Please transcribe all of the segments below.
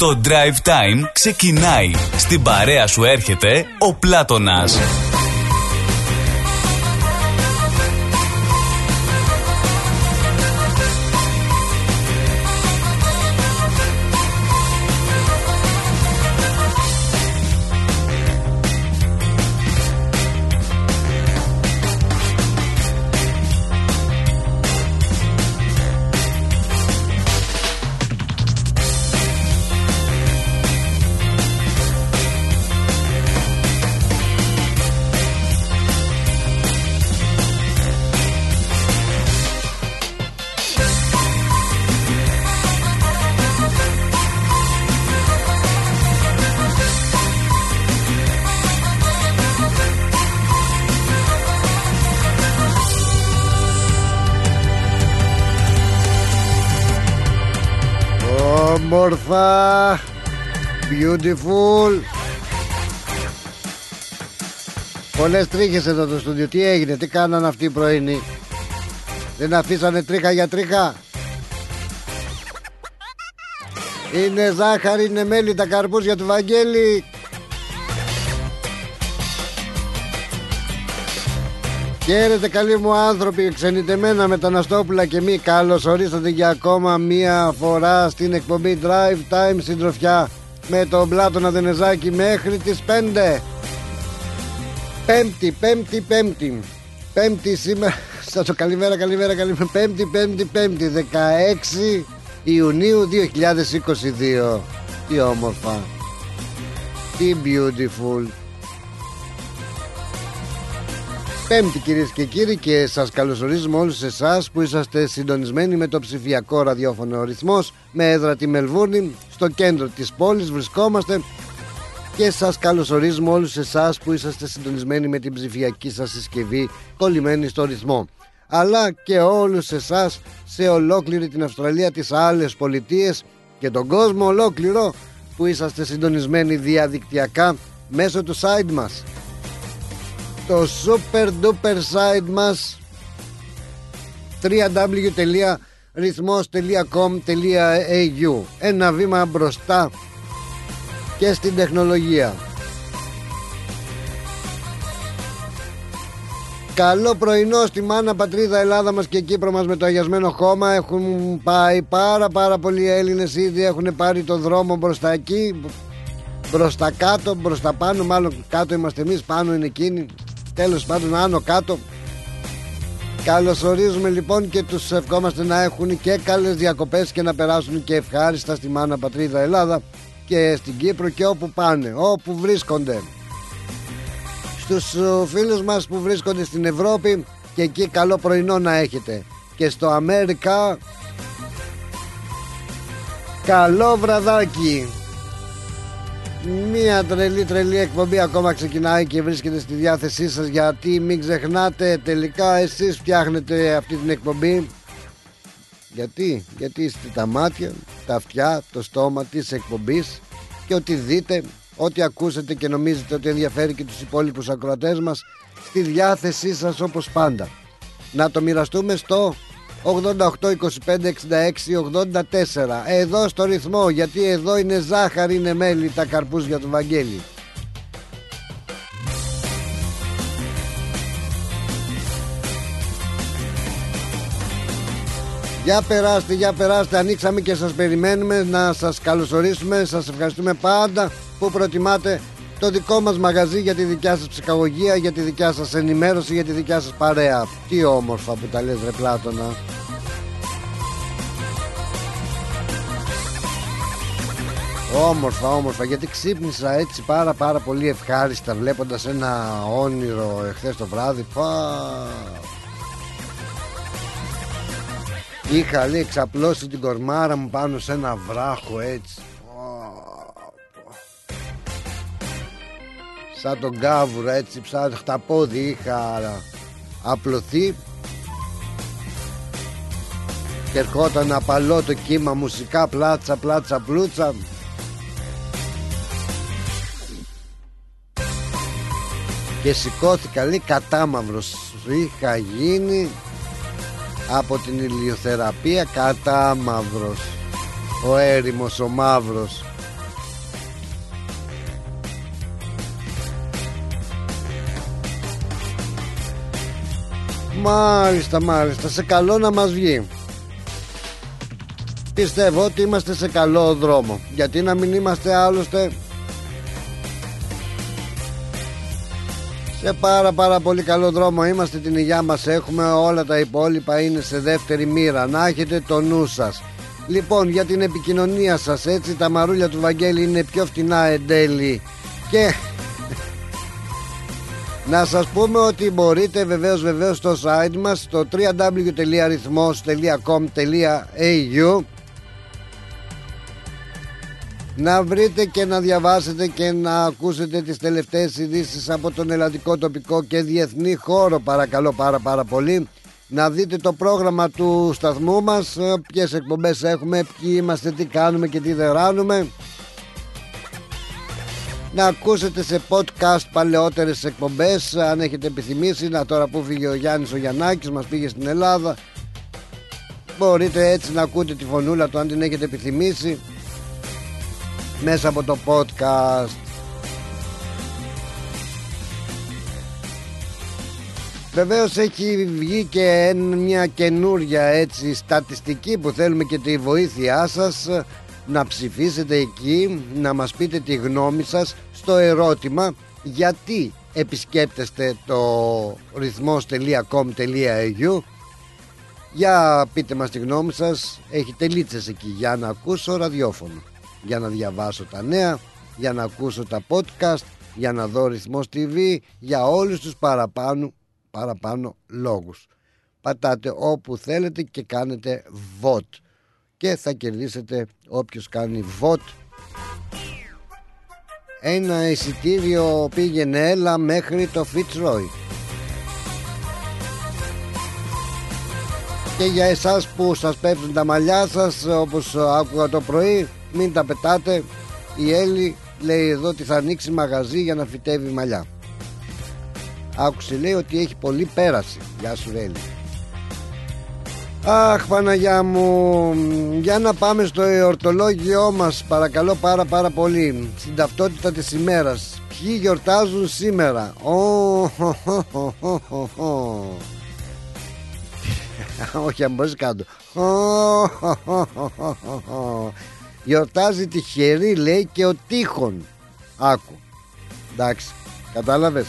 Το Drive Time ξεκινάει. Στην παρέα σου έρχεται ο Πλάτωνας. Όμορφα, beautiful. Πολλές τρίχες εδώ το στούντιο. Τι έγινε, τι κάνανε αυτοί οι πρωινοί? Δεν αφήσανε τρίχα για τρίχα? Είναι ζάχαρη, είναι μέλι τα καρπούζια του Βαγγέλη. Χαίρετε καλοί μου άνθρωποι, ξενιτεμένα μεταναστόπουλα και μη. Καλώς ορίσατε για ακόμα μία φορά στην εκπομπή Drive Time συντροφιά με τον Πλάτωνα Δενεζάκη μέχρι τις 5. Πέμπτη σήμερα. Σας το καλημέρα. Πέμπτη 16 Ιουνίου 2022. Τι όμορφα, τι beautiful. Πέμπτη κυρίες και κύριοι, και σας καλωσορίζουμε όλους εσάς που είσαστε συντονισμένοι με το ψηφιακό ραδιόφωνο ρυθμός με έδρα τη Μελβούρνη. Στο κέντρο της πόλης βρισκόμαστε και σας καλωσορίζουμε όλους εσάς που είσαστε συντονισμένοι με την ψηφιακή σας συσκευή κολλημένη στο ρυθμό, αλλά και όλους εσάς σε ολόκληρη την Αυστραλία, τις άλλες πολιτείες και τον κόσμο ολόκληρο που είσαστε συντονισμένοι διαδικτυακά μέσω του site μας, το super duper site μας www.rhythmos.com.au. Ένα βήμα μπροστά και στην τεχνολογία. Καλό πρωινό στη μάνα πατρίδα Ελλάδα μας και Κύπρο μας με το αγιασμένο χώμα. Έχουν πάει πάρα πολλοί Έλληνες, ήδη έχουν πάρει το δρόμο μπροστά εκεί, μπροστά κάτω, μπροστά πάνω. Μάλλον κάτω είμαστε εμείς, πάνω είναι εκείνοι. Τέλος πάντων, άνω κάτω. Καλωσορίζουμε λοιπόν και τους ευχόμαστε να έχουν και καλές διακοπές και να περάσουν και ευχάριστα στη μάνα πατρίδα Ελλάδα και στην Κύπρο και όπου πάνε, όπου βρίσκονται. Στους φίλους μας που βρίσκονται στην Ευρώπη και εκεί καλό πρωινό να έχετε. Και στο Αμέρικα καλό βραδάκι. Μία τρελή εκπομπή ακόμα ξεκινάει και βρίσκεται στη διάθεσή σας, γιατί μην ξεχνάτε τελικά εσείς φτιάχνετε αυτή την εκπομπή. Γιατί είστε τα μάτια, τα αυτιά, το στόμα της εκπομπής και ό,τι δείτε, ό,τι ακούσετε και νομίζετε ότι ενδιαφέρει και τους υπόλοιπους ακροατές μας, στη διάθεσή σας όπως πάντα. Να το μοιραστούμε στο 88 25 66 84 εδώ στο ρυθμό, γιατί εδώ είναι ζάχαρη, είναι μέλι τα καρπούζια του Βαγγέλη. Για περάστε, ανοίξαμε και σας περιμένουμε να σας καλωσορίσουμε. Σας ευχαριστούμε πάντα που προτιμάτε το δικό μας μαγαζί για τη δικιά σας ψυχαγωγία, για τη δικιά σας ενημέρωση, για τη δικιά σας παρέα. Τι όμορφα που τα λες ρε Πλάτωνα. Όμορφα, γιατί ξύπνησα έτσι πάρα πολύ ευχάριστα βλέποντας ένα όνειρο εχθές το βράδυ. Είχα λέει ξαπλώσει την κορμάρα μου πάνω σε ένα βράχο έτσι, σαν τον κάβουρα έτσι, σαν χταπόδι είχα απλωθεί και ερχόταν απαλό το κύμα, μουσικά, πλάτσα πλούτσα. Και σηκώθηκα λέει κατάμαυρος. Είχα γίνει από την ηλιοθεραπεία κατάμαυρος. Ο έρημος ο μαύρος. Μάλιστα, σε καλό να μας βγει. Πιστεύω ότι είμαστε σε καλό δρόμο. Γιατί να μην είμαστε άλλωστε σε πάρα πολύ καλό δρόμο. Είμαστε, την υγειά μας έχουμε, όλα τα υπόλοιπα είναι σε δεύτερη μοίρα. Να έχετε το νου σας. Λοιπόν, για την επικοινωνία σας, έτσι, τα μαρούλια του Βαγγέλη είναι πιο φτηνά εν τέλει. Και να σας πούμε ότι μπορείτε βεβαίως στο site μας, στο www.rhythmos.com.au, να βρείτε και να διαβάσετε και να ακούσετε τις τελευταίες ειδήσεις από τον ελλαδικό, τοπικό και διεθνή χώρο. Παρακαλώ πάρα πολύ. Να δείτε το πρόγραμμα του σταθμού μας, ποιες εκπομπές έχουμε, ποιοι είμαστε, τι κάνουμε και τι δεράνουμε. Να ακούσετε σε podcast παλαιότερες εκπομπές αν έχετε επιθυμήσει. Να, τώρα που φύγε ο Γιάννης ο Γιαννάκης, μας πήγε στην Ελλάδα, μπορείτε έτσι να ακούτε τη φωνούλα του αν την έχετε επιθυμήσει μέσα από το podcast. Βεβαίως έχει βγει και μια καινούρια έτσι στατιστική που θέλουμε και τη βοήθειά σας. Να ψηφίσετε εκεί, να μας πείτε τη γνώμη σας στο ερώτημα γιατί επισκέπτεστε το rhythmos.com.au. Για πείτε μας τη γνώμη σας. Έχει τελίτσες εκεί για να ακούσω ραδιόφωνο, για να διαβάσω τα νέα, για να ακούσω τα podcast, για να δω Ρυθμός TV, για όλους τους παραπάνω λόγους. Πατάτε όπου θέλετε και κάνετε vote και θα κερδίσετε, όποιος κάνει vote, ένα εισιτήριο πήγαινε έλα μέχρι το Fitzroy. Και για εσάς που σας πέφτουν τα μαλλιά σας, όπως άκουγα το πρωί, μην τα πετάτε. Η Έλλη λέει εδώ ότι θα ανοίξει μαγαζί για να φυτεύει μαλλιά. Άκουσε, λέει, ότι έχει πολύ πέραση. Γεια σου Έλλη. Αχ, Παναγιά μου, για να πάμε στο εορτολόγιό μας, παρακαλώ πάρα πολύ. Στην ταυτότητα της ημέρας. Ποιοι γιορτάζουν σήμερα? Όχι, αν μπορείς κάτω. Γιορτάζει τυχερή, λέει, και ο Τείχων. Άκου. Εντάξει, κατάλαβες.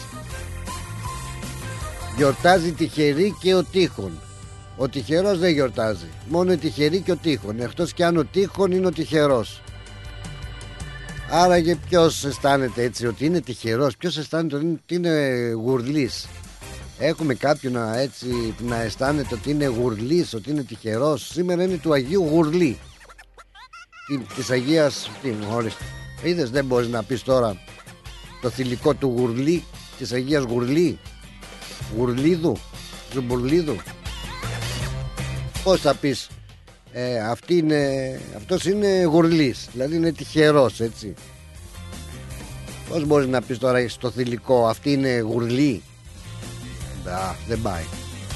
Γιορτάζει τυχερή και ο Τείχων. Ο τυχερός δεν γιορτάζει. Μόνο η τυχερή και ο Τείχων. Εκτός κι αν ο Τείχων είναι ο τυχερός. Άραγε ποιος αισθάνεται έτσι ότι είναι τυχερός? Ποιος αισθάνεται ότι είναι γουρλής? Έχουμε κάποιον να αισθάνεται ότι είναι γουρλής, ότι είναι τυχερός? Σήμερα είναι του Αγίου Γουρλή, της Αγίας, τι μου χωρίστε. Είδες, δεν μπορείς να πεις τώρα το θηλυκό του Γουρλή, της Αγίας Γουρλή, Γουρλίδου, Ζουμπουρλίδου. Πώς θα πεις αυτός είναι γουρλής, δηλαδή είναι τυχερός, έτσι? Πώς μπορείς να πεις τώρα στο θηλυκό αυτή είναι γουρλή? Δεν πάει.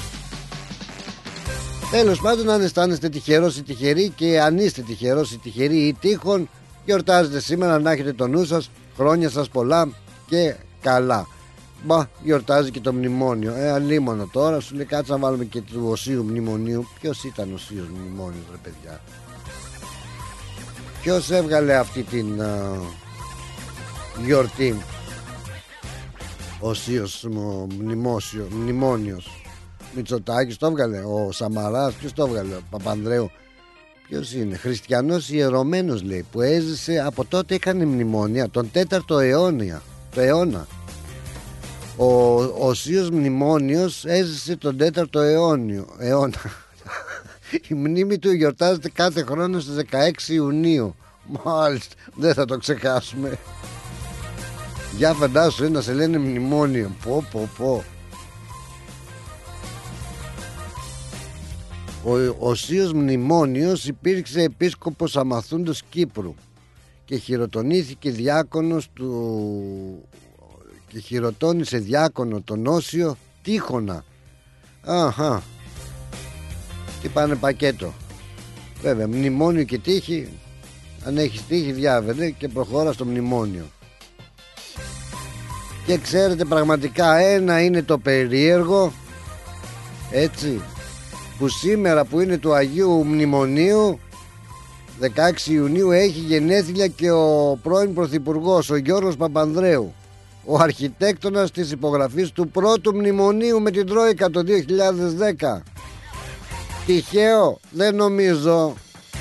Τέλος πάντων, αν αισθάνεστε τυχερός ή τυχερή, και αν είστε τυχερός ή τυχερή ή τείχον, γιορτάζετε σήμερα, να έχετε το νου σας, χρόνια σας πολλά και καλά. Γιορτάζει και το μνημόνιο. Αλίμονο τώρα, σου λέει κάτσε να βάλουμε και του Οσίου Μνημονίου. Ποιος ήταν ο Οσίος Μνημόνιος, ρε παιδιά? Ποιος έβγαλε αυτή την γιορτή? Οσίος Μνημόνιος. Μητσοτάκης το έβγαλε? Ο Σαμαράς? Ποιος το έβγαλε? Ο Παπανδρέου? Ποιος είναι? Χριστιανός ιερωμένος, λέει, που έζησε από τότε, έκανε μνημόνια τον 4ο αιώνα. Ο Οσίος Μνημόνιος έζησε τον 4ο αιώνα. Η μνήμη του γιορτάζεται κάθε χρόνο στις 16 Ιουνίου. Μάλιστα, δεν θα το ξεχάσουμε. Για φαντάσου να σε λένε μνημόνιο. Πω. Ο Οσίος Μνημόνιος υπήρξε επίσκοπος Αμαθούντος Κύπρου και χειροτονήθηκε διάκονος και χειροτώνησε διάκονο τον Όσιο Τείχονα. Αχα. Τι πάνε πακέτο. Βέβαια, μνημόνιο και τύχη. Αν έχεις τύχη, διάβαινε και προχώρα στο μνημόνιο. Και ξέρετε, πραγματικά ένα είναι το περίεργο, Έτσι, που σήμερα που είναι του Αγίου Μνημονίου, 16 Ιουνίου, έχει γενέθλια και ο πρώην Πρωθυπουργός, ο Γιώργος Παπανδρέου, ο αρχιτέκτονας της υπογραφής του πρώτου μνημονίου με την Τρόικα το 2010. Τυχαίο? Δεν νομίζω.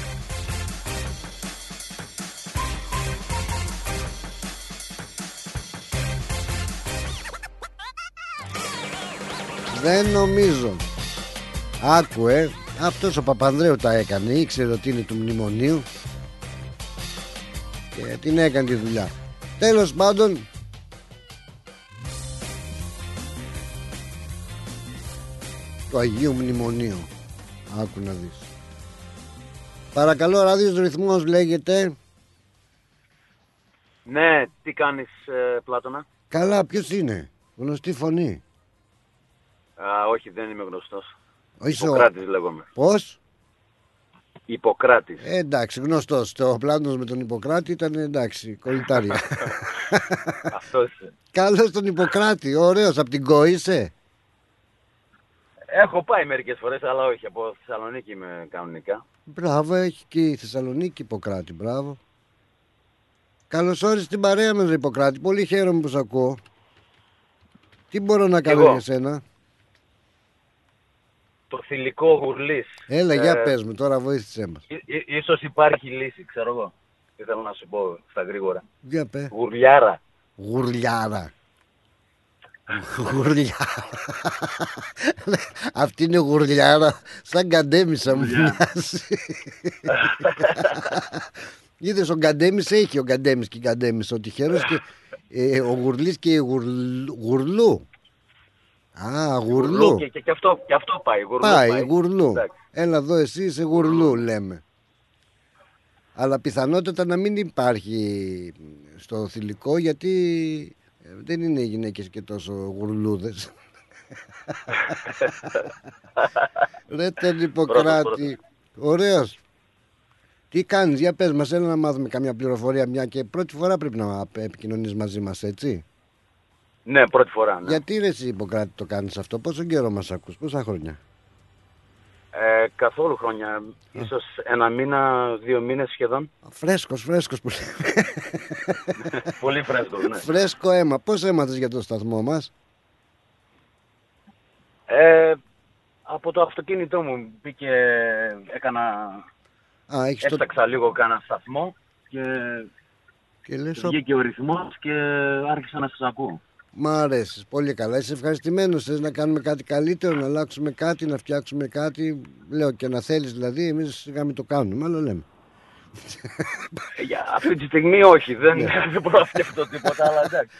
Δεν νομίζω. Άκουε, αυτός ο Παπανδρέου τα έκανε, ήξερε ότι είναι του μνημονίου και την έκανε τη δουλειά. Τέλος πάντων, του Αγίου Μνημονίου. Άκου να δεις. Παρακαλώ, Ράδιος Ρυθμός λέγεται. Ναι, τι κάνεις, Πλάτωνα? Καλά, ποιος είναι? Γνωστή φωνή. Όχι, δεν είμαι γνωστός. Όχι, Ιπποκράτης λέγομαι. Πώς? Ιπποκράτης. Εντάξει, γνωστός. Το Πλάτωνος με τον Ιπποκράτη ήταν εντάξει, κολλητάρια. Αυτός. Καλώς τον Ιπποκράτη, ωραίος. Απ' την Κο είσαι? Έχω πάει μερικές φορές, αλλά όχι. Από Θεσσαλονίκη είμαι κανονικά. Μπράβο, έχει και η Θεσσαλονίκη Ιπποκράτη, μπράβο. Καλώς όρισες στην παρέα μας, Ιπποκράτη. Πολύ χαίρομαι που σ' ακούω. Τι μπορώ να κάνω για σένα? Το θηλυκό γουρλής. Έλα, για πες μου, τώρα βοήθησέ μας. Ίσως υπάρχει λύση, ξέρω εγώ. Τι θέλω να σου πω στα γρήγορα. Για πες. Γουρλιάρα. Γουρλιάρα. Γουρλιάρα. Αυτή είναι γουρλιάρα. Σαν Καντέμισσα μου μοιάζει. Είδες, ο Γκαντέμις έχει, ο Γκαντέμις και η Γκαντέμις, ο τυχερός και ο Γουρλής και η Γουρλού. Γουρλού. Και αυτό πάει. Πάει, Γουρλού. Έλα εδώ, εσύ είσαι Γουρλού, λέμε. Αλλά πιθανότατα να μην υπάρχει στο θηλυκό, γιατί δεν είναι οι γυναίκες και τόσο γουρλούδες. Ρε τον Ιπποκράτη. Ωραίος. Τι κάνεις, για πες μας, έλα να μάθουμε καμιά πληροφορία, μια και πρώτη φορά πρέπει να επικοινωνείς μαζί μας, έτσι. Ναι, πρώτη φορά. Ναι. Γιατί ρε εσύ, Ιπποκράτη, το κάνεις αυτό? Πόσο καιρό μας ακούς, πόσα χρόνια? Καθόλου χρόνια. Ίσως 1 μήνα, 2 μήνες σχεδόν. Φρέσκος που λέμε. Πολύ φρέσκος, ναι. Φρέσκο αίμα. Πώς έμαθες για το σταθμό μας? Από το αυτοκίνητό μου μπήκε, έψαξα λίγο κάνα σταθμό και λες, βγήκε ο ρυθμός και άρχισα να σας ακούω. Μ' αρέσεις πολύ καλά. Είσαι ευχαριστημένος? Θες να κάνουμε κάτι καλύτερο, να αλλάξουμε κάτι, να φτιάξουμε κάτι? Λέω και να θέλεις δηλαδή, εμείς σιγά μην το κάνουμε, αλλά λέμε. Για αυτή τη στιγμή όχι, δεν μπορώ να σκεφτώ τίποτα, αλλά εντάξει.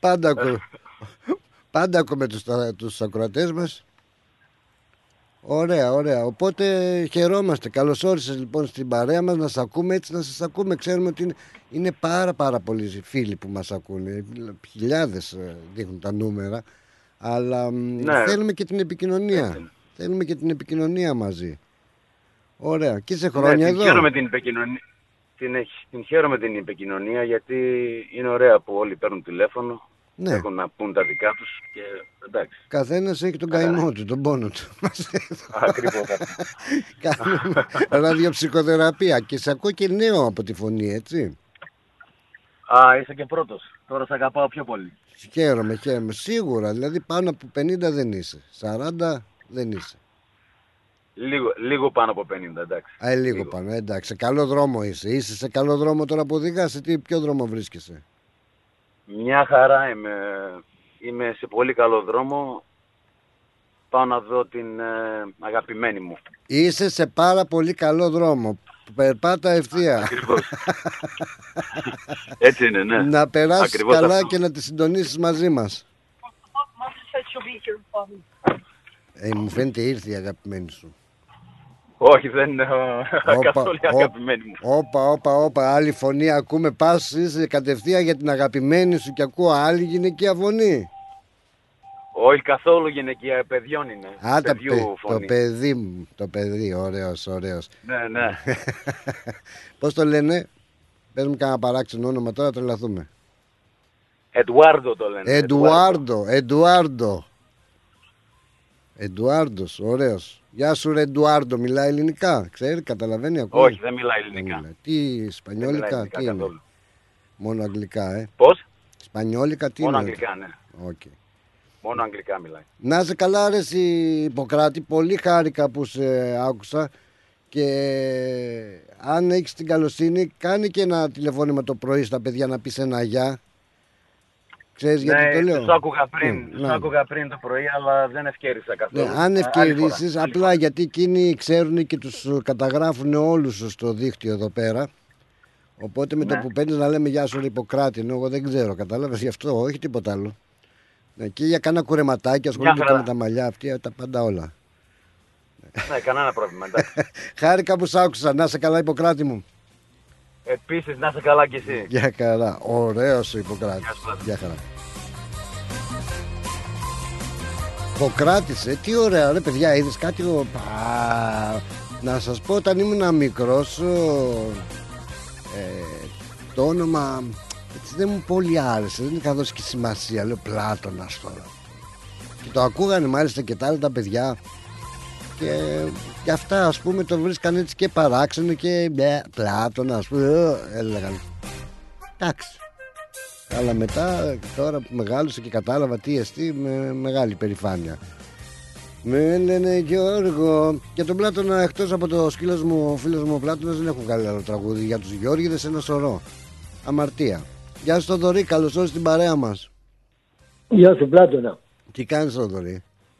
Πάντα ακούμε τους ακροατές μας. Ωραία, ωραία. Οπότε χαιρόμαστε. Καλώς όρισες λοιπόν στην παρέα μας, να σας ακούμε, έτσι να σας ακούμε. Ξέρουμε ότι είναι πάρα πολλοί φίλοι που μας ακούνε. Χιλιάδες δείχνουν τα νούμερα. Αλλά θέλουμε και την επικοινωνία. Θέλουμε και την επικοινωνία μαζί. Ωραία. Και σε χρόνια εδώ. Χαίρομαι την επικοινωνία. Την χαίρομαι την επικοινωνία, γιατί είναι ωραία που όλοι παίρνουν τηλέφωνο. Ναι. Έχουν να πούν τα δικά τους και εντάξει. Καθένας έχει τον καημό του, τον πόνο του. Ακριβώς. Κάνουμε ραδιοψυχοθεραπεία και σε ακούω και νέο από τη φωνή, έτσι. Είσαι και πρώτος. Τώρα θα αγαπάω πιο πολύ. Χαίρομαι. Σίγουρα, δηλαδή πάνω από 50 δεν είσαι. 40 δεν είσαι. Λίγο πάνω από 50, εντάξει. Λίγο πάνω, εντάξει. Σε καλό δρόμο είσαι. Είσαι σε καλό δρόμο τώρα που οδηγάς? Σε ποιο δρόμο βρίσκεσαι? Μια χαρά είμαι σε πολύ καλό δρόμο. Πάω να δω την αγαπημένη μου. Είσαι σε πάρα πολύ καλό δρόμο. Περπάτα ευθεία. Ακριβώς. Έτσι είναι, ναι. Να περάσεις Ακριβώς καλά αυτό. και να τη συντονίσεις μαζί μας. Μου φαίνεται ήρθε η αγαπημένη σου. Όχι, δεν είναι καθόλου η αγαπημένη μου. Όπα, άλλη φωνή ακούμε. Πας, είσαι κατευθείαν για την αγαπημένη σου και ακούω άλλη γυναικεία φωνή. Όχι καθόλου γυναικεία, παιδιών είναι. Το παιδί, ωραίος. Ναι. Πώς το λένε? Πες μου κανένα παράξενο όνομα τώρα, τρελαθούμε. Εντουάρντο το λένε. Εντουάρντο. Εντουάρντος, ωραίος. Γεια σου ρε Εντουάρντο, μιλάει ελληνικά, ξέρει, καταλαβαίνει ακούει. Όχι, δεν μιλάει ελληνικά. Τι, Δεν ισπανιόλικα, μιλάει ελληνικά τι είναι. καθόλου. Μόνο αγγλικά, Πώς? Ισπανιόλικα, τι Μόνο είναι. αγγλικά, ναι. Okay. Μόνο αγγλικά μιλάει. Να σε καλά ρε εσύ Ιπποκράτη, πολύ χάρηκα που σε άκουσα και αν έχεις την καλοσύνη κάνει και ένα τηλεφώνημα το πρωί στα παιδιά να πεις ένα γεια. Ξέρεις γιατί το λέω. Τους άκουγα πριν το πρωί, αλλά δεν ευκαίρισα καθόλου. Αν ευκαιρίσεις, απλά γιατί εκείνοι ξέρουν και τους καταγράφουν όλους στο δίκτυο εδώ πέρα. Οπότε με το που παίρνεις να λέμε γεια σου ρε Ιπποκράτη, ενώ εγώ δεν ξέρω, κατάλαβες γι' αυτό, όχι τίποτα άλλο. Και για κάνα κουρεματάκι, ασχολούνται και με τα μαλλιά αυτή, τα πάντα όλα. Ναι, κανένα πρόβλημα, εντάξει. Χάρηκα που σ' άκουσα, να σε καλά Ιπποκράτη μου. Επίσης, να είσαι καλά κι εσύ. Γεια χαρά, ωραίος ο Ιπποκράτης. Γεια χαρά. Ιπποκράτης, τι ωραία ρε παιδιά, είδες κάτι να σας πω, όταν ήμουν μικρός το όνομα έτσι δεν μου πολύ άρεσε, δεν είχα δώσει και σημασία, λέω Πλάτωνας τώρα. Και το ακούγανε μάλιστα και τα άλλα τα παιδιά και αυτά ας πούμε το βρίσκαν έτσι και παράξενο και Πλάτωνα ας πούμε έλεγαν. Εντάξει. Αλλά μετά τώρα που μεγάλωσα και κατάλαβα τι εστί με μεγάλη περηφάνεια. Με λένε Γιώργο. Για τον Πλάτωνα, εκτός από το σκύλος μου, ο φίλος μου ο Πλάτωνας, δεν έχω βγάλει άλλο τραγούδι. Για τους Γιώργηδες ένα σωρό. Αμαρτία. Γεια σου Θοδωρή, καλώς ήρθες στην παρέα μας. Γεια σου Πλάτωνα. Τι κάνεις Θοδωρή?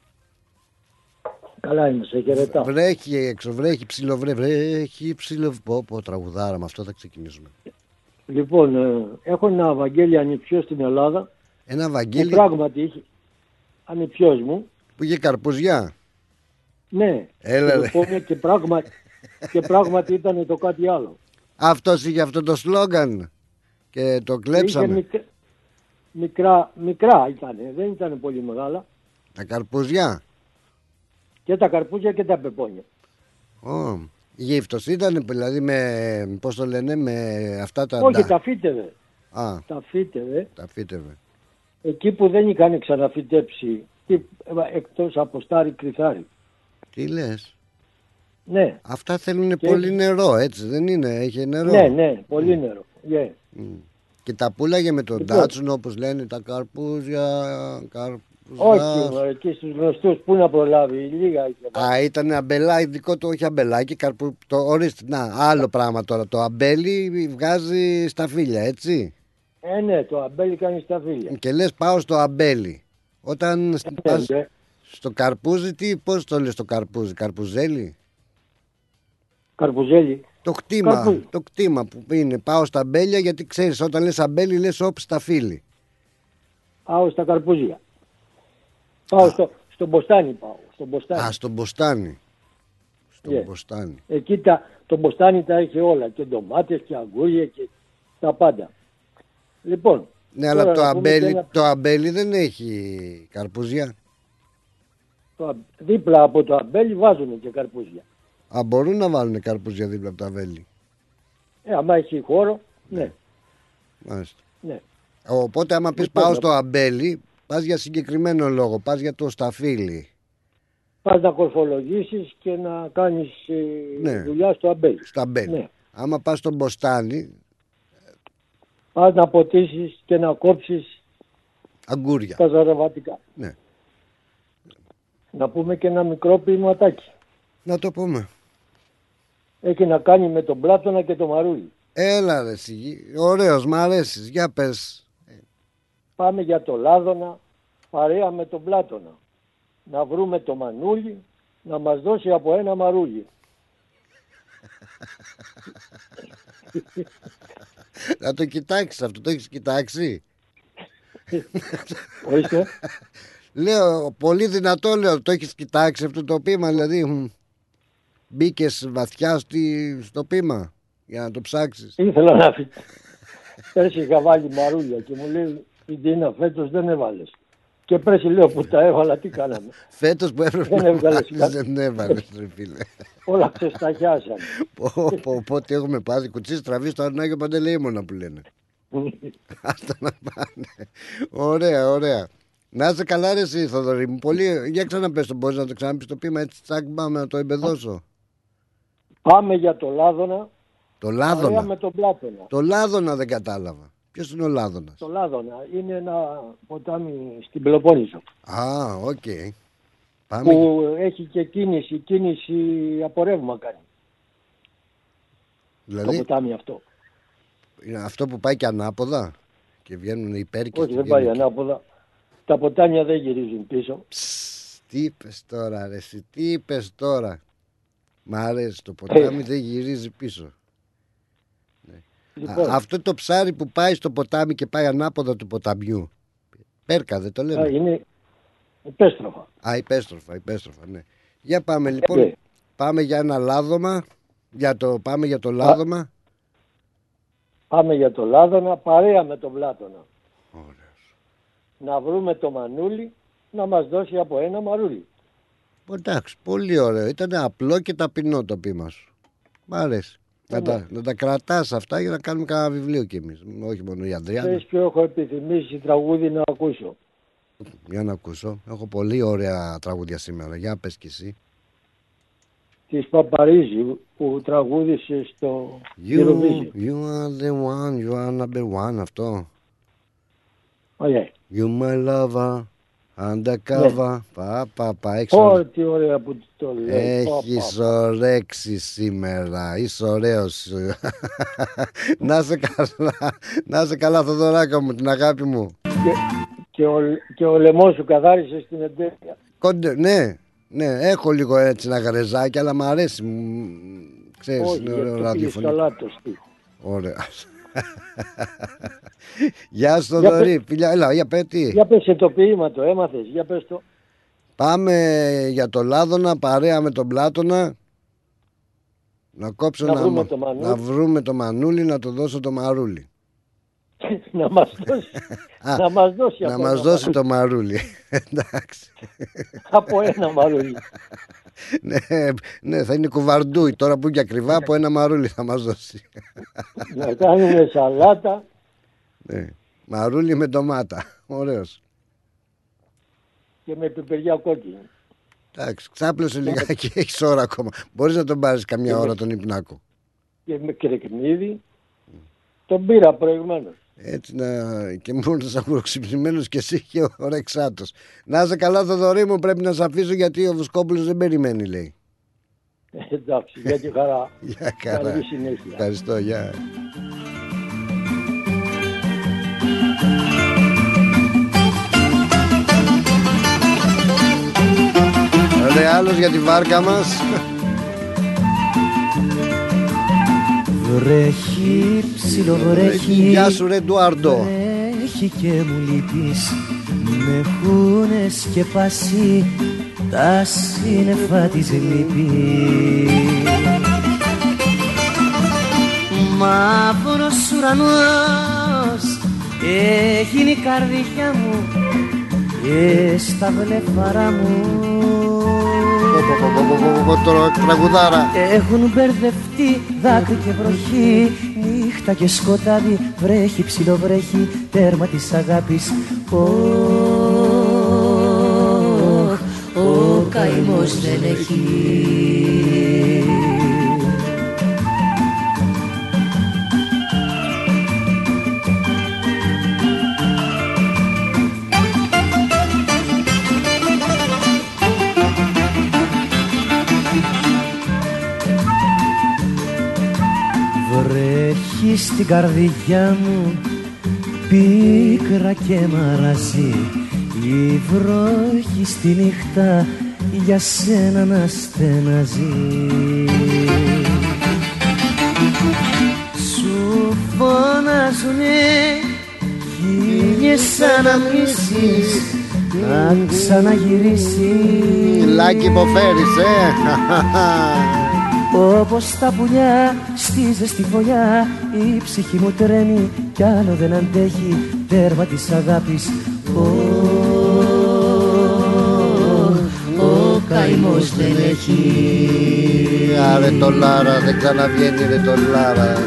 Καλά είμαι, σε χαιρετάω. Βρέχει έξω, βρέχει ψιλοβρέχει. Πω τραγουδάρα, με αυτό θα ξεκινήσουμε. Λοιπόν, έχω ένα Βαγγέλη ανιψιό στην Ελλάδα. Ένα Βαγγέλη που πράγματι είχε ανιψιός μου. που είχε καρπουζιά. Ναι. Έλα, λοιπόν, και πράγματι ήταν το κάτι άλλο. Αυτός είχε αυτό το σλόγγαν και το κλέψαμε. Είχε μικρά ήταν, δεν ήταν πολύ μεγάλα. Τα καρπουζιά. Και τα καρπούζια και τα πεπόνια. Γύφτος ήταν δηλαδή με, πώς το λένε, με αυτά τα... Όχι, τα φύτευε. Τα φύτευε. Εκεί που δεν είχαν ξαναφυτέψει, εκτός από στάρι κρυθάρι. Τι λες? Ναι. Αυτά θέλουν πολύ νερό, έτσι δεν είναι? Έχει νερό. Ναι, πολύ νερό. Yeah. Και τα πουλάγε με τον τάτσουνο, όπως λένε, τα καρπούζια. Όχι, εκεί στους γνωστούς πού να προλάβει, λίγα είχε. Ήταν αμπελάκι, δικό του, όχι αμπελάκι, ορίστε, άλλο πράγμα τώρα. Το αμπέλι βγάζει σταφύλια, έτσι. Ναι, το αμπέλι κάνει σταφύλια. Και λες πάω στο αμπέλι. Όταν πας στο καρπούζι, πώς το λες το καρπούζι, καρπουζέλι? Καρπουζέλι. Το κτήμα που είναι, πάω στα αμπέλια, γιατί ξέρεις, όταν λες αμπέλι λες όπ σταφύλι. Πάω στα καρπούζια. Πάω στο μποστάνι πάω. Στο μποστάνι. Μποστάνι. Εκεί το μποστάνι τα έχει όλα. Και ντομάτες και αγκούρια και τα πάντα. Λοιπόν. Ναι, αλλά το αμπέλι δεν έχει καρπούζια. Δίπλα από το αμπέλι βάζουν και καρπούζια. Μπορούν να βάλουν καρπούζια δίπλα από το αμπέλι. Άμα έχει χώρο, ναι. Μάλιστα. Ναι. Οπότε άμα πεις πάω στο αμπέλι, πας για συγκεκριμένο λόγο, πας για το σταφύλι. Πας να κορφολογήσεις και να κάνεις δουλειά στο αμπέλι. Στο αμπέλι. Ναι. Άμα πας στο μποστάνι, πας να ποτίσεις και να κόψεις αγκούρια. Τα ζαραβατικά. Ναι. Να πούμε και ένα μικρό ποιηματάκι. Να το πούμε. Έχει να κάνει με τον Πλάτωνα και τον Μαρούλη. Έλα ρε εσύ, ωραίος, μ' αρέσεις, για πες. Πάμε για το Λάδωνα, παρέα με τον Πλάτωνα. Να βρούμε το Μανούλι, να μας δώσει από ένα μαρούλι. Να το κοιτάξεις αυτό, το έχεις κοιτάξει? Όχι. Λέω, πολύ δυνατό λέω, το έχεις κοιτάξει αυτό το ποίημα, δηλαδή μπήκες βαθιά στο ποίημα για να το ψάξεις? Ήθελα να φύγει. Πέρσι είχα βάλει μαρούλια και μου λέει η Ντίνα φέτος δεν έβαλες. Και πέρσι λέω που τα έβαλα τι κάναμε. Φέτος που έπρεπε δεν έβγαλες δεν έβαλες ρε φίλε. Όλα ξεσταχιάσαν. Πότε έχουμε πάθει κουτσί στραβή στο Αρνάγιο Παντελεήμονα που λένε. Asta να πάνε. Ωραία, ωραία. Να είσαι καλά ρε εσύ Θοδωρή μου. Πολύ... Για ξαναπες το, μπορείς να το ξαναπείς το ποίημα έτσι τσακ πάμε να το εμπεδώσω. Πάμε για το Λάδωνα. Το Παρέα Λάδωνα. με τον Πλάτωνα. Το Λάδωνα δεν κατάλαβα. Ποιος είναι ο Λάδωνας? Το Λάδωνα είναι ένα ποτάμι στην Πελοπόννησο. Α, οκ. Πάμε. Που έχει και κίνηση από ρεύμα κάνει. Το Δηλαδή ποτάμι αυτό. είναι αυτό που πάει και ανάποδα και βγαίνουν υπέρ και Όχι, δεν βγαίνουν πάει εκεί. ανάποδα. Τα ποτάμια δεν γυρίζουν πίσω. Τι είπες τώρα ρε εσύ, τι είπες τώρα? Μ' αρέσει, το ποτάμι δεν γυρίζει πίσω. Λοιπόν, Αυτό το ψάρι που πάει στο ποτάμι και πάει ανάποδα του ποταμιού. Πέρκα δεν το λένε? είναι υπέστροφα. Α, υπέστροφα, ναι. Για πάμε λοιπόν. Ναι. Πάμε για ένα λάδωμα. Πάμε για το λάδωμα. Πάμε για το Λάδωνα παρέα με τον Πλάτωνα. Ωραίος. Να βρούμε το μανούλι να μας δώσει από ένα μαρούλι. Εντάξει, πολύ ωραίο. Ήταν απλό και ταπεινό το ποίημα σου. Μ' αρέσει. Να τα κρατάς αυτά για να κάνουμε κανένα βιβλίο κι εμείς. Όχι μόνο η Ανδριάννα. Ξέρεις ποιο έχω επιθυμήσει τραγούδι να ακούσω? Για να ακούσω. Έχω πολύ ωραία τραγούδια σήμερα. Για πες κι εσύ. Της Παπαρίζη που τραγούδισε στο Eurovision. You are the one, you are number one. Αυτό. Ωραία. You my lover, undercover. Πα, έξω. Ω, τι ωραία που το λέει. Έχεις ωρέξει σήμερα. Είσαι ωραίος. Να σε καλά Θοδωράκο μου, την αγάπη μου. Και ο λαιμός σου καθάρισε στην εντέλεια. Ναι, έχω λίγο έτσι ένα γαρεζάκι, αλλά μ' αρέσει. Ξέρεις, Όχι, είναι γιατί ωραίο το πήγες ραδιοφωνικό. καλά το στίχο. Ωραία. Γεια σου Θοδωρή, φίλια, έλα, για πες τι. Για πες το ποίημα, το έμαθες, για πες το. Πάμε για το Λάδωνα παρέα με τον Πλάτωνα. Να κόψω να βρούμε το μανούλι, να το δώσω το μαρούλι. να μας δώσει, να μας δώσει το μαρούλι. Εντάξει. Από ένα μαρούλι. Ναι, θα είναι κουβαρντούι. Τώρα που είναι και ακριβά, από ένα μαρούλι θα μας δώσει. Να κάνουμε σαλάτα. Ναι. Μαρούλι με ντομάτα. Ωραίος. Και με πιπεριά κόκκινη. Εντάξει, ξάπλωσε λιγάκι, έχεις ώρα ακόμα. Μπορείς να τον πάρεις καμιά ώρα τον υπνάκο. Και με κρεκνίδι. Τον πήρα προηγουμένως. Έτσι και μόνο να ακούω ξυπνημένος και εσύ και ο Ρεξάτος. Να είσαι καλά Θοδωρή μου, πρέπει να σε αφήσω γιατί ο Βουσκόπουλος δεν περιμένει λέει. Εντάξει, για τη χαρά. Γεια χαρά. Καλή συνέχεια. Ευχαριστώ, γεια. Ρε άλλος για τη βάρκα μας. Βρέχει, ψιλοβρέχει. Γεια σου ρε Ντουάρντο. Βρέχει και μου λείπεις. Με έχουνε σκεπάσει τα σύννεφα της λύπης. Μαύρος ουρανός έγινε η καρδιά μου και στα βλεφαρά μου τραγουδάρα. έχουν μπερδευτεί δάκρυ και βροχή, νύχτα και σκοτάδι, βρέχει, ψιλοβρέχει, τέρμα της αγάπης. Ο καημός δεν έχει. Βρέχει στην καρδιά μου πίκρα και μαραζί, η βροχή στη νύχτα για σένα να στεναζεί. Σου φωνάζουνε χίλιες αναμνήσεις να ξαναγυρίσεις. Λάκι υποφέρεις Όπως τα πουλιά στη ζεστή φωλιά, η ψυχή μου τρέμει κι άλλο δεν αντέχει, τέρμα της αγάπης. Ο καημός δεν έχει. Άρε το Λάρα, δεν ξαναβγαίνει ρε το Λάρα.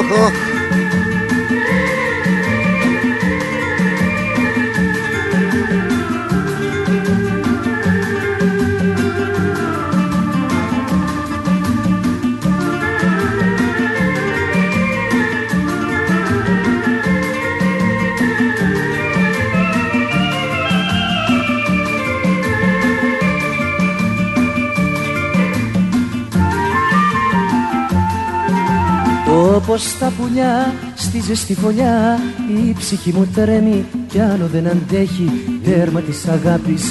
Όπως τα πουλιά στη ζεστή φωλιά, η ψυχή μου τρέμει κι άλλο δεν αντέχει, τέρμα της αγάπης.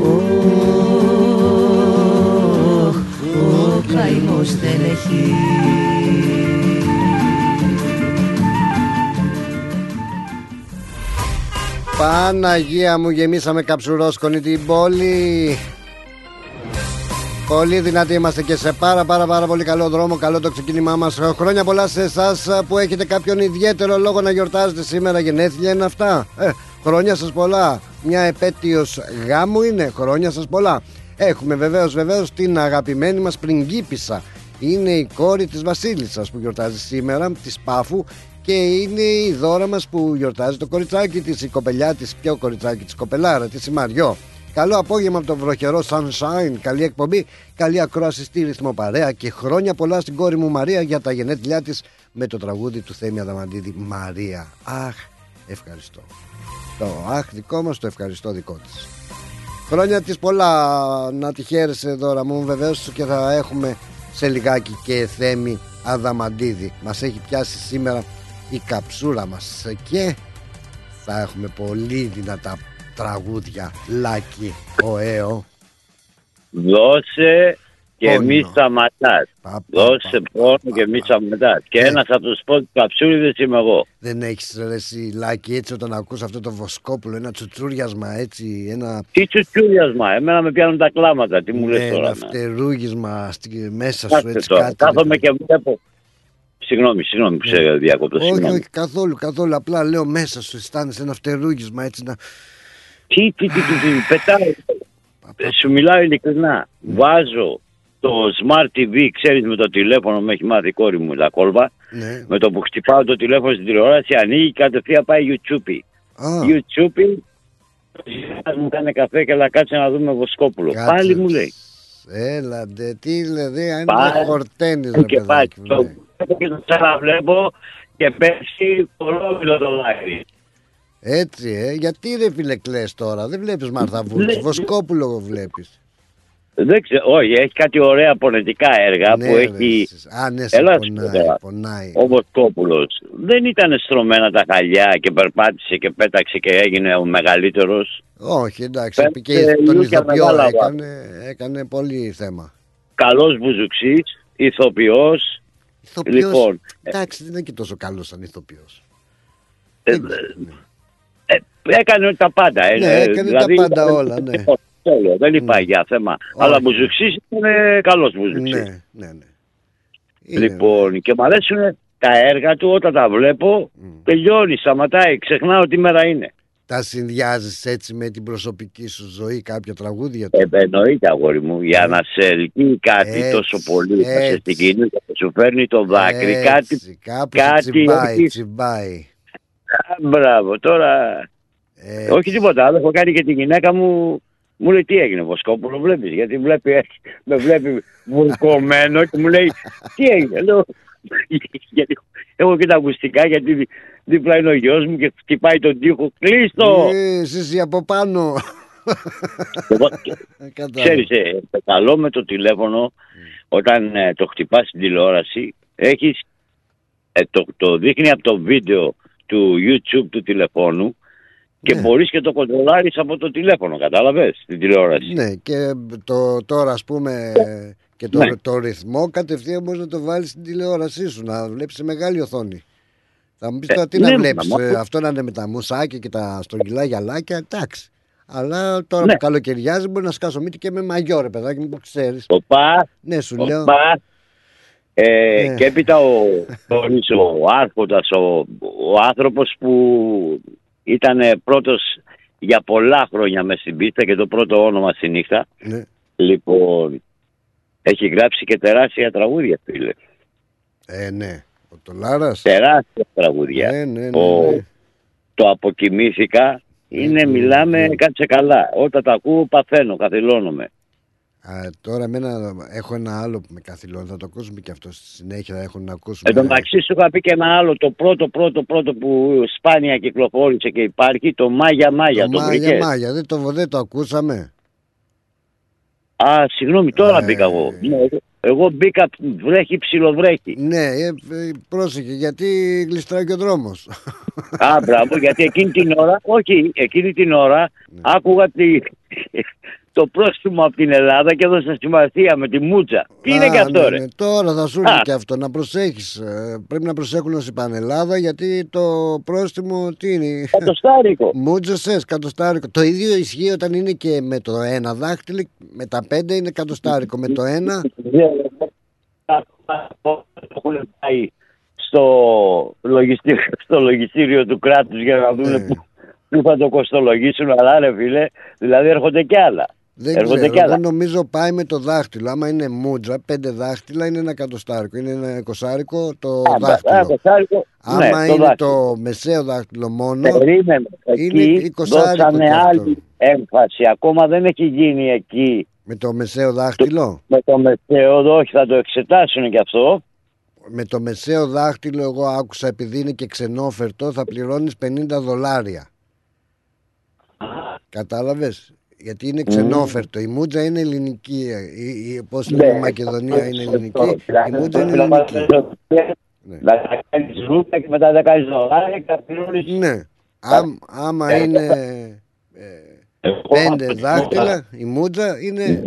Ο καημός δεν έχει. Παναγία μου, γεμίσαμε καψουρόσκονη την πόλη. Πολύ δυνατοί είμαστε και σε πάρα πολύ καλό δρόμο. Καλό το ξεκίνημά μας. Χρόνια πολλά σε εσάς που έχετε κάποιον ιδιαίτερο λόγο να γιορτάζετε σήμερα. Γενέθλια είναι αυτά. Χρόνια σας πολλά. Μια επέτειος γάμου είναι. Χρόνια σας πολλά. Έχουμε βεβαίως την αγαπημένη μας πριγκίπισσα. Είναι η κόρη της Βασίλισσας που γιορτάζει σήμερα, της Πάφου. Και είναι η Δώρα μας που γιορτάζει το κοριτσάκι της, η κοπελιά της. Ποιο κοριτσάκι της, κοπελάρα της, η Μαριό. Καλό απόγευμα από το βροχερό Sunshine. Καλή εκπομπή, καλή ακρόαση στη ρυθμό παρέα. Και χρόνια πολλά στην κόρη μου Μαρία για τα γενέθλιά της με το τραγούδι του Θέμη Αδαμαντίδη. Μαρία. Αχ, ευχαριστώ. Το αχ δικό μας, το ευχαριστώ δικό της. Χρόνια της πολλά, να τη χαίρεσαι Δώρα μου. Βεβαίως και θα έχουμε σε λιγάκι και Θέμη Αδαμαντίδη. Μας έχει πιάσει σήμερα η καψούρα μας και θα έχουμε πολύ δυνατά τραγούδια. Λάκη, ωέο. Δώσε και μη σταματάς. Δώσε πόνο και μη σταματάς. Και ένας από τους πρώτους καψούριδες είμαι εγώ. Δεν έχεις ρε εσύ Λάκη έτσι όταν ακούς αυτό το Βοσκόπουλο, ένα τσουτσούριασμα έτσι, ένα... Τι τσουτσούριασμα, εμένα με πιάνουν τα κλάματα, τι μου λες τώρα. Ένα φτερούγισμα μέσα σου έτσι τώρα, κάτι. Κάθομαι και βλέπω. Συγγνώμη που σε διακόπτω. Όχι, καθόλου, απλά λέω μέσα σου αισθάνεσαι ένα φτερούγισμα έτσι να... Τι, πετάω. Σου μιλάω ειλικρινά. Βάζω το Smart TV, ξέρεις με το τηλέφωνο με έχει μάθει η κόρη μου τα κόλπα. Ναι. Με το που χτυπάω το τηλέφωνο στην τηλεόραση ανοίγει κατευθείαν πάει YouTube. YouTube, μου κάνει καφέ και να κάτσε να δούμε Βοσκόπουλο. Κάτσε. Πάλι μου λέει. Έλαντε, τι δηλαδή, αν είναι χορτένις ρε και παιδάκι μου. Και το ξαναβλέπω και πέσει ολόκληρο το δάκρυ. Έτσι γιατί ρε φίλε κλαις τώρα, δεν βλέπεις Μάρθα Βούλτς, Βοσκόπουλο βλέπεις. Δεν ξέρω, όχι, έχει κάτι ωραία πονετικά έργα που έχει... Ναι, σε πονάει. Ο Βοσκόπουλος δεν ήταν στρωμένα τα χαλιά και περπάτησε και πέταξε και έγινε ο μεγαλύτερος. Όχι, εντάξει, και τον ηθοποιό έκανε πολύ θέμα. Καλός μπουζουξής, ηθοποιός. Λοιπόν, εντάξει, δεν είναι και τόσο καλός σαν ηθοποιός. Έκανε τα πάντα. Ναι, έκανε δηλαδή, τα πάντα όλα, ναι. Δεν υπάρχει για θέμα. Αλλά μπουζουξής είναι καλός μπουζουξής. Ναι. Λοιπόν, και μου αρέσουν τα έργα του, όταν τα βλέπω, τελειώνει, σταματάει, ξεχνάω τι μέρα είναι. Τα συνδυάζεις έτσι με την προσωπική σου ζωή, κάποια τραγούδια του? Εννοείται αγόρι μου, για να σε ελκύει κάτι τόσο πολύ, να σε συγκινεί, να σου φέρνει το δάκρυ, κάτι τσιμπάει. Μπράβο, τώρα... όχι τίποτα άλλο, έχω κάνει και τη γυναίκα μου, μου λέει τι έγινε Βοσκόπουλο, βλέπεις, γιατί με βλέπει βουλκωμένο και μου λέει τι έγινε, λέω, γιατί έχω και τα ακουστικά, γιατί δίπλα είναι ο γιος μου και χτυπάει τον τοίχο, κλείστο! Εσύ από πάνω. Ξέρεις, καλό με το τηλέφωνο, όταν το χτυπάς στην τηλεόραση, έχεις, το δείχνει από το βίντεο του YouTube του τηλεφώνου και μπορείς και το κοντρολάρεις από το τηλέφωνο, κατάλαβες, την τηλεόραση. Ναι, και τώρα ας πούμε και το ρυθμό κατευθείαν μπορείς να το βάλεις στην τηλεόρασή σου, να βλέπεις σε μεγάλη οθόνη. Θα μου πεις τώρα τι να βλέπεις, αυτό να είναι με τα μουσάκια και τα στρογγυλά γυαλάκια, εντάξει. Αλλά τώρα που καλοκαιριάζει μπορεί να σκάσω μύτη και με μαγιό ρε παιδάκι μου που ξέρεις. Ναι, σου λέω. Και έπειτα ο άρχοντας, ο άνθρωπος που ήταν πρώτος για πολλά χρόνια μες στην πίστα και το πρώτο όνομα στη νύχτα. Ναι. Λοιπόν, έχει γράψει και τεράστια τραγούδια, φίλε. Ναι. Ο Τολάρας. Τεράστια τραγούδια. Ναι. Το αποκοιμήθηκα. Είναι, μιλάμε, κάτσε καλά. Όταν τα ακούω παθαίνω, καθυλώνομαι. Τώρα έχω ένα άλλο που με καθυλώνει. Θα το ακούσουμε και αυτό στη συνέχεια. Θα έχω να ακούσουμε. Εν τω μεταξύ σου είχα πει και ένα άλλο. Το πρώτο που σπάνια κυκλοφόρησε και υπάρχει. Το Μάγια Μάγια. Το Μάγια. Δεν το ακούσαμε. Συγγνώμη, τώρα μπήκα εγώ. Εγώ μπήκα, βρέχει, ψιλοβρέχει. Ναι, πρόσεχε, γιατί γλιστράει και ο δρόμος. Μπράβο, γιατί εκείνη την ώρα άκουγα το πρόστιμο από την Ελλάδα και έδωσα σημασία με τη μούτσα. Τι είναι και αυτό, ρε? Τώρα θα σου έρθει και αυτό, να προσέχεις. Πρέπει να προσέχουν όσοι πάνε Ελλάδα, γιατί το πρόστιμο τι είναι? Κατοστάρικο. Μούτζεσες, κατοστάρικο. Το ίδιο ισχύει όταν είναι και με το ένα δάχτυλο, με τα 5 είναι κατοστάρικο. Με το ένα. Έχουν πάει στο λογιστήριο του κράτους για να δουν πού θα το κοστολογήσουν, αλλά ρε φίλε, δηλαδή έρχονται κι άλλα. Δεν ξέρω, εγώ νομίζω πάει με το δάχτυλο. Άμα είναι μούτζα, 5 δάχτυλα είναι ένα κατοστάρικο. Είναι ένα εικοσάρικο το δάχτυλο. Άμα είναι το μεσαίο δάχτυλο μόνο, είναι εικοσάρικο. Δώσανε άλλη έμφαση. Ακόμα δεν έχει γίνει εκεί. Με το μεσαίο δάχτυλο. Με το μεσαίο, όχι, θα το εξετάσουν κι αυτό. Με το μεσαίο δάχτυλο, εγώ άκουσα, επειδή είναι και ξενόφερτο, θα πληρώνεις $50. Κατάλαβες? Γιατί είναι ξενόφερτο. Η μούτζα είναι ελληνική. Πώς λέμε, η Μακεδονία είναι ελληνική. Η μούτζα είναι ελληνική. Να κάνεις ρούπια και μετά να κάνεις $. Και θα πληρώνεις. Ναι. Άμα είναι 5 δάχτυλα, η μούτζα είναι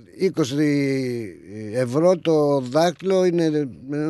20 ευρώ το δάχτυλο, είναι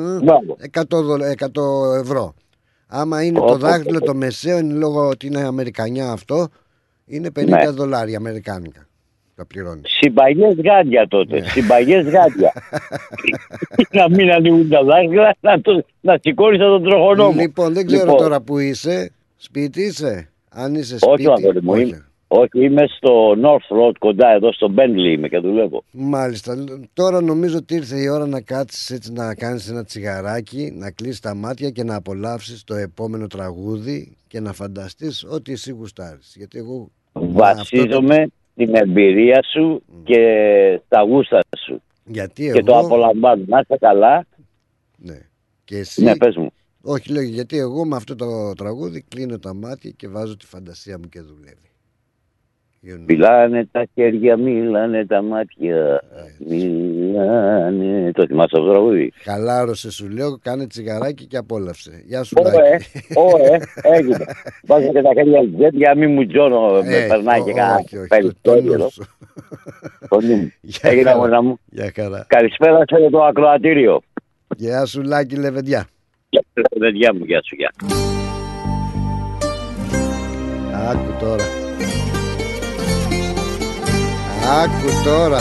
100 ευρώ. Άμα είναι το δάχτυλο το μεσαίο, είναι λόγω ότι είναι αμερικανιά αυτό, είναι $50 αμερικάνικα. Τα πληρώνει. Συμπαγιές γάντια τότε. Συμπαγιές γάντια. Να μην ανοίγουν τα δάχτυλα, να σηκώνεις τον τροχονό μου. Λοιπόν, δεν ξέρω τώρα που είσαι. Σπίτι είσαι? Αν είσαι σπίτι. Όχι, είμαι στο North Road κοντά εδώ στο Bentley είμαι και δουλεύω. Μάλιστα. Τώρα νομίζω ότι ήρθε η ώρα να κάτσεις έτσι, να κάνεις ένα τσιγαράκι, να κλείσεις τα μάτια και να απολαύσεις το επόμενο τραγούδι και να φανταστείς ό,τι εσύ γουστάρεις. Γιατί εγώ βασίζομαι στην εμπειρία σου και στα γούστα σου. Γιατί και το απολαμβάνω. Να είσαι καλά. Ναι. Και εσύ... Ναι, πες μου. Όχι, λέω, γιατί εγώ με αυτό το τραγούδι κλείνω τα μάτια και βάζω τη φαντασία μου και δουλεύει. Μιλάνε τα χέρια, μιλάνε τα μάτια. Μιλάνε. Το θυμάσαι αυτό το τραγούδι? Χαλάρωσε, σου λέω, κάνε τσιγαράκι και απόλαυσε. Γεια σου, Λάκη. Έγινε. Βάζω και τα χέρια για να μην μου τζώνω. Με περνάει και κανένα περιπτώριο. Έγινε, μόνα μου. Καλησπέρα σε το ακροατήριο. Γεια σου, Λάκη Λεβεντιά. Λεβεντιά μου, γεια σου, γεια. Άκου τώρα. Άκου τώρα.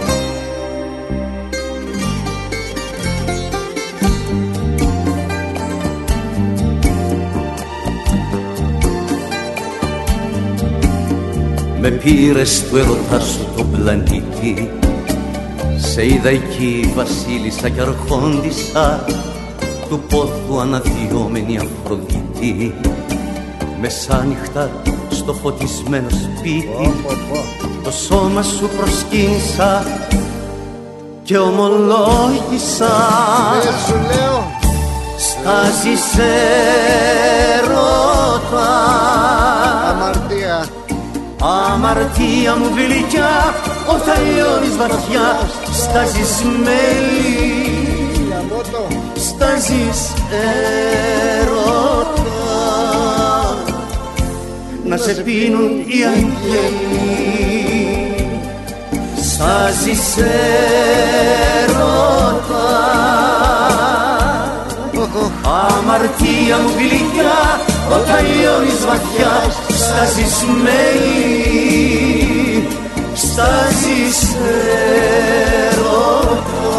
Με πήρες του έρωτά σου το πλανήτη, σε είδα εκεί βασίλισσα και αρχόντισσα, του πόθου αναδυόμενη Αφροδίτη, μεσάνυχτα στο φωτισμένο σπίτι, το σώμα σου προσκύνησα και ομολόγησα. Σου λέω, στάζεις έρωτα, αμαρτία, αμαρτία μου γλυκιά, όταν λιώνεις βαθιά, στάζεις μέλι, στάζεις έρωτα, να σε πίνουν οι αγγέλοι. Στάζεις έρωτα, αμαρτία μου γλυκιά, όταν λιώνεις βαθιά, στάζεις μέλι, στάζεις έρωτα,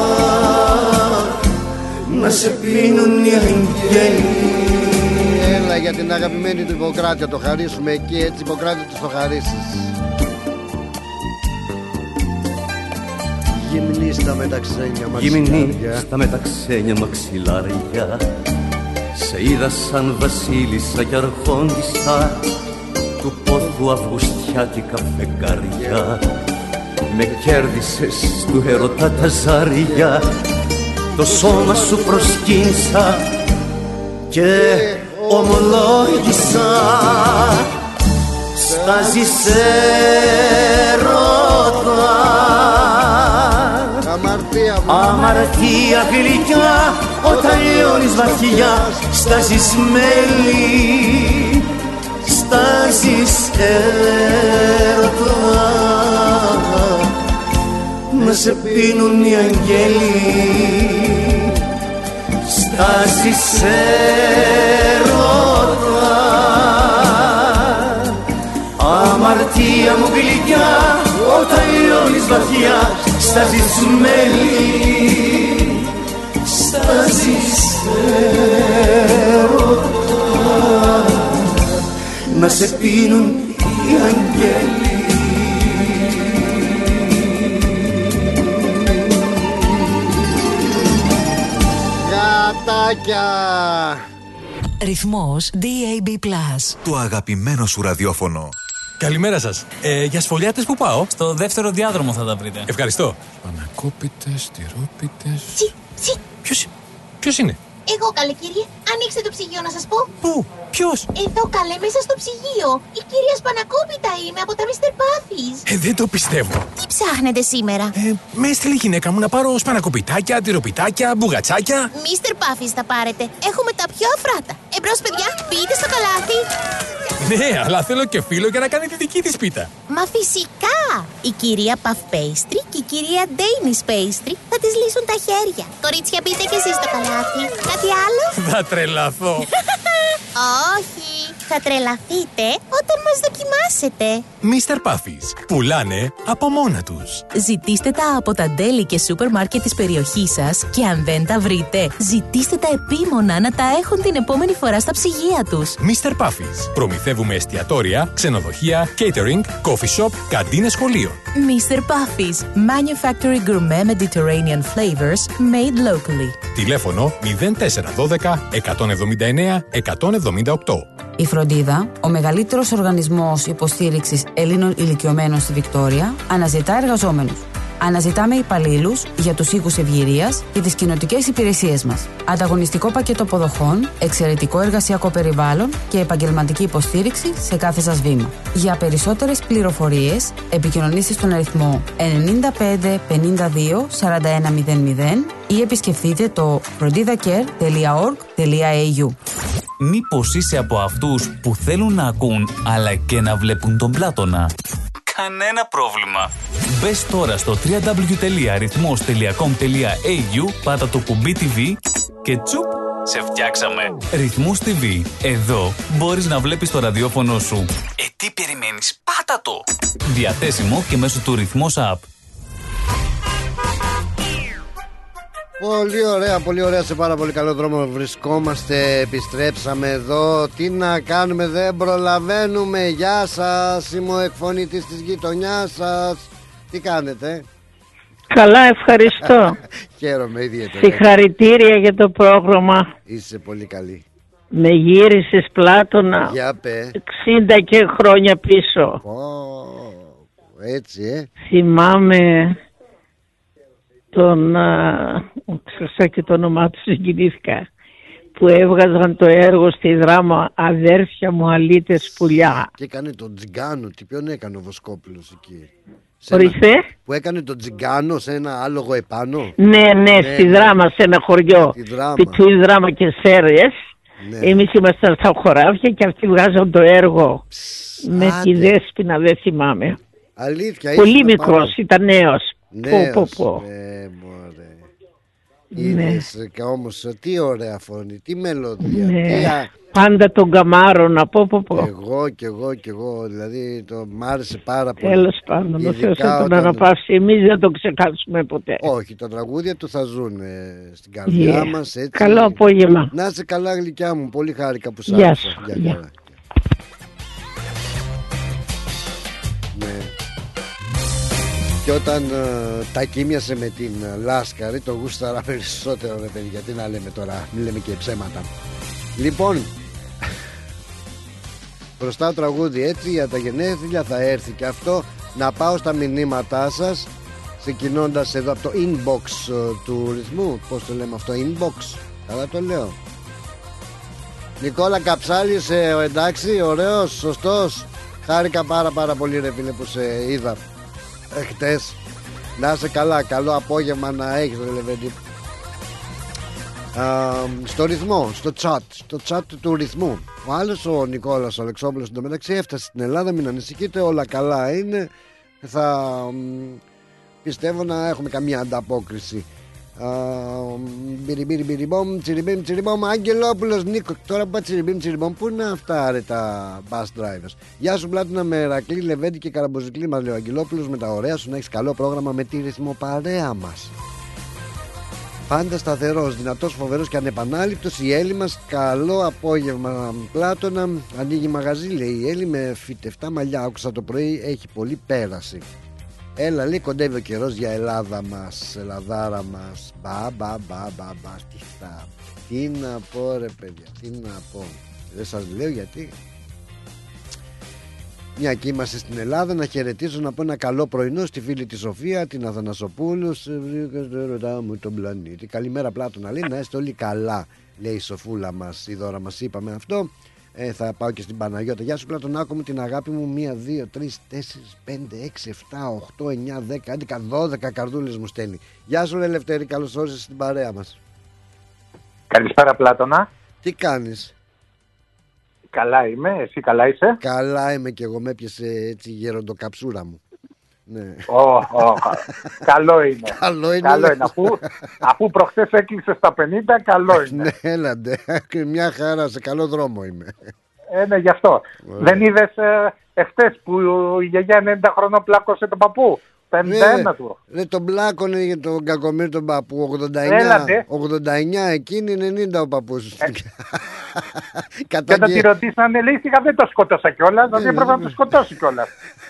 να σε πίνουν οι αγγέλοι. Έλα για την αγαπημένη του Ιπποκράτη, το χαρίσουμε εκεί, έτσι Ιπποκράτη του το χαρίσεις. Γυμνή στα μεταξένια μαξιλάρια, στα μεταξένια μαξιλάρια. Σε είδα σαν βασίλισσα κι αρχόντισσα του πόθου αυγουστιάτικα φεγγάρια. Με κέρδισες του ερωτά τα ζάρια, το σώμα σου προσκύνησα και ομολόγησα. Στάζεις έρωτα, αμαρτία γλυκιά, όταν λιώνεις βαθιά. Στάζεις μέλι, στάζεις έρωτα, να σε πίνουν οι αγγέλοι. Στάζεις έρωτα, αμαρτία μου γλυκιά, όταν λιώνεις βαθιά. Στάζεις μέλι, στάζεις έρωτα, να σε πίνουν οι αγγέλοι. Γατάκια. Ρυθμός DAB+. Το αγαπημένο σου ραδιόφωνο. Καλημέρα σας. Για σφολιάτες που πάω? Στο δεύτερο διάδρομο θα τα βρείτε. Ευχαριστώ. Πανακόπιτες, τυρόπιτες... Ποιος είναι? Εγώ, καλέ κύριε. Ανοίξτε το ψυγείο να σας πω. Πού? Ποιος? Εδώ, καλέ, μέσα στο ψυγείο. Η κυρία Σπανακόπιτα είμαι από τα Mr. Puffy's. Δεν το πιστεύω. Τι ψάχνετε σήμερα? Με έστειλε η γυναίκα μου να πάρω σπανακοπιτάκια, τυροπιτάκια, μπουγατσάκια. Mr. Puffy's θα πάρετε. Έχουμε τα πιο αφράτα. Εμπρός, παιδιά, μπείτε στο καλάθι. Ναι, αλλά θέλω και φίλο για να κάνει τη δική της πίτα. Μα φυσικά! Η κυρία Puff Pastry και η κυρία Danish Pastry θα τις λύσουν τα χέρια. Κορίτσια, μπείτε και εσείς στο καλάθι. Κάτι άλλο? Θα τρελαθώ. Όχι, θα τρελαθείτε όταν μας δοκιμάσετε. Mr. Puffy's. Πουλάνε από μόνα τους. Ζητήστε τα από τα ντέλη και σούπερ μάρκετ της περιοχής σας και αν δεν τα βρείτε, ζητήστε τα επίμονα να τα έχουν την επόμενη φορά στα ψυγεία τους. Mr. Puffy's. Προμηθεύουμε εστιατόρια, ξενοδοχεία, catering, coffee shop, καντίνες σχολείων. Mr. Puffy's. Manufacturing gourmet Mediterranean flavors made locally. Τηλέφωνο 0412 179 178. Η Φροντίδα, ο μεγαλύτερος οργανισμός υποστήριξης Ελλήνων ηλικιωμένων στη Βικτόρια, αναζητά εργαζόμενους. Αναζητάμε υπαλλήλους για τους οίκους ευγυρίας και τις κοινοτικές υπηρεσίες μας. Ανταγωνιστικό πακέτο αποδοχών, εξαιρετικό εργασιακό περιβάλλον και επαγγελματική υποστήριξη σε κάθε σας βήμα. Για περισσότερες πληροφορίες, επικοινωνήστε στον αριθμό 95 52 4100 ή επισκεφτείτε το frontidacare.org.au. Μήπως είσαι από αυτούς που θέλουν να ακούν αλλά και να βλέπουν τον Πλάτωνα? Κανένα πρόβλημα. Μπες τώρα στο www.rythmos.com.au, πάτα το κουμπί TV και τσουπ, σε φτιάξαμε. Ρυθμός TV. Εδώ μπορείς να βλέπεις το ραδιόφωνο σου. Τι περιμένεις? Πάτα το! Διαθέσιμο και μέσω του Ρυθμός App. Πολύ ωραία, σε πάρα πολύ καλό δρόμο βρισκόμαστε, επιστρέψαμε εδώ. Τι να κάνουμε, δεν προλαβαίνουμε. Γεια σας, είμαι ο εκφωνητής της γειτονιάς σας. Τι κάνετε? Καλά, ευχαριστώ. Χαίρομαι ιδιαίτερα. Συγχαρητήρια για το πρόγραμμα. Είσαι πολύ καλή. Με γύρισες, Πλάτωνα. Για πέ. 60 και χρόνια πίσω. Έτσι Θυμάμαι ξέχασα και το όνομά του, συγκινήθηκα, που έβγαζαν το έργο στη Δράμα «Αδέρφια μου αλήτες πουλιά». Και έκανε τον Τζιγκάνο. Τι ποιον έκανε ο Βοσκόπουλος εκεί? Ορίστε. Που έκανε τον Τζιγκάνο σε ένα άλογο επάνω. Ναι, στη Δράμα, σε ένα χωριό. Between Δράμα και Σέρες. Ναι. Εμείς ήμασταν στα χωράφια και αυτοί βγάζαν το έργο. Με τη Δέσποινα, δεν θυμάμαι. Αλήθεια. Πολύ μικρός, ήταν νέος. Είδες όμως τι ωραία φωνή, τι μελωδία. Πάντα τον καμάρωνα. Εγώ, δηλαδή μ' άρεσε πάρα πολύ. Τέλος πάντων, ο Θεός θα τον αναπαύσει, εμείς δεν τον ξεχάσουμε ποτέ. Όχι, τα τραγούδια του θα ζουν στην καρδιά μας, έτσι. Καλό απόγευμα. Να είσαι καλά, γλυκιά μου, πολύ χάρηκα που σ' άκουσα. Γεια σου. Και όταν τα κοίμιασε με την Λάσκαρη, το γούσταρα περισσότερο, ρε παιδί. Γιατί να λέμε τώρα, μην λέμε και ψέματα. Λοιπόν, μπροστά τραγούδι έτσι για τα γενέθλια, θα έρθει και αυτό. Να πάω στα μηνύματά σας, ξεκινώντας εδώ από το inbox του ρυθμού. Πώς το λέμε αυτό, inbox? Καλά το λέω. Νικόλα Καψάλης, εντάξει, ωραίος, σωστός. Χάρηκα πάρα πολύ, ρε φίλε, που σε είδα χτες. Να είσαι καλά, καλό απόγευμα να έχεις, ρε Λεβέντη. Στο ρυθμό, στο chat του ρυθμού. Ο άλλος, ο Νικόλας ο Αλεξόπουλος, εντωμεταξύ έφτασε στην Ελλάδα, μην ανησυχείτε, όλα καλά είναι. Θα πιστεύω να έχουμε καμία ανταπόκριση. Τσιριμπίμ, Αγγελόπουλος Νίκο. Τώρα που είπα τσιριμπίμ, πού είναι αυτά ρε τα bus drivers? Γεια σου Πλάτωνα, Μερακλή, Λεβέντη και Καραμποζικλή, μας λέει ο Αγγελόπουλος. Με τα ωραία σου να έχεις καλό πρόγραμμα με τη ρυθμοπαρέα μας. Πάντα σταθερός, δυνατός, φοβερός και ανεπανάληπτος η Έλλη μας. Καλό απόγευμα Πλάτωνα. Ανοίγει μαγαζί, λέει η Έλλη, με φυτευτά μαλλιά. Άκουσα το πρωί, έχει πολύ πέραση. Έλα, λέει, κοντεύει ο καιρός για Ελλάδα μας, Ελλαδάρα μας. Τι να πω ρε παιδιά, τι να πω. Δεν σας λέω γιατί. Μια και είμαστε στην Ελλάδα, να χαιρετήσω, να πω ένα καλό πρωινό στη φίλη τη Σοφία, την Αθανασοπούλου. Μου τον πλανήτη. Καλημέρα Πλάτωνα, λέει, να είστε όλοι καλά, λέει η Σοφούλα μας, η Δώρα μας, είπαμε αυτό. Θα πάω και στην Παναγιώτα. Γεια σου Πλατωνάκο μου, την αγάπη μου. 1, 2, 3, 4, 5, 6, 7, 8, 9, 10, 11, 12 καρδούλες μου στέλνει. Γεια σου Ελευθερή, καλώς όρισες στην παρέα μας. Καλησπέρα Πλάτωνα. Τι κάνεις? Καλά είμαι, εσύ καλά είσαι? Καλά είμαι και εγώ, με έπιασε έτσι γεροντοκαψούρα μου. Ναι. Καλό είναι. Καλό είναι. Αφού προχθές έκλεισες στα 50, καλό είναι. Ναι, έλαντε. Μια χαρά, σε καλό δρόμο είμαι. Ναι, γι' αυτό. Δεν είδες εχθές που η γιαγιά 90 χρονών πλάκωσε τον παππού? 51 του. Ναι, τον πλάκωνε για τον κακομοίρη τον παππού. 89 εκείνη, 90 ο παππούς. Και όταν τη ρωτήσανε, λέει, δεν το σκότωσα κιόλας, δηλαδή έπρεπε να το σκοτώσει κιόλας.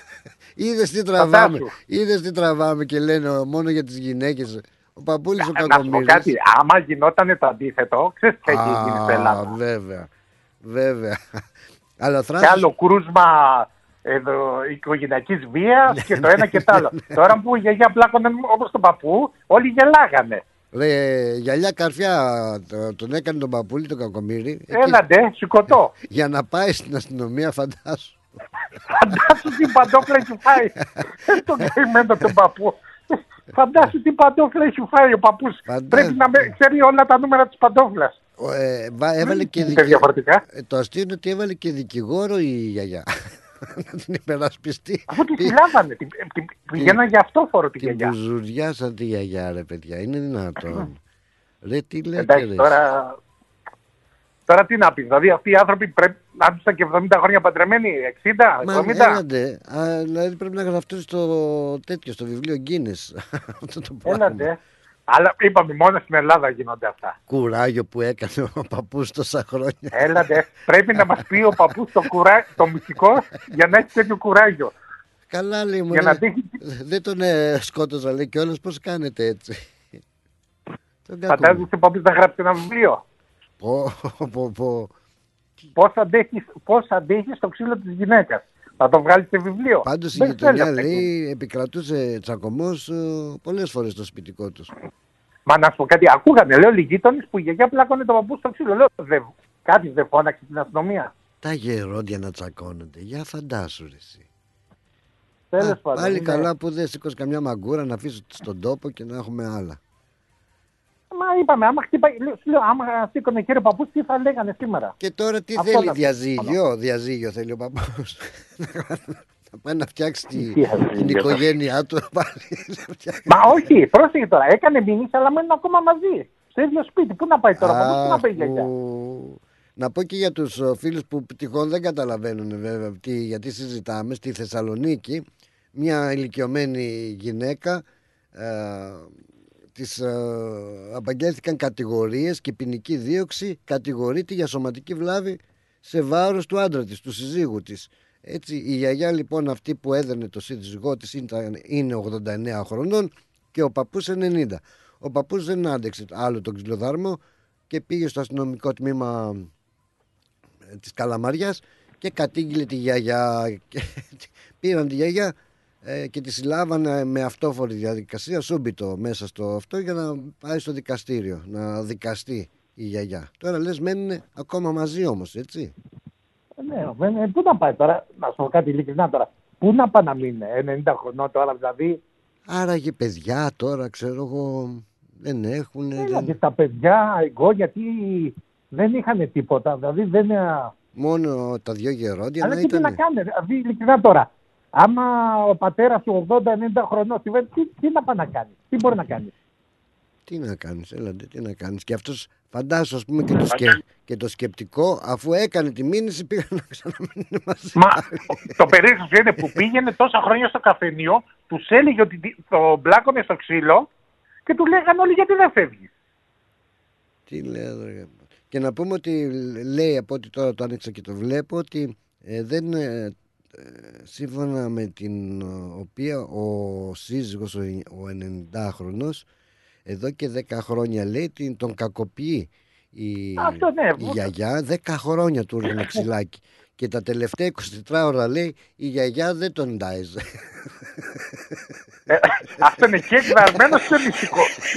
Είδες τι τραβάμε και λένε μόνο για τις γυναίκες. Ο παππούλης ο κακομοίρης. Να σου πω κάτι, άμα γινόταν το αντίθετο, ξέρεις τι έχει γίνει στην Ελλάδα? Βέβαια. Και άλλο κρούσμα οικογενειακής βίας και το ένα και το άλλο. Τώρα που η γιαγιά πλάκωνε όπως τον παππού, όλοι γελάγανε. Ρε, γυαλιά καρφιά τον έκανε τον παππούλη τον κακομοίρη. Έλαντε, σηκωτώ. Για να πάει στην αστυνομία, φαντάσου. Φαντάσου τι παντόφλα έχει φάει. Τον καημένο τον παππού. Φαντάσου τι παντόφλα έχει φάει ο παππούς. Πρέπει να ξέρει όλα τα νούμερα της παντόφλας. Έβαλε και το αστείο είναι ότι έβαλε και δικηγόρο η γιαγιά. Να την υπερασπιστεί. Αφού τη συλλάβανε, πηγαίναν για αυτό φόρο τη γιαγιά. Την μπουζουριάσαν τη γιαγιά, ρε παιδιά, είναι δυνατόν? Ρε, τι λέτε? Εντάξει, τώρα τι να πεις, δηλαδή αυτοί οι άνθρωποι πρέπει να άντουσαν και 70 χρόνια παντρεμένοι, 60, 70. Έλαντε, δηλαδή πρέπει να γραφτούν στο βιβλίο Guinness. Έλαντε. Αλλά είπαμε μόνο στην Ελλάδα γίνονται αυτά. Κουράγιο που έκανε ο παππούς τόσα χρόνια. Έλατε, πρέπει να μας πει ο παππούς το μυστικό για να έχει τέτοιο κουράγιο. Καλά λέει μου, δεν τον σκότωζα λέει κιόλας, πώς κάνετε έτσι? Φαντάζεσαι ο παππούς να γράψει ένα βιβλίο. Πώς αντέχεις το ξύλο της γυναίκας? Θα το βγάλει σε βιβλίο. Πάντως η γειτονιά λέει επικρατούσε τσακωμός πολλές φορές στο σπιτικό τους. Μα να σου πω κάτι, ακούγανε λέω οι γείτονες που η γιαγιά πλάκωνε τον παππού στο ξύλο. Λέω κάτι δεν φώναξε την αστυνομία. Τα γερόντια να τσακώνονται, για φαντάσου ρε εσύ. Πάλι καλά που δεν σήκωσε καμιά μαγκούρα να αφήσω στον τόπο και να έχουμε άλλα. Μα είπαμε, άμα σήκωνε κύριε παππούς, τι θα λέγανε σήμερα? Και τώρα τι θέλει, διαζύγιο θέλει ο παππούς. Θα πάει να φτιάξει την οικογένειά του. Μα όχι, πρόσεχε τώρα, έκανε μήνυση αλλά μένουν ακόμα μαζί. Στο ίδιο σπίτι, πού να πάει τώρα, πού να πάει η γιαγιά? Να πω και για τους φίλους που τυχόν δεν καταλαβαίνουν βέβαια γιατί συζητάμε. Στη Θεσσαλονίκη μια ηλικιωμένη γυναίκα της απαγγέλθηκαν κατηγορίες και ποινική δίωξη, κατηγορείται για σωματική βλάβη σε βάρος του άντρα της, του συζύγου της. Έτσι, η γιαγιά λοιπόν αυτή που έδαινε το σύζυγό της είναι 89 χρονών και ο παππούς 90. Ο παππούς δεν άντεξε άλλο τον ξυλοδάρμο και πήγε στο αστυνομικό τμήμα της Καλαμαριάς και κατήγγειλε τη γιαγιά. Πήραν τη γιαγιά και τη συλλάβανε με αυτόφορη διαδικασία, σούμπιτο μέσα στο αυτό, για να πάει στο δικαστήριο να δικαστεί η γιαγιά. Τώρα λες μένουν ακόμα μαζί όμως, έτσι. Ναι, πού να πάει τώρα, να σου πω κάτι ειλικρινά τώρα. Πού να πάει να μείνει, 90 χρονών τώρα δηλαδή. Άραγε παιδιά τώρα, ξέρω εγώ, δεν έχουν. Και τα παιδιά, εγώ γιατί δεν είχαν τίποτα, δηλαδή δεν. Μόνο τα δυο γερόντια. Αλλά τι να κάνει, δηλαδή ειλικρινά τώρα. Άμα ο πατέρας του 80-90 χρονών, τι να πάει να κάνει, τι μπορεί να κάνει. Τι να κάνεις, έλατε, τι να κάνεις. Και αυτός φαντάσου, ας πούμε, και το σκεπτικό, αφού έκανε τη μήνυση, πήγαν να ξαναμείνουν μαζί. Μα το περίεργο είναι που πήγαινε τόσα χρόνια στο καφενείο, τους έλεγε ότι το μπλάκωνε στο ξύλο και του λέγανε όλοι γιατί δεν φεύγει. Τι λέω, και να πούμε ότι λέει, από ότι τώρα το άνοιξα και το βλέπω, ότι δεν... σύμφωνα με την οποία ο σύζυγος, ο 90χρονος, εδώ και 10 χρόνια λέει τον κακοποιεί η γιαγιά. 10 χρόνια του έργανε ξυλάκι. Και τα τελευταία 24 ώρα λέει η γιαγιά δεν τον τάιζε. Αυτό είναι και εκβαρμένο και μυστικό.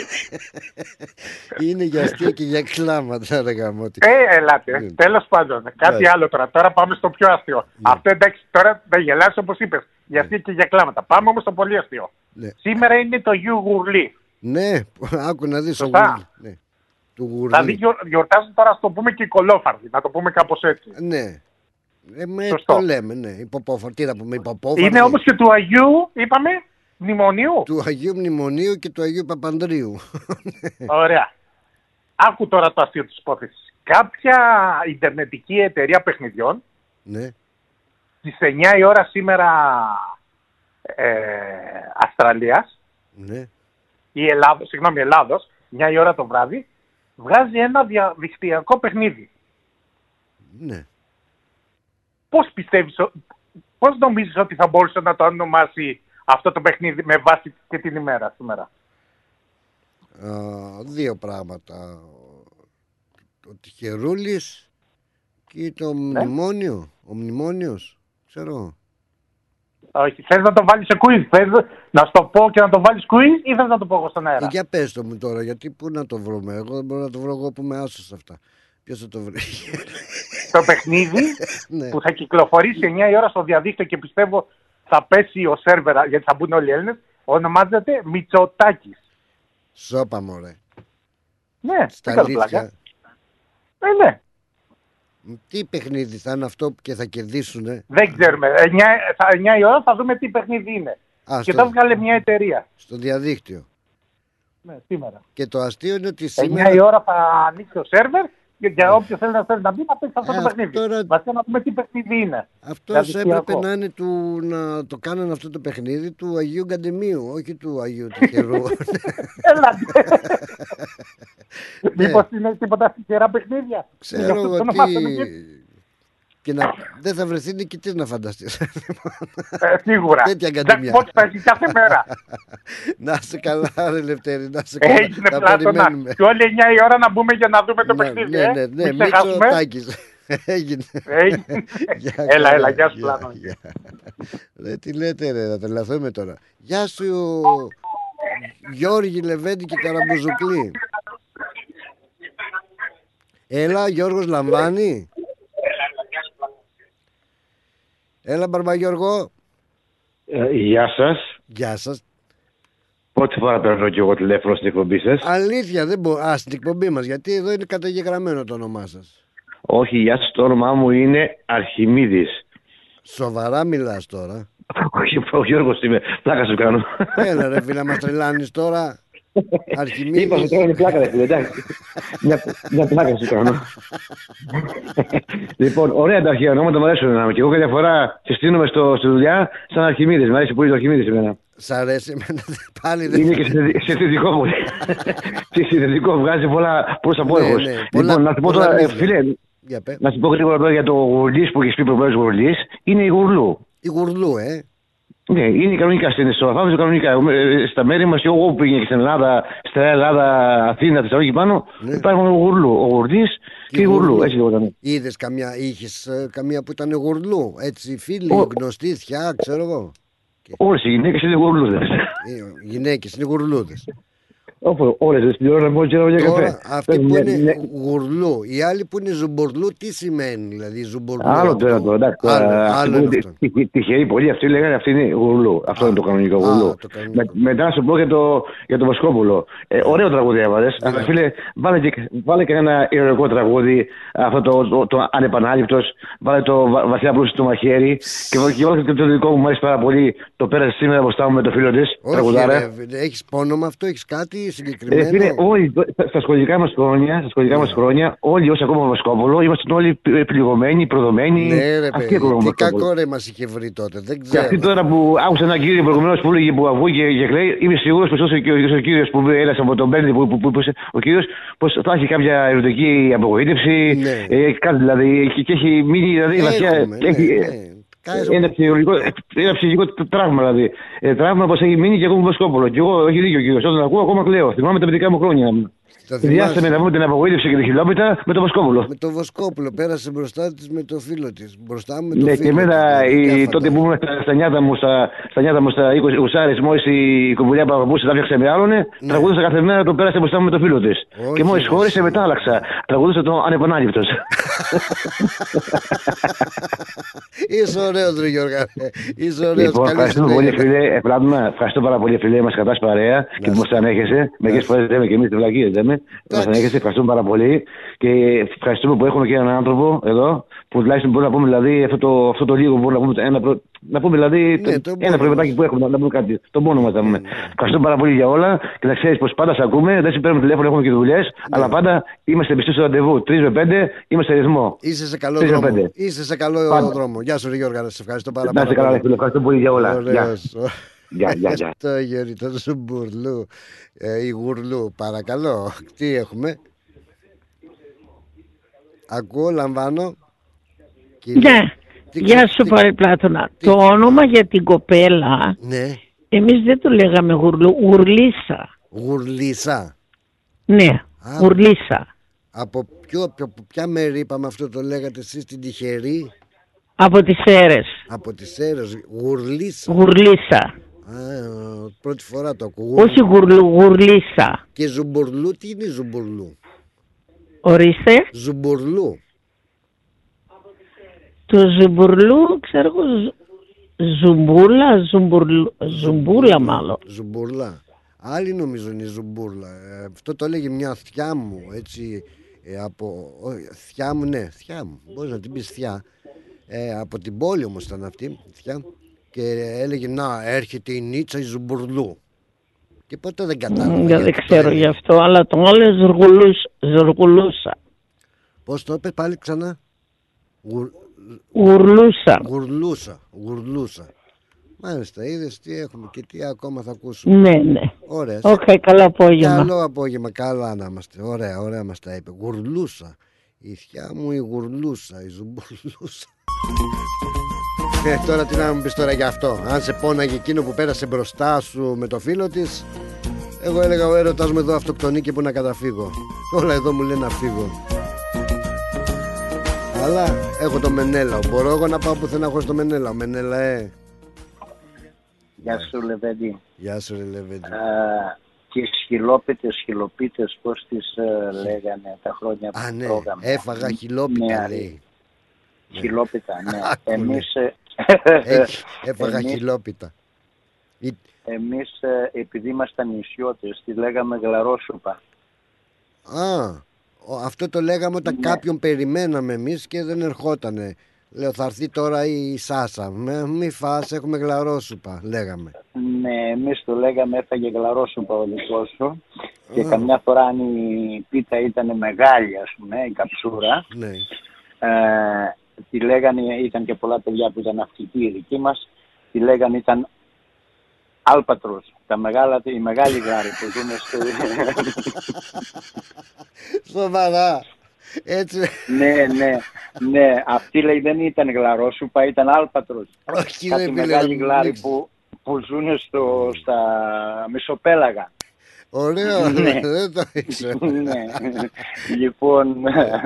Είναι για αστεία και για κλάματα, ρε γαμώτη. Ελάτε, τέλος πάντων. Κάτι άλλο τώρα. Τώρα πάμε στο πιο αστείο. Αυτό εντάξει, τώρα δεν γελάς όπως είπες. Για αστεία και για κλάματα. Πάμε όμως στο πολύ αστείο. Σήμερα είναι το Γιου Γουρλί. Ναι, άκου να δεις. Δηλαδή γιορτάζουν τώρα, ας το πούμε, και οι κολόφαρδοι. Να το πούμε κάπως έτσι. Ναι. Το λέμε, ναι. Υποπόφαρδοι. Τι να πούμε, υποπόφαρδοι. Είναι όμως και του Αγίου, είπαμε, Μνημονίου. Του Αγίου Μνημονίου και του Αγίου Παπανδρίου. Ωραία. Άκου τώρα το αστείο της υπόθεσης. Κάποια ιντερνετική εταιρεία παιχνιδιών, ναι, στις 9 η ώρα σήμερα Αυστραλίας, ναι, Ελλάδος, 9 η ώρα το βράδυ, βγάζει ένα διαδικτυακό παιχνίδι. Ναι. Πώς νομίζεις ότι θα μπορούσε να το ονομάσει αυτό το παιχνίδι με βάση και την ημέρα σήμερα? Δύο πράγματα. Ο Τυχερούλης και το μνημόνιο. Ο μνημόνιος, ξέρω. Όχι, θες να το βάλεις σε quiz? Θες να σου το πω και να το βάλεις quiz ή θες να το πω εγώ στον αέρα? Για πες το μου τώρα, γιατί πού να το βρούμε? Εγώ δεν μπορώ να το βρω εγώ που είμαι άσος αυτά. Ποιος θα το βρει? Το παιχνίδι που θα κυκλοφορήσει 9 η ώρα στο διαδίκτυο και πιστεύω θα πέσει ο σερβερ γιατί θα μπουν όλοι οι Έλληνες, ονομάζεται Μητσοτάκης. Σώπα μωρέ. Ναι, στα αλήθεια. Ναι. Τι παιχνίδι θα είναι αυτό και θα κερδίσουνε? Δεν ξέρουμε. 9 η ώρα θα δούμε τι παιχνίδι είναι. Και θα βγάλε μια εταιρεία. Στο διαδίκτυο. Ναι, σήμερα. Και το αστείο είναι ότι σήμερα... 9 η ώρα θα ανοίξει το σερβερ και για όποιος θέλει να μπει να παίξει αυτό το παιχνίδι. Τώρα... Βασικά να δούμε τι παιχνίδι είναι. Αυτός έπρεπε να είναι να το κάνουν αυτό το παιχνίδι του Αγίου Γκαντεμίου, όχι του Αγίου Τυχερού. Έλατε. Μήπως είναι τίποτα τυχερά παιχνίδια? Ξέρω ότι... Και δεν θα βρεθεί νικητής να φανταστείς. Σίγουρα. Τέτοια Γκαντεμιά. Jackpot θα έχει κάθε μέρα. Να είσαι καλά ρε Λευτέρη, να είσαι καλά. Έγινε Πλάτωνα. Και όλοι 9 η ώρα να μπούμε για να δούμε το παιχνίδι. Ναι, Μητσοτάκης. Έγινε. Έλα, γεια σου Πλάτωνα. Τι λέτε ρε, να τρελαθούμε τώρα. Γεια σου Γιώργη Λεβέντη και Καραμπουζουκλή. Έλα, Γιώργος λαμβάνει. Έλα Μπαρμπαγιώργο. Γεια σας. Γεια σας. Πότε φορά παίρνω και εγώ τηλέφωνο στην εκπομπή σας? Αλήθεια, δεν μπορώ. Στην εκπομπή μας, γιατί εδώ είναι καταγεγραμμένο το όνομά σας. Όχι, γεια σας, το όνομά μου είναι Αρχιμίδης. Σοβαρά μιλάς τώρα? Όχι, ο Γιώργος είμαι, πλάκα σου κάνω. Έλα ρε φίλε, μας τρελάνεις τώρα. Αρχιμίδης. Είπαμε τώρα είναι πλάκα ρε φίλε, εντάξει. Μια πλάκα σου κάνω. Λοιπόν, ωραία τα αρχαία ονόματα μου αρέσουν να. Και εγώ κάποια φορά συστήνομαι στη δουλειά σαν Αρχιμίδης. Μ' αρέσει πολύ το Αρχιμίδης εμένα. Σ' αρέσει εμένα πάλι δεν. Είναι και συνθετικό μου. Και συνθετικό βγάζει πολλά απόδοχος. Λοιπόν, να σου πω τώρα, φίλε, Να σου πω γρήγορα τώρα για το γουρλής που έχεις πει προηγουμένως γουρλής. Είναι η γουρλού. Η γουρλού, Ναι, είναι κανονικά στην Αφρική, κανονικά. Στα μέρη μας, εγώ που πήγαινα και στην Ελλάδα, στην Ελλάδα, Αθήνα, Θεσσαλονίκη πάνω, υπάρχουν γουρλού. Ο γουρλής και η γουρλού. Έτσι λέγονταν. Είχες καμία που ήταν γουρλού, έτσι φίλοι, γνωστοί, θιά, ξέρω εγώ. Όλες οι γυναίκες είναι γουρλούδες. Οι γυναίκες είναι γουρλούδες. Όλες την ώρα μόλις ένα καφέ. Τώρα αυτοί που είναι γουρλού, οι άλλοι που είναι ζουμπουρλού, τι σημαίνει δηλαδή ζουμπουρλού? Άλλο τώρα το εντάξει. Τυχεροί πολλοί αυτοί λέγανε αυτή είναι γουρλού. Αυτό είναι το κανονικό γουρλού. Μετά να σου πω για το Βοσκόπουλο. Ωραίο τραγούδι έβαλες. Αλλά φίλε, βάλε και ένα ηρωικό τραγούδι, αυτό το Ανεπανάληπτος. Βάλε το Βασιλιά Πλούσιο στο μαχαίρι. Και βάλε και το δικό μου, μου αρέσει πάρα πολύ. Το πέρασε σήμερα μπροστά μου με το φίλο της. Έχεις πόνο με αυτό, έχεις κάτι συγκεκριμένο? Φίλε, όλοι στα σχολικά μας χρόνια, όλοι όσοι ακόμα Βοσκόπουλο, ήμασταν όλοι πληγωμένοι, προδομένοι. Ναι, ρε παιδί, τι κακό ρε μας είχε βρει τότε, δεν ξέρω. Και αυτή τώρα που άκουσα έναν κύριο προηγουμένως που έλεγε που αβούγει και κλαίει, είμαι σίγουρος πως όσο και ο κύριος που έλασε από τον Μπέρντι, ο κύριος, πως θα έχει κάποια ερωτική απογοήτευση, κάτι δηλαδή, και έχει μείνει δηλαδή βαθιά. Ένα ψυχικό τραύμα δηλαδή. Τραύμα πως έχει μείνει και εγώ Βοσκόπουλο. Και εγώ, έχει δίκιο ο κύριος, όταν ακούω ακόμα κλαίω. Θυμάμαι τα παιδικά μου χρόνια. Διάσαμε να πούμε την απογοήτευση και τη χιλόπιτα με το Βοσκόπουλο. Με το Βοσκόπουλο, πέρασε μπροστά της με το φίλο της. Μπροστά μου με το φίλο. Και εμένα τότε που ήμουν στα νιάτα μου, στα 20 ουσάρες, μόλις η κουμπουλιά παπαπούσα τα φτιάξε με άλλον, τραγουδούσα κάθε μέρα, το πέρασε μπροστά μου με το φίλο της. Και μόλις χώρισε, μετά άλλαξα. Τραγουδούσα το Ανεπανάληπτος. Είσαι ωραίος, ρε Γιώργα. Είσαι ωραίος. Ευχαριστούμε πολύ, φίλε. Ευχαριστώ πάρα πολύ, φίλε. Μας κρατάς παρέα και που μας ανέχεσαι. Μερικές φορές λέμε και εμείς τη βλακίες, λέμε. Μας ανέχεσαι. Ευχαριστούμε πάρα πολύ. Και ευχαριστούμε που έχουμε και έναν άνθρωπο εδώ που τουλάχιστον μπορούμε να πούμε δηλαδή αυτό το λίγο. Μπορούμε να πούμε δηλαδή ένα προβληματάκι που έχουμε. Να πούμε κάτι. Τον πόνο μας να πούμε. Ευχαριστούμε πάρα πολύ για όλα και να ξέρεις πως πάντα σε ακούμε. Δεν σε παίρνουμε τηλέφωνο, έχουμε και δουλειές. Αλλά πάντα είμαστε πιστοί στο ραντεβού. 3 με 5 είμαστε ρυθμό. Είσαι σε καλό δρόμο. Είσαι σε καλό δρόμο. Γεια σου, Γιώργα. Σε ευχαριστώ πάρα πολύ. Να είσαι καλά, φίλε. Ευχαριστώ πολύ για όλα. Γεια. Το γεριτό του μπουρλού. Η γουρλού, παρακαλώ. Τι έχουμε? Ακούω, λαμβάνω. Ναι. Γεια σου, Παρεπλάτωνα. Το όνομα για την κοπέλα, εμείς δεν το λέγαμε γουρλού, γουρλίσα. Γουρλίσα. Ναι, γουρλίσα. Από ποια μέρη είπαμε αυτό το λέγατε εσείς, την τυχερή? Από τις Σέρρες. Από τις Σέρρες, γουρλίσα. Γουρλίσα. Πρώτη φορά το ακούω. Όχι γουρλίσα. Και ζουμπουρλού, τι είναι ζουμπουρλού? Ορίστε. Ζουμπουρλού. Το ζουμπουρλού, ξέρω εγώ, ζουμπούλα μάλλον. Ζουμπουρλά. Άλλη νομίζω είναι η ζουμπουρλά. Αυτό το έλεγε μια θιά μου, έτσι, θιά μου, ναι, θιά μου. Μπορείς να την πεις θιά. Από την πόλη όμως ήταν αυτή, θιά. Και έλεγε να έρχεται η Νίτσα η Ζουμπουρλού. Και ποτέ δεν κατάλαβα. Δεν ξέρω γι' αυτό, αλλά το άλλο ζουργουλούσα. Πώς το είπε πάλι ξανά? Γουρλούσα. Μάλιστα, είδες τι έχουμε και τι ακόμα θα ακούσουμε. Ναι. Ωραία. Καλό απόγευμα. Καλό απόγευμα, καλά να είμαστε. Ωραία μας τα είπε. Γουρλούσα. Η θιά μου η γουρλούσα, η Ζουμπουρλούσα. Τώρα τι να μου πεις τώρα για αυτό? Αν σε πόναγε εκείνο που πέρασε μπροστά σου με το φίλο της, εγώ έλεγα ο έρωτας μου εδώ αυτοκτονεί και που να καταφύγω. Όλα εδώ μου λένε να φύγω. Αλλά έχω το Μενέλαο. Μπορώ εγώ να πάω πουθενά χωρίς το Μενέλαο? Μενέλα, Γεια σου, Λεβέντη. Γεια σου, Λεβέντη. Και χιλοπίτες, πώς τις λέγανε τα χρόνια που τρώγαμε. Έφαγα χιλόπιτα, λέει. Χιλόπιτα, ναι. Εμείς... Έφαγα χιλόπιτα. Εμείς, επειδή ήμασταν νησιώτες, τη λέγαμε γλαρόσουπα. Αυτό το λέγαμε όταν κάποιον περιμέναμε εμείς και δεν ερχότανε. Λέω θα έρθει τώρα η Σάσα. Μη φας, έχουμε γλαρόσουπα, λέγαμε. Ναι, εμείς το λέγαμε έφαγε γλαρόσουπα ο δικός σου. Και καμιά φορά αν η πίτα ήταν μεγάλη, ας πούμε, η καψούρα, τη λέγανε, ήταν και πολλά παιδιά που ήταν ναυτικοί οι δικοί μας, τη λέγανε ήταν άλπατρος. Η μεγάλη γάρη που ζουν στο... Σοβαρά. Έτσι. Ναι. Αυτή λέει δεν ήταν γλαρόσουπα, ήταν άλπατρος. Όχι, κάτι μεγάλοι γλάροι που ζουν στα μισοπέλαγα. Ωραίο, δεν το ήξερα. Λοιπόν...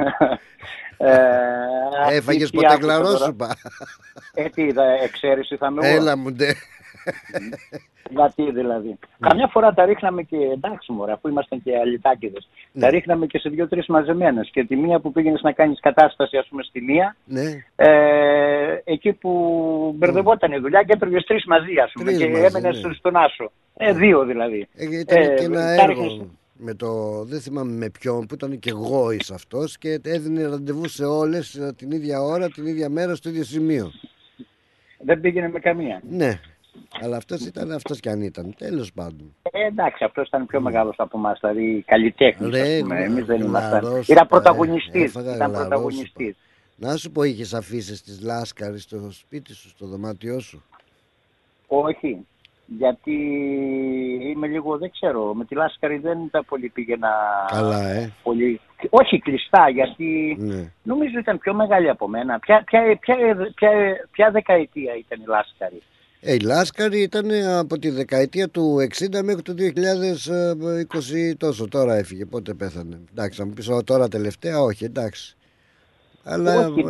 Έφαγες ποτέ γλαρόσουπα? Τι εξαίρεση θα με Έλα μου ντε. Γιατί δηλαδή. Καμιά φορά τα ρίχναμε και εντάξει μωρέ, αφού ήμασταν και αλυτάκηδες. Τα ρίχναμε και σε 2-3 μαζεμένες. Και τη μία που πήγαινες να κάνεις κατάσταση, ας πούμε, στη μία, εκεί που μπερδευόταν η δουλειά και έτρωγες 3 μαζί, ας πούμε, και έμενες στον άσο. 2 δηλαδή. Ήταν και ένα έργο με το, δεν θυμάμαι με ποιον, που ήταν και γόης αυτός και έδινε ραντεβού σε όλες την ίδια ώρα, την ίδια μέρα, στο ίδιο σημείο. Δεν πήγαινε με καμία. Ναι. Αλλά αυτός ήταν αυτός κι αν ήταν. Τέλος πάντων. Εντάξει, αυτός ήταν πιο μεγάλος από εμάς. Δηλαδή καλλιτέχνης. Εμείς δεν ήμασταν. Ήταν πρωταγωνιστής. Να σου πω, είχες αφήσεις της Λάσκαρης στο σπίτι σου, στο δωμάτιό σου? Όχι. Γιατί είμαι λίγο, δεν ξέρω, με τη Λάσκαρη δεν τα πολύ πήγαινα. Καλά, πολύ... Όχι κλειστά, γιατί νομίζω ήταν πιο μεγάλη από μένα. Ποια δεκαετία ήταν η Λάσκαρη? Η Λάσκαρη ήταν από τη δεκαετία του 60 μέχρι το 2020 τόσο. Τώρα έφυγε, πότε πέθανε? Εντάξει, θα μου πεις τώρα τελευταία, όχι, εντάξει. Αλλά όχι,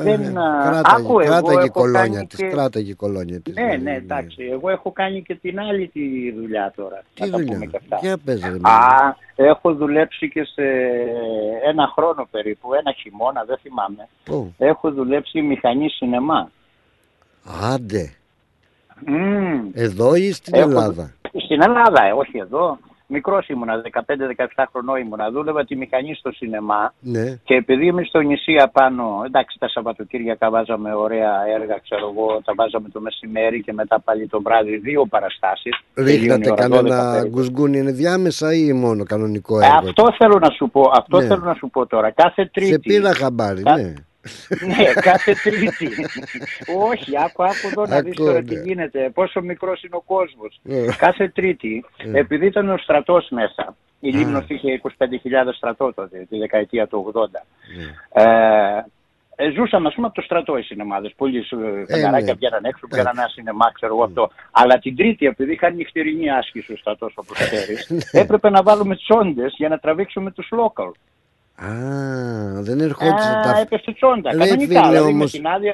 κράταγε κολόνια της. Ναι, εντάξει. Εγώ έχω κάνει και την άλλη τη δουλειά τώρα. Τι δουλειά? Για πες ρε. Έχω δουλέψει και σε 1 χρόνο περίπου, 1 χειμώνα, δεν θυμάμαι. Έχω δουλέψει μηχανή σινεμά. Άντε. Εδώ ή στην Ελλάδα? Στην Ελλάδα, όχι εδώ. Μικρός ήμουνα, 15-17 χρονών ήμουνα. Δούλευα τη μηχανή στο σινεμά. Και επειδή εμείς στο νησί απάνω, εντάξει, τα Σαββατοκύριακα βάζαμε ωραία έργα, ξέρω εγώ, τα βάζαμε το μεσημέρι και μετά πάλι το βράδυ 2 παραστάσεις. Ρίχνατε κανένα γκουσγκούνι ενδιάμεσα ή μόνο κανονικό έργο? Αυτό θέλω να σου πω τώρα. Κάθε Τρίτη. Σε πήρα χαμπάρι, ναι. Ναι, κάθε Τρίτη. Όχι, άκου εδώ να δεις τώρα τι γίνεται. Πόσο μικρός είναι ο κόσμος. Κάθε Τρίτη, επειδή ήταν ο στρατός μέσα, η Λίμνος είχε 25.000 στρατό τότε, τη δεκαετία του 80. Ζούσαμε, ας πούμε, από το στρατό οι σινεμάδες. Πολλοί φεγγαράκια βγαίναν έξω, βγαίναν ένα σινεμά, ξέρω εγώ αυτό. Αλλά την Τρίτη, επειδή είχαν νυχτερινή άσκηση ο στρατός, όπως ξέρεις, έπρεπε να βάλουμε τσόντες για να τραβήξουμε τους local. Δεν ερχόντουσαν τα... Έπεσε τσόντα, κανονικά, δηλαδή με την άδεια.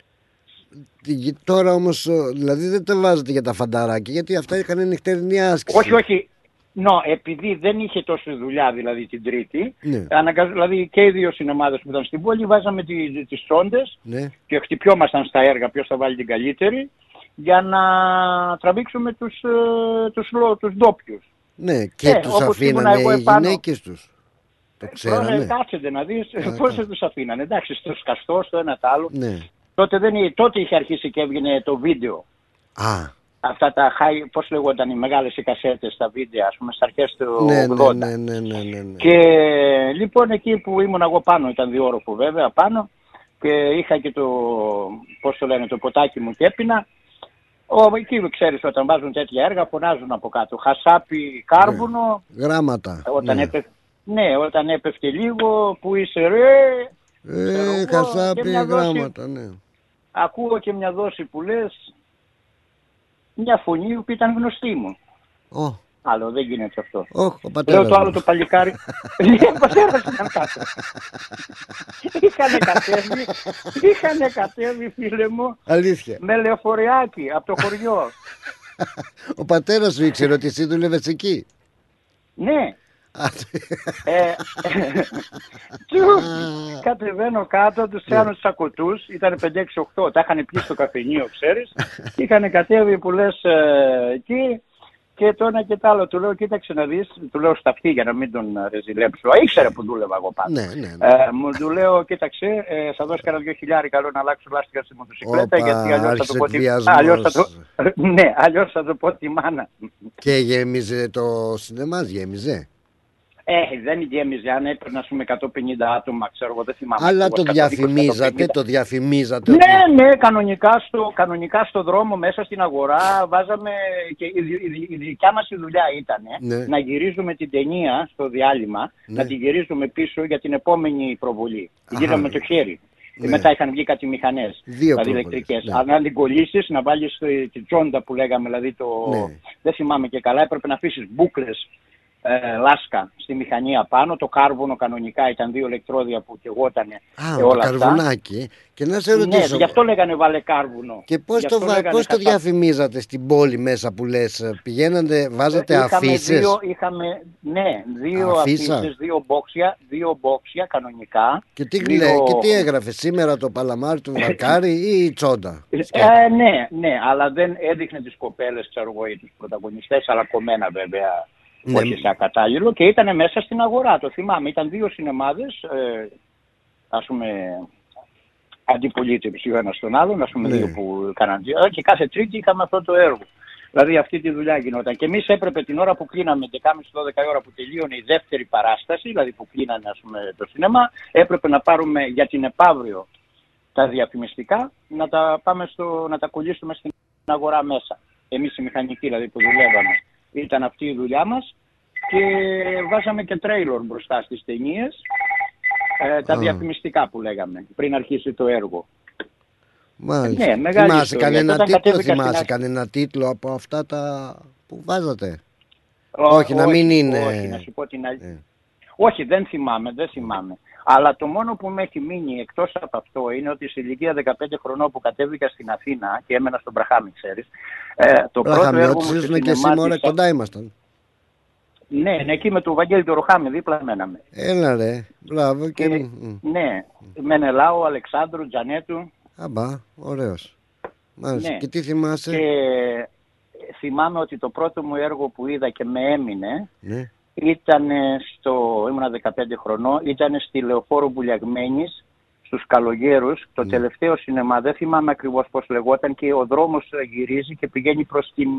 Τώρα όμως, δηλαδή δεν τα βάζετε για τα φανταράκια, γιατί αυτά είχαν νυχτερινή άσκηση. Όχι. Επειδή δεν είχε τόση δουλειά δηλαδή την Τρίτη, δηλαδή και οι 2 σινεμάδες που ήταν στην πόλη βάζαμε τις τσόντες και χτυπιόμασταν στα έργα ποιος θα βάλει την καλύτερη για να τραβήξουμε τους ντόπιους. Ναι, και τους αφήνανε οι γυναίκες τους. Το ξέραμε. Κάτσετε να δεις πώς δεν τους αφήνανε. Εντάξει, στο σκαστό, στο ένα τ' άλλο. Τότε είχε αρχίσει και έβγαινε το βίντεο. Αυτά τα πώς λεγόταν οι μεγάλες οι κασέτες, τα βίντεο, ας πούμε, στις αρχές του 80. Ναι. Και λοιπόν εκεί που ήμουν εγώ πάνω, ήταν 2όροφο βέβαια πάνω, και είχα και το ποτάκι μου και έπινα. Εκεί ξέρεις, όταν βάζουν τέτοια έργα φωνάζουν από κάτω. Χασάπι, κάρβουνο. Γράμματα. Όταν έπεφτε λίγο, που είσαι ρε. Χασάπι, γράμματα, ναι. Ακούω και μια δόση που λες, μια φωνή που ήταν γνωστή μου. Άλλο, δεν γίνεται αυτό. Λέω το άλλο το παλικάρι. Ο πατέρας ήταν κάτω. Είχανε κατέβει, φίλε μου. Αλήθεια. Με λεωφοριάκι από το χωριό. Ο πατέρας σου ήξερε ότι εσύ δούλευες εκεί? Ναι. Κατεβαίνω κάτω, τους πιάνω τους ακοτούς. Ήταν 5-6-8, τα είχαν πιει στο καφενείο, ξέρεις. Είχαν κατέβει που λες εκεί. Και το ένα και το άλλο, του λέω, κοίταξε να δεις, του λέω στα αυτή για να μην τον ρεζιλέψω. Ήξερε που δούλευα εγώ πάντα. Μου του λέω, κοίταξε, θα δώσει κανένα 2.000 καλό να αλλάξω λάστιχα στη μοτοσυκλέτα, γιατί αλλιώς θα το πω τη μάνα. Και γέμιζε το σινεμάς, γέμιζε? Δεν γέμιζε. Αν έπαιρνε, ας πούμε, 150 άτομα, ξέρω εγώ, δεν θυμάμαι. Αλλά το διαφημίζατε. Ναι, κανονικά στο δρόμο, μέσα στην αγορά, βάζαμε. Και η δικιά μας η δουλειά ήταν να γυρίζουμε την ταινία στο διάλειμμα, να τη γυρίζουμε πίσω για την επόμενη προβολή. Γύραμε με το χέρι. Μετά είχαν βγει κάτι μηχανές, δηλαδή ηλεκτρικές. Αν την κολλήσεις, να βάλεις τη τσόντα που λέγαμε, δηλαδή δεν θυμάμαι και καλά, έπρεπε να αφήσεις μπούκλες λάσκα στη μηχανή απάνω. Το κάρβουνο κανονικά ήταν 2 ηλεκτρόδια που καιγότανε όλα αυτά. Καρβουνάκι. Και να σε ρωτήσω. Ναι, γι' αυτό λέγανε βάλε κάρβουνο. Και πώς το διαφημίζατε στην πόλη μέσα που λες? Πηγαίνατε, βάζατε αφήσεις? Είχαμε, δύο αφήσεις, δύο μπόξια κανονικά. Και τι έγραφε σήμερα, το παλαμάρι του Βαρκάρι ή η τσόντα? Ναι, αλλά δεν έδειχνε τις κοπέλες, ξέρω εγώ, ή τους πρωταγωνιστές, αλλά κομμένα βέβαια. Όχι σε ακατάλληλο, και ήταν μέσα στην αγορά, το θυμάμαι. Ήταν 2 σινεμάδες, ας πούμε, αντιπολίτευση ο ένας τον άλλον, ας πούμε, 2 που κάναν, και κάθε Τρίτη είχαμε αυτό το έργο. Δηλαδή αυτή τη δουλειά γινόταν. Και εμείς έπρεπε την ώρα που κλείναμε, 11.30-12 ώρα που τελείωνε η δεύτερη παράσταση, δηλαδή που κλείνανε, ας πούμε, το σινεμά, έπρεπε να πάρουμε για την επαύριο τα διαφημιστικά, να τα κολλήσουμε στην αγορά μέσα. Εμείς οι μηχανικοί δηλαδή που δουλεύαμε. Ήταν αυτή η δουλειά μας και βάζαμε και τρέιλορ μπροστά στις ταινίες, τα διαφημιστικά που λέγαμε, πριν αρχίσει το έργο. Μάλιστα. Ναι, θυμάσαι κανένα τίτλο από αυτά τα που βάζατε? Όχι, να μην είναι... Όχι, να σου πω την αλήθεια. Όχι, δεν θυμάμαι. Αλλά το μόνο που με έχει μείνει εκτός από αυτό είναι ότι σε ηλικία 15 χρονών που κατέβηκα στην Αθήνα και έμενα στον Μπραχάμι, ξέρεις, το πρώτο έργο μου στη σινεμά κοντά ήμασταν. Ναι, εκεί με τον Βαγγέλη του Ροχάμι δίπλα μέναμε. Έλα ρε, μπράβο. Ναι, Μενελάου, Αλεξάνδρου, Τζανέτου. Αμπά, ωραίος. Μάλιστα, και τι θυμάσαι? Και θυμάμαι ότι το πρώτο μου έργο που είδα και με έμεινε, ήμουνα 15 χρονών, ήταν στη Λεωφόρο Βουλιαγμένης, στους Καλογέρους, το τελευταίο σινεμά, δεν θυμάμαι ακριβώς πώς λεγόταν, και ο δρόμος γυρίζει και πηγαίνει προς την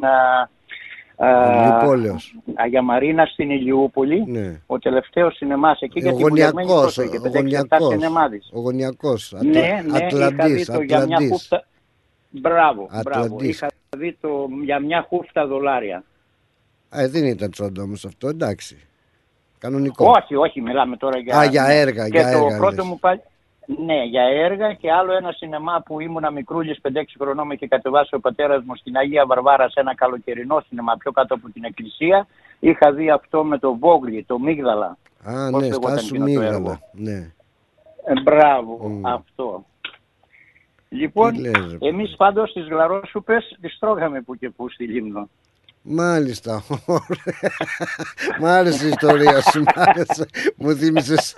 Αγία Μαρίνα στην Ηλιούπολη. Ο τελευταίος σινεμάς εκεί, για την Βουλιαγμένη πόσο είχε, 5-7 σινεμάδες. Ο Γωνιακός, Ατλαντής. Μπράβο, είχα δει το για μια χούφτα $. Δεν ήταν τσόντα όμως αυτό, εντάξει. Κανονικό. Όχι, μιλάμε τώρα για έργα. Το πρώτο μου πάλι. Ναι, για έργα, και άλλο ένα σινεμά που ήμουνα μικρούλης, 5-6 χρονών, με είχε κατεβάσει ο πατέρας μου στην Αγία Βαρβάρα σε ένα καλοκαιρινό σινεμά πιο κάτω από την εκκλησία. Είχα δει αυτό με το Βόγλι, το Μίγδαλα. Ναι, Στάσου Μίγδαλα. Ναι. Μπράβο, αυτό. Λοιπόν, εμείς πάντως τις γλαρόσουπες τις τρώγαμε που και που στη Λίμνο. Μάλιστα, μ' άρεσε η ιστορία σου, μου θύμισες.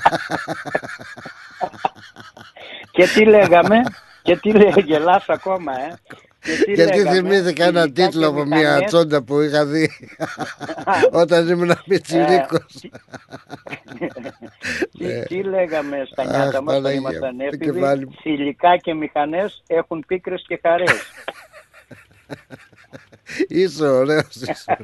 Και τι λέγαμε, γελάς ακόμα, Γιατί θυμήθηκα ένα τίτλο από μια τσόντα που είχα δει όταν ήμουν πιτσιρίκος. Τι λέγαμε στα νιάτα μας όταν ήμασταν έφηβοι? Θηλυκά και μηχανές έχουν πίκρες και χαρές. Είσαι ωραίος.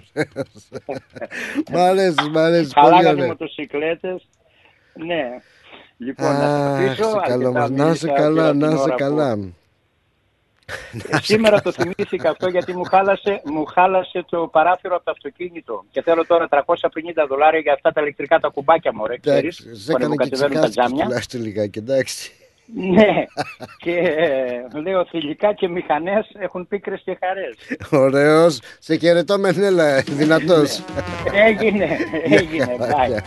Μ' αρέσει. Καλάγανε μοτοσυκλέτες. Ναι. Λοιπόν, να σε καλά. Σήμερα το θυμήθηκα αυτό γιατί μου χάλασε το παράθυρο από το αυτοκίνητο και θέλω τώρα $350 για αυτά τα ηλεκτρικά τα κουμπάκια μου, ρε, ξέρεις, που κατεβαίνουν τα τζάμια. Τουλάχιστον λιγάκι, εντάξει. Ναι, και λέω θηλυκά και μηχανές έχουν πίκρες και χαρές. Ωραίος, σε χαιρετώ Μενέλα, δυνατός. Έγινε, bye.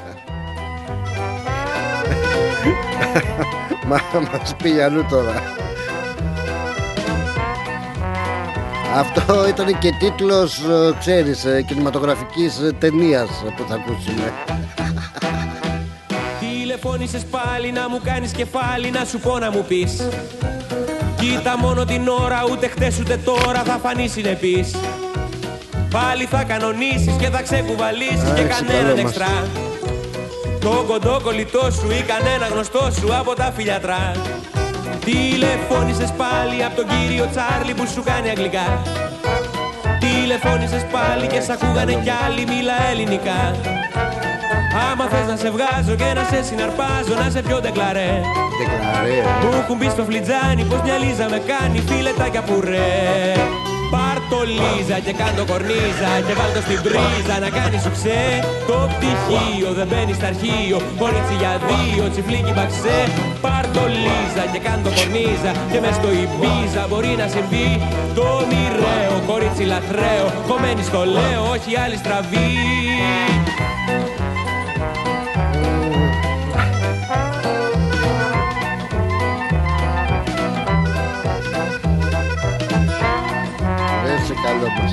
Μας πήγε αλλού τώρα. Αυτό ήταν και τίτλος, ξέρεις, κινηματογραφικής ταινίας που θα ακούσουμε. Τηλεφώνησες πάλι να μου κάνεις κεφάλι, να σου πω να μου πεις. Κοίτα μόνο την ώρα, ούτε χτες ούτε τώρα θα φανείς συνεπής. Πάλι θα κανονίσεις και θα ξεκουβαλήσεις και κανέναν εξτρά. Το κοντό κολλητό σου ή κανένα γνωστό σου από τα φιλιατρά. Τηλεφώνησες πάλι από τον κύριο Τσάρλι που σου κάνει αγγλικά. Τηλεφώνησες πάλι και σ' ακούγανε κι άλλοι, μίλα ελληνικά. Άμα θες να σε βγάζω και να σε συναρπάζω, να σε πιο ντεκλαρέ. Μου έχουν μπει στο φλιτζάνι πως μια Λίζα με κάνει φιλετάκια πουρέ. Πάρ' το Λίζα και κάντο κορνίζα και βάλ' το στην πρίζα να κάνει σουξέ. Το πτυχίο δεν μπαίνει στα αρχείο, κορίτσι για δύο, τσιφλίκι μπαξέ. Πάρ' το Λίζα και κάντο κορνίζα και μες στο Ιμπίζα μπορεί να συμβεί το μοιραίο, κορίτσι λαθραίο, κομμένη στο λέω, όχι άλλη στραβή. Καλό μας.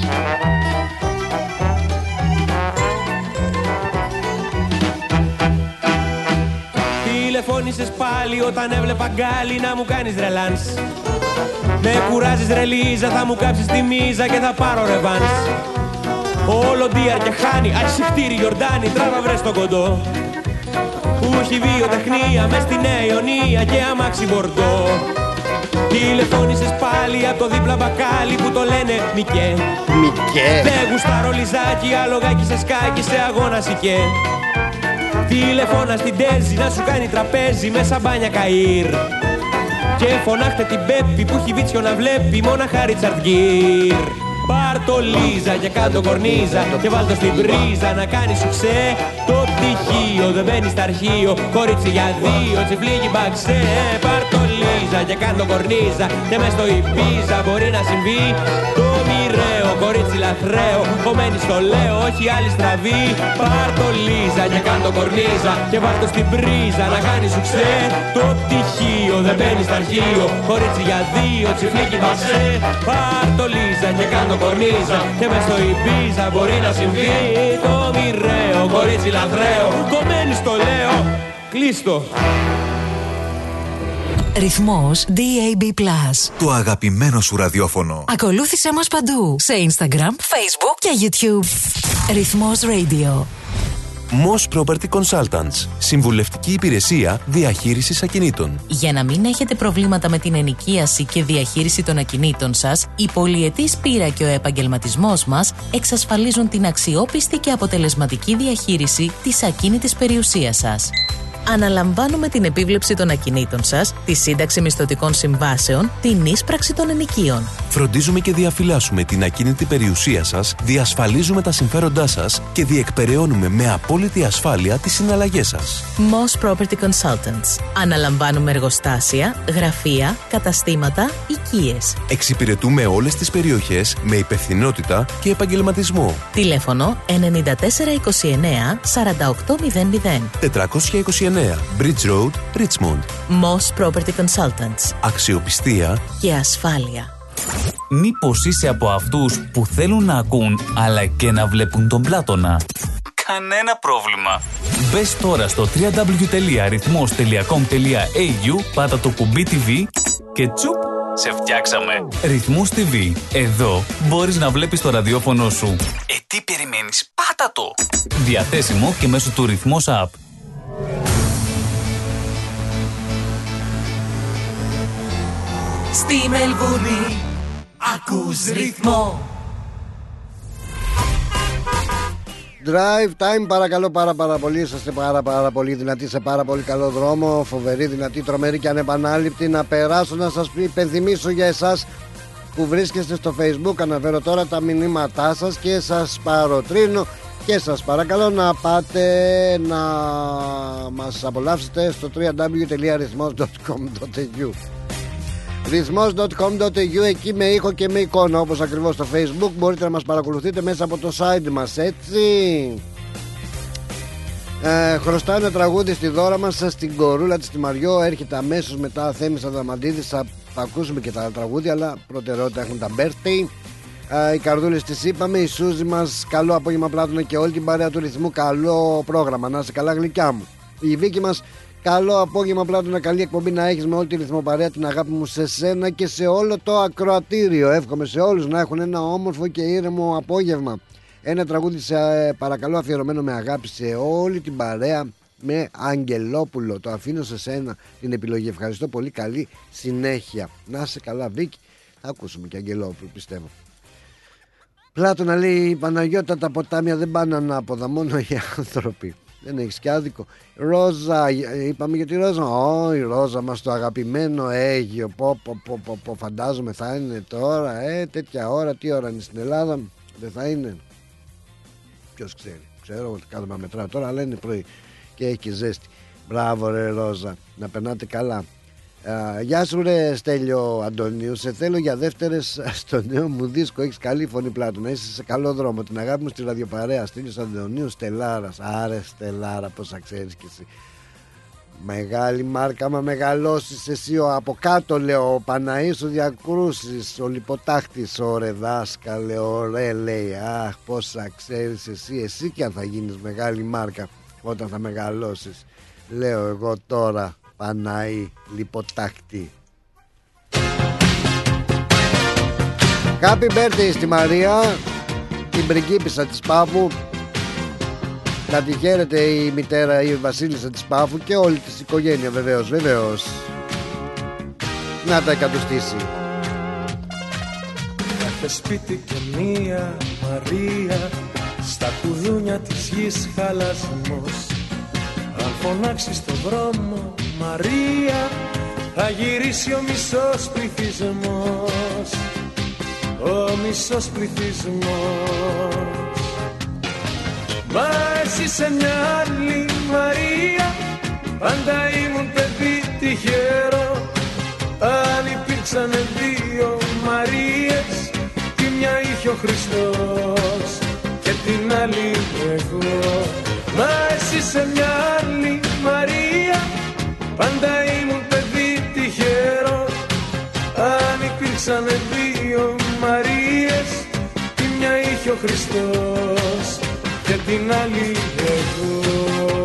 Τηλεφώνησες πάλι όταν έβλεπα γκάλι να μου κάνεις ρελάνς. Με κουράζεις ρε Λίζα, θα μου κάψεις τη μίζα και θα πάρω ρεβάνς. Όλο ντίαρ και χάνει, αϊσυχτήρι Γιορτάνη, τράβα βρες το κοντό. Που έχει βιοτεχνία μες στη Νέα Ιωνία και αμάξι Μπορντό. Τηλεφώνησες πάλι από το δίπλα μπακάλι που το λένε Μικέ. Δεν γουστάρω Λιζάκι, αλογάκι σε σκάκι, σε αγώνα σικέ. Τηλεφώνα στην Τέζη να σου κάνει τραπέζι με σαμπάνια Καΐρ. Και φωνάχτε την Πέπη που έχει βίτσιο να βλέπει μόναχα Ρίτσαρντ Γκίρ. Πάρ' το Λίζα και κάτω κορνίζα και βάλ' το στην πρίζα να κάνει σουξέ. Το πτυχίο δεν μπαίνει στα αρχείο, κορίτσι για δύο, τσιφλίγι μπαξέ. Πάρ' το Λίζα και κάτω κορνίζα και μες στο Ιμπίζα μπορεί να συμβεί το μοιραίο, κορίτσι λαθραίο, κομμένη στο λέω, όχι άλλη στραβή. Πάρ' το Λίζα και κάτω κορνίζα και βάλ' το στην πρίζα να κάνει σουξέ. Το πτυχίο δεν μπαίνει στα αρχείο, κορίτσι για δύο, τσιφλίγι μπαξέ. Πάρ' το Λίζα και κάτω κορνίζα και μες στο Ιμπίζα μπορεί να συμβεί το μοιραίο, κορίτσι λαθραίο, κομμένη στο λέω, κλείστο. Ρυθμός DAB+. Το αγαπημένο σου ραδιόφωνο. Ακολούθησέ μας παντού. Σε Instagram, Facebook και YouTube. Ρυθμός Radio. Moss Property Consultants. Συμβουλευτική υπηρεσία διαχείρισης ακινήτων. Για να μην έχετε προβλήματα με την ενοικίαση και διαχείριση των ακινήτων σας, η πολυετής πείρα και ο επαγγελματισμός μας εξασφαλίζουν την αξιόπιστη και αποτελεσματική διαχείριση της ακίνητης περιουσίας σας. Αναλαμβάνουμε την επίβλεψη των ακινήτων σας, τη σύνταξη μισθωτικών συμβάσεων, την ίσπραξη των ενοικίων. Φροντίζουμε και διαφυλάσσουμε την ακίνητη περιουσία σας, διασφαλίζουμε τα συμφέροντά σας και διεκπεραιώνουμε με απόλυτη ασφάλεια τις συναλλαγές σας. Moss Property Consultants. Αναλαμβάνουμε εργοστάσια, γραφεία, καταστήματα, οικίες. Εξυπηρετούμε όλες τις περιοχές με υπευθυνότητα και επαγγελματισμό. Τηλέφωνο 9429 4800. 429 Bridge Road, Richmond. Moss Property Consultants. Αξιοπιστία και ασφάλεια. Μήπως είσαι από αυτούς που θέλουν να ακούν αλλά και να βλέπουν τον Πλάτωνα? Κανένα πρόβλημα. Μπες τώρα στο www.rythmos.com.au, πάτα το κουμπί TV και τσουπ, σε φτιάξαμε. Ρυθμός TV. Εδώ μπορείς να βλέπεις το ραδιόφωνο σου. Τι περιμένεις? Πάτα το. Διαθέσιμο και μέσω του Ρυθμός App. Στη Μελβούρνη ακούς ρυθμό. Drive time, παρακαλώ πάρα πολύ. Είσαστε πάρα πολύ δυνατοί, σε πάρα πολύ καλό δρόμο. Φοβερή, δυνατή, τρομερή και ανεπανάληπτη. Να περάσω να σας υπενθυμίσω για εσάς που βρίσκεστε στο Facebook. Αναφέρω τώρα τα μηνύματά σας και σας παροτρύνω και σας παρακαλώ να πάτε να μας απολαύσετε στο www.rythmos.com.au. Rythmos.com.au, εκεί με ήχο και με εικόνα, όπως ακριβώς στο Facebook. Μπορείτε να μας παρακολουθείτε μέσα από το site μας, έτσι. Χρωστάω ένα τραγούδι στη Δώρα μας, στην Κορούλα της, στη Μαριό. Έρχεται αμέσως μετά Θέμης Αδαμαντίδης. Θα ακούσουμε και τα τραγούδια, αλλά προτεραιότητα έχουν τα birthday. Οι καρδούλες τις είπαμε, η Σούζη μας. Καλό απόγευμα Πλάτωνα και όλη την παρέα του ρυθμού. Καλό πρόγραμμα, να είσαι καλά γλυκιά μου. Η Βίκη μας. Καλό απόγευμα Πλάτωνα, καλή εκπομπή να έχεις με όλη τη ρυθμοπαρέα, την αγάπη μου σε σένα και σε όλο το ακροατήριο. Εύχομαι σε όλους να έχουν ένα όμορφο και ήρεμο απόγευμα. Ένα τραγούδι σε παρακαλώ αφιερωμένο με αγάπη σε όλη την παρέα, με Αγγελόπουλο. Το αφήνω σε σένα την επιλογή. Ευχαριστώ πολύ, καλή συνέχεια. Να είσαι καλά Βίκη. Θα ακούσουμε και Αγγελόπουλο, πιστεύω. Πλάτωνα λέει η Παναγιώτα, τα ποτάμια δεν πάνε ανάποδα, μόνο οι άνθρωποι. Δεν έχεις και άδικο. Ρόζα, είπαμε για τη Ρόζα. Η Ρόζα μας, το αγαπημένο Αίγυο. Φαντάζομαι θα είναι τώρα, τέτοια ώρα. Τι ώρα είναι στην Ελλάδα? Δεν θα είναι? Ποιος ξέρει? Ξέρω ότι κάθομαι να μετράω τώρα, αλλά είναι πρωί και έχει και ζέστη. Μπράβο ρε Ρόζα, να περνάτε καλά. Γεια σου ρε Στέλιο Αντωνίου, σε θέλω για δεύτερες στο νέο μου δίσκο. Έχεις καλή φωνή Πλάτωνα, είσαι σε καλό δρόμο. Την αγάπη μου στη ραδιοπαρέα, Στέλιος Αντωνίου Στελάρας. Άρε Στελάρα, πώς θα ξέρεις κι εσύ. Μεγάλη μάρκα, μα μεγαλώσεις εσύ. Από κάτω λέω, ο Παναής ο Διακρούσεις, ο Λιποτάχτης, ωραία δάσκαλε, ωραία λέει. Αχ, πώς θα ξέρεις εσύ και αν θα γίνεις μεγάλη μάρκα όταν θα μεγαλώσεις. Λέω εγώ τώρα, Παναή Λιποτάχτη. Happy birthday στη Μαρία, την πριγκίπισσα της Πάφου. Να τη χαίρεται η μητέρα, η βασίλισσα της Πάφου και όλη της οικογένεια, βεβαίως. Να τα εκατοστήσει. Κάθε σπίτι και μία Μαρία, στα κουδούνια της γης χαλασμός. Αν φωνάξει στον δρόμο Μαρία, θα γυρίσει ο μισός πληθυσμός. Ο μισός πληθυσμός. Μα εσύ είσαι μια άλλη Μαρία, πάντα ήμουν παιδί τυχερό. Αν υπήρξαν δύο Μαρίες, τη μια είχε ο Χριστός και την άλλη εγώ. Μα εσύ είσαι μια άλλη Μαρία, πάντα ήμουν παιδί τυχερό. Αν υπήρξαν δύο Μαρίες, τη μια είχε ο Χριστός και την άλλη εγώ.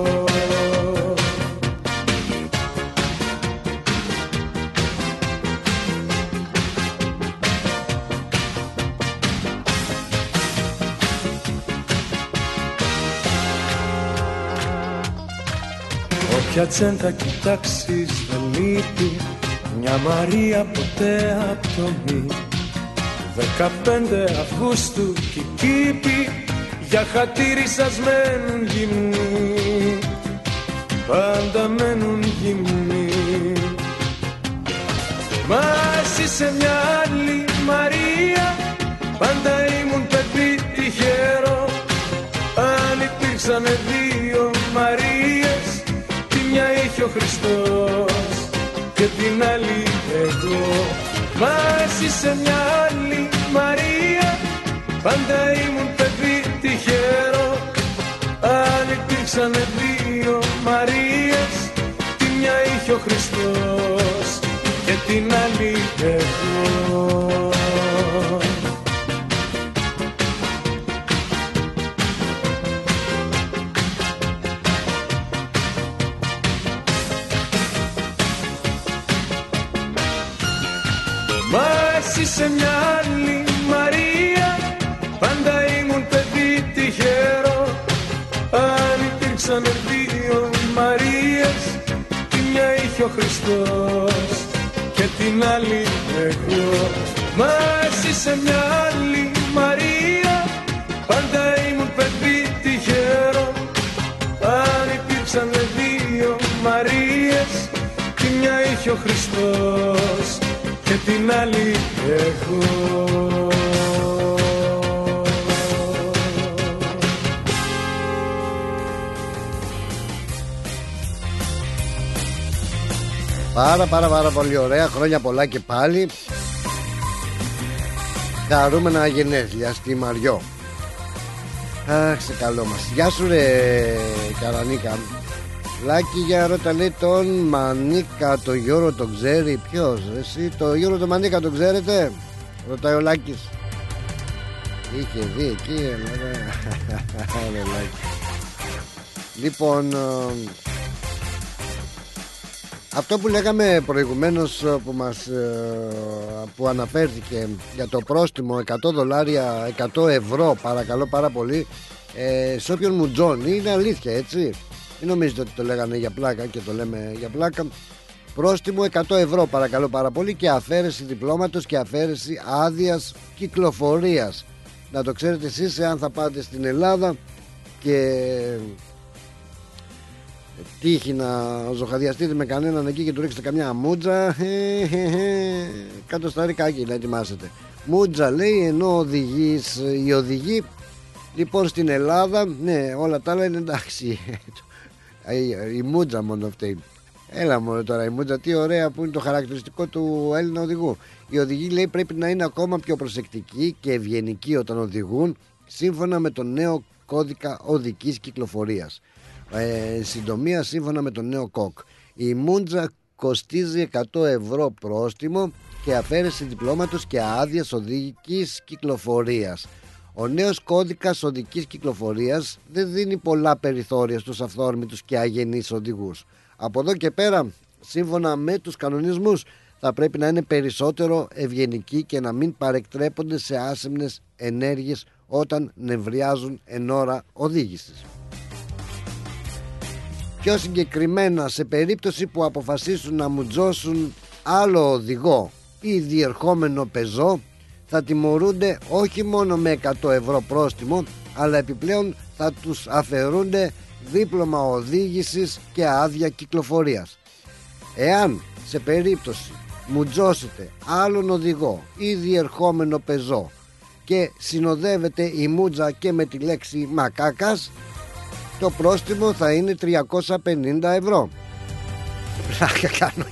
Όποια τσέντα κοιτάξεις δεν λείπει μια Μαρία ποτέ απ' το μη. 15 Αυγούστου κι η κήπη για χατήρι σας μένουν γυμνοί, πάντα μένουν γυμνοί. Μα εσύ είσαι μια άλλη Μαρία, πάντα ήμουν παιδί τυχερό. Αν υπήρξαν δύο Μαρίες, τη μια είχε ο Χριστός και την άλλη εγώ. Μα εσύ είσαι μια άλλη Μαρία, πάντα ήμουν παιδί τυχερό. Αν υπήρξαν δύο Μαρίες, τη μια είχε ο Χριστός και την άλλη εγώ. Μα εσύ είσαι μια άλλη Μαρία, πάντα ήμουν παιδί τυχερό. Αν υπήρξαν δύο Μαρίες, τη μια είχε ο Χριστός και την άλλη εγώ. Μα εσύ είσαι μια άλλη Μαρία, πάντα ήμουν παιδί τυχερό. Αν υπήρξαν δύο Μαρίες, τη μια είχε ο Χριστός και την άλλη εγώ. Πάρα πολύ ωραία. Χρόνια πολλά και πάλι. Χαρούμενα γενέθλια στη Μαριό. Αχ, σε καλό μας. Γεια σου ρε Καρανίκα. Λάκη για ρώτα, λέει τον Μανίκα. Το Γιώργο τον ξέρει? Ποιος? Εσύ το Γιώργο τον Μανίκα τον ξέρετε? Ρωτάει ο Λάκης. Είχε δει εκεί. Λοιπόν, αυτό που λέγαμε προηγουμένως, που αναφέρθηκε για το πρόστιμο $100, 100 ευρώ, παρακαλώ πάρα πολύ, σε όποιον μου τζώνει, είναι αλήθεια, έτσι? Μην νομίζετε ότι το λέγανε για πλάκα και το λέμε για πλάκα. Πρόστιμο 100 ευρώ, παρακαλώ πάρα πολύ, και αφαίρεση διπλώματος και αφαίρεση άδειας κυκλοφορίας. Να το ξέρετε εσείς, εάν θα πάτε στην Ελλάδα και τύχει να ζωχαδιαστείτε με κανέναν εκεί και του ρίξετε καμιά μούτζα, κάτω στα ρικάκι να ετοιμάσετε. Μούτζα λέει, ενώ οι οδηγοί λοιπόν στην Ελλάδα, ναι, όλα τα άλλα είναι εντάξει. Η μούτζα μόνο αυτή. Έλα μόνο τώρα η μούτζα, τι ωραία που είναι το χαρακτηριστικό του Έλληνα οδηγού. Οι οδηγοί λέει πρέπει να είναι ακόμα πιο προσεκτικοί και ευγενικοί όταν οδηγούν, σύμφωνα με τον νέο κώδικα οδικής κυκλοφορίας. Συντομία, σύμφωνα με τον νέο ΚΟΚ. Η μούτζα κοστίζει 100 ευρώ πρόστιμο και αφαίρεση διπλώματος και άδειας οδικής κυκλοφορίας. Ο νέος κώδικας οδικής κυκλοφορίας δεν δίνει πολλά περιθώρια στους αυθόρμητους και αγενείς οδηγούς. Από εδώ και πέρα, σύμφωνα με τους κανονισμούς, θα πρέπει να είναι περισσότερο ευγενικοί και να μην παρεκτρέπονται σε άσημνες ενέργειες όταν νευριάζουν εν ώρα οδήγησης. Πιο συγκεκριμένα, σε περίπτωση που αποφασίσουν να μουτζώσουν άλλο οδηγό ή διερχόμενο πεζό, θα τιμωρούνται όχι μόνο με 100 ευρώ πρόστιμο, αλλά επιπλέον θα τους αφαιρούνται δίπλωμα οδήγησης και άδεια κυκλοφορίας. Εάν σε περίπτωση μουτζώσετε άλλον οδηγό ή διερχόμενο πεζό και συνοδεύεται η μούτζα και με τη λέξη μακάκας, το πρόστιμο θα είναι 350 ευρώ. Πλάκα κάνω.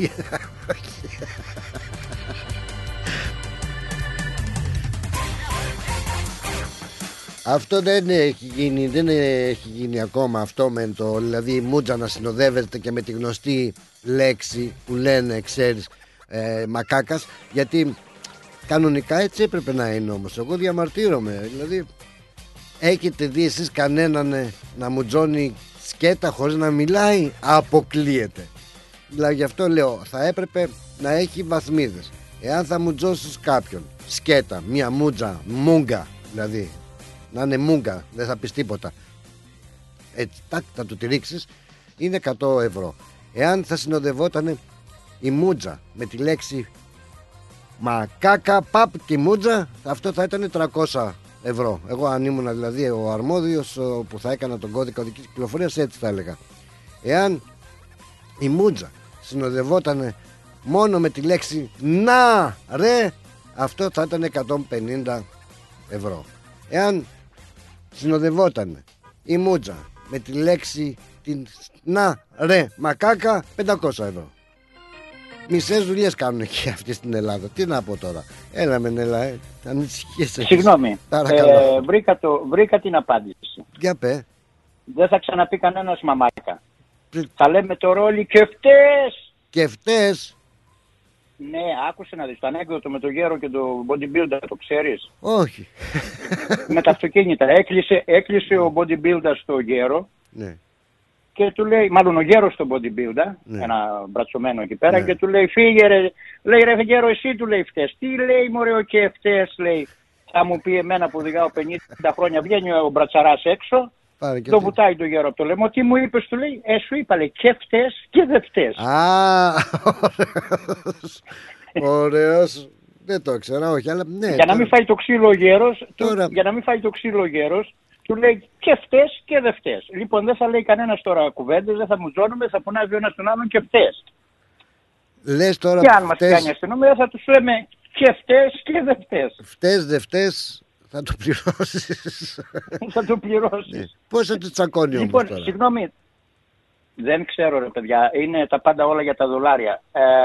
Αυτό δεν έχει γίνει ακόμα αυτό με το, δηλαδή η μούτζα να συνοδεύεται και με τη γνωστή λέξη που λένε, ξέρεις, μακάκας, γιατί κανονικά έτσι έπρεπε να είναι, όμως εγώ διαμαρτύρομαι. Δηλαδή έχετε δει εσείς κανέναν να μουτζώνει σκέτα χωρίς να μιλάει? Αποκλείεται. Δηλαδή γι' αυτό λέω, θα έπρεπε να έχει βαθμίδες. Εάν θα μουτζώσεις κάποιον σκέτα, μια μούτζα, μούγκα δηλαδή, να είναι μούγκα, δεν θα πεις τίποτα, έτσι θα του τη ρίξεις, είναι 100 ευρώ. Εάν θα συνοδευόταν η μούτζα με τη λέξη μακάκα παπ και μούτζα, αυτό θα ήταν 300 ευρώ. Εγώ αν ήμουν δηλαδή ο αρμόδιος που θα έκανα τον κώδικα οδικής κυκλοφορίας, έτσι θα έλεγα. Εάν η μούτζα συνοδευόταν μόνο με τη λέξη να ρε, αυτό θα ήταν 150 ευρώ. Εάν συνοδευόταν η μούτζα με τη λέξη την να ρε μακάκα, 500 ευρώ. Μισές δουλειές κάνουν εκεί αυτοί στην Ελλάδα. Τι να πω τώρα. Έλα με νελά, ανησυχίες. Συγγνώμη, βρήκα την απάντηση. Για πέ. Δεν θα ξαναπεί κανένας μαμάκα. Θα λέμε τώρα όλοι και φταίς. Και φταίς. Ναι, άκουσε να δεις το ανέκδοτο με το γέρο και το bodybuilder, το ξέρεις? Όχι. Με τα αυτοκίνητα. Έκλεισε ο bodybuilder στο γέρο. Ναι. Και του λέει, μάλλον ο γέρος στον bodybuilder, ναι, ένα μπρατσωμένο εκεί πέρα, ναι, και του λέει, φύγε ρε, λέει ρε γέρο εσύ, του λέει φταίς. Τι λέει μωρέ ο και φταίς, λέει, θα μου πει εμένα που οδηγάω 50 χρόνια, βγαίνει ο μπρατσαράς έξω, το βουτάει το γέρο από το λαιμό, τι μου είπες, του λέει, σου είπα λέει και φταίς και δεν φταίς. Α, ωραίος, δεν το ήξερα, όχι, αλλά ναι. Για να μην φάει το ξύλο ο γέρος, για να μην φάει το ξύλο ο γέρος, του λέει και φταίς και δεν φταίς. Λοιπόν, δεν θα λέει κανένας τώρα κουβέντες, δεν θα μουτζώνουμε, θα φωνάζει ο ένας τον άλλον και φταίς. Λες τώρα. Και αν μας κάνει αστυνομία θα τους λέμε και φταίς και δεν φταίς. Φταίς δεν φταίς, θα το πληρώσεις. Θα το πληρώσεις. Ναι. Πώς θα το τσακώνει όμως λοιπόν, τώρα? Συγγνώμη, δεν ξέρω ρε παιδιά, είναι τα πάντα όλα για τα δολάρια.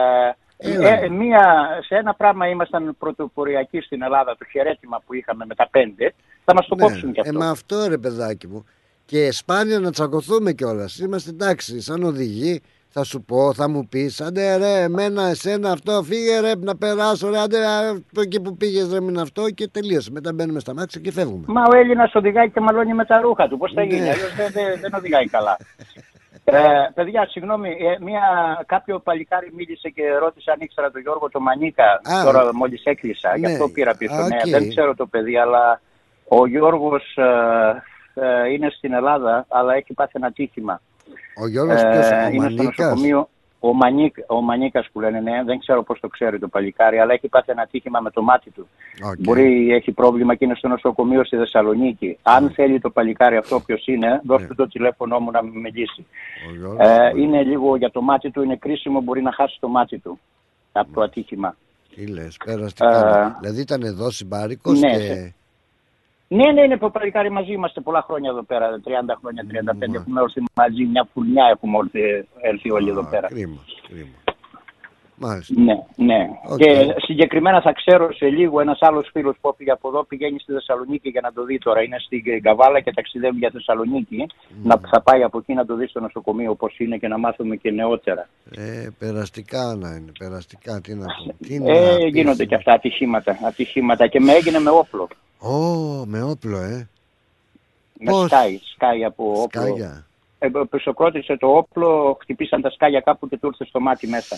Σε ένα πράγμα ήμασταν πρωτοποριακοί στην Ελλάδα, το χαιρέτημα που είχαμε με τα 5, θα μας το κόψουν κι αυτό. Μα αυτό ρε παιδάκι μου. Και σπάνια να τσακωθούμε κιόλας. Είμαστε εντάξει, σαν οδηγοί, θα σου πω, θα μου πεις, άντε ρε, εμένα, εσένα αυτό, φύγε ρε, να περάσω ρε, άντε εκεί που πήγες ρε, μην αυτό, και τελείωσε. Μετά μπαίνουμε στα μάξια και φεύγουμε. Μα ο Έλληνας οδηγάει και μαλώνει με τα ρούχα του, πώς θα γίνει, αλλιώς δεν οδηγάει καλά. Παιδιά, συγγνώμη, κάποιο παλικάρι μίλησε και ρώτησε αν ήξερα τον Γιώργο το Μανίκα. Τώρα μόλις έκλεισα, γι' αυτό πήρα πίσω. Ναι, δεν ξέρω το παιδί, αλλά ο Γιώργος είναι στην Ελλάδα, αλλά έχει πάθει ένα τύχημα. Ο Γιώργος ποιος, ο είναι στο νοσοκομείο. Ο Μανίκας που λένε, ναι, δεν ξέρω πώς το ξέρει το παλικάρι, αλλά έχει πάθει ένα ατύχημα με το μάτι του. Μπορεί, έχει πρόβλημα και είναι στο νοσοκομείο στη Θεσσαλονίκη. Αν θέλει το παλικάρι αυτό ποιος είναι, δώστε το τηλέφωνο μου να με μιλήσει. Είναι λίγο για το μάτι του, είναι κρίσιμο, μπορεί να χάσει το μάτι του από το ατύχημα. Τι λες, περαστικά. Δηλαδή ήταν εδώ συμπάρικος και... Ναι, το παλικάρι μαζί είμαστε πολλά χρόνια εδώ πέρα, 30 χρόνια, 35 έχουμε έρθει μαζί, μια φουρνιά έχουμε έρθει όλοι εδώ πέρα. Κρίμα. Μάλιστα. Ναι. Και συγκεκριμένα θα ξέρω σε λίγο ένας άλλος φίλος που πήγε από εδώ, πηγαίνει στη Θεσσαλονίκη για να το δει τώρα. Είναι στην Καβάλα και ταξιδεύει για Θεσσαλονίκη. Θα πάει από εκεί να το δει στο νοσοκομείο πώς είναι και να μάθουμε και νεότερα. Περαστικά να είναι, περαστικά, τι να πω. Γίνονται και αυτά ατυχήματα και με έγινε με όπλο. Με όπλο, Με σκάι από όπλο. Πισοκρότησε το όπλο, χτυπήσαν τα σκάλια κάπου και του ήρθε στο μάτι μέσα.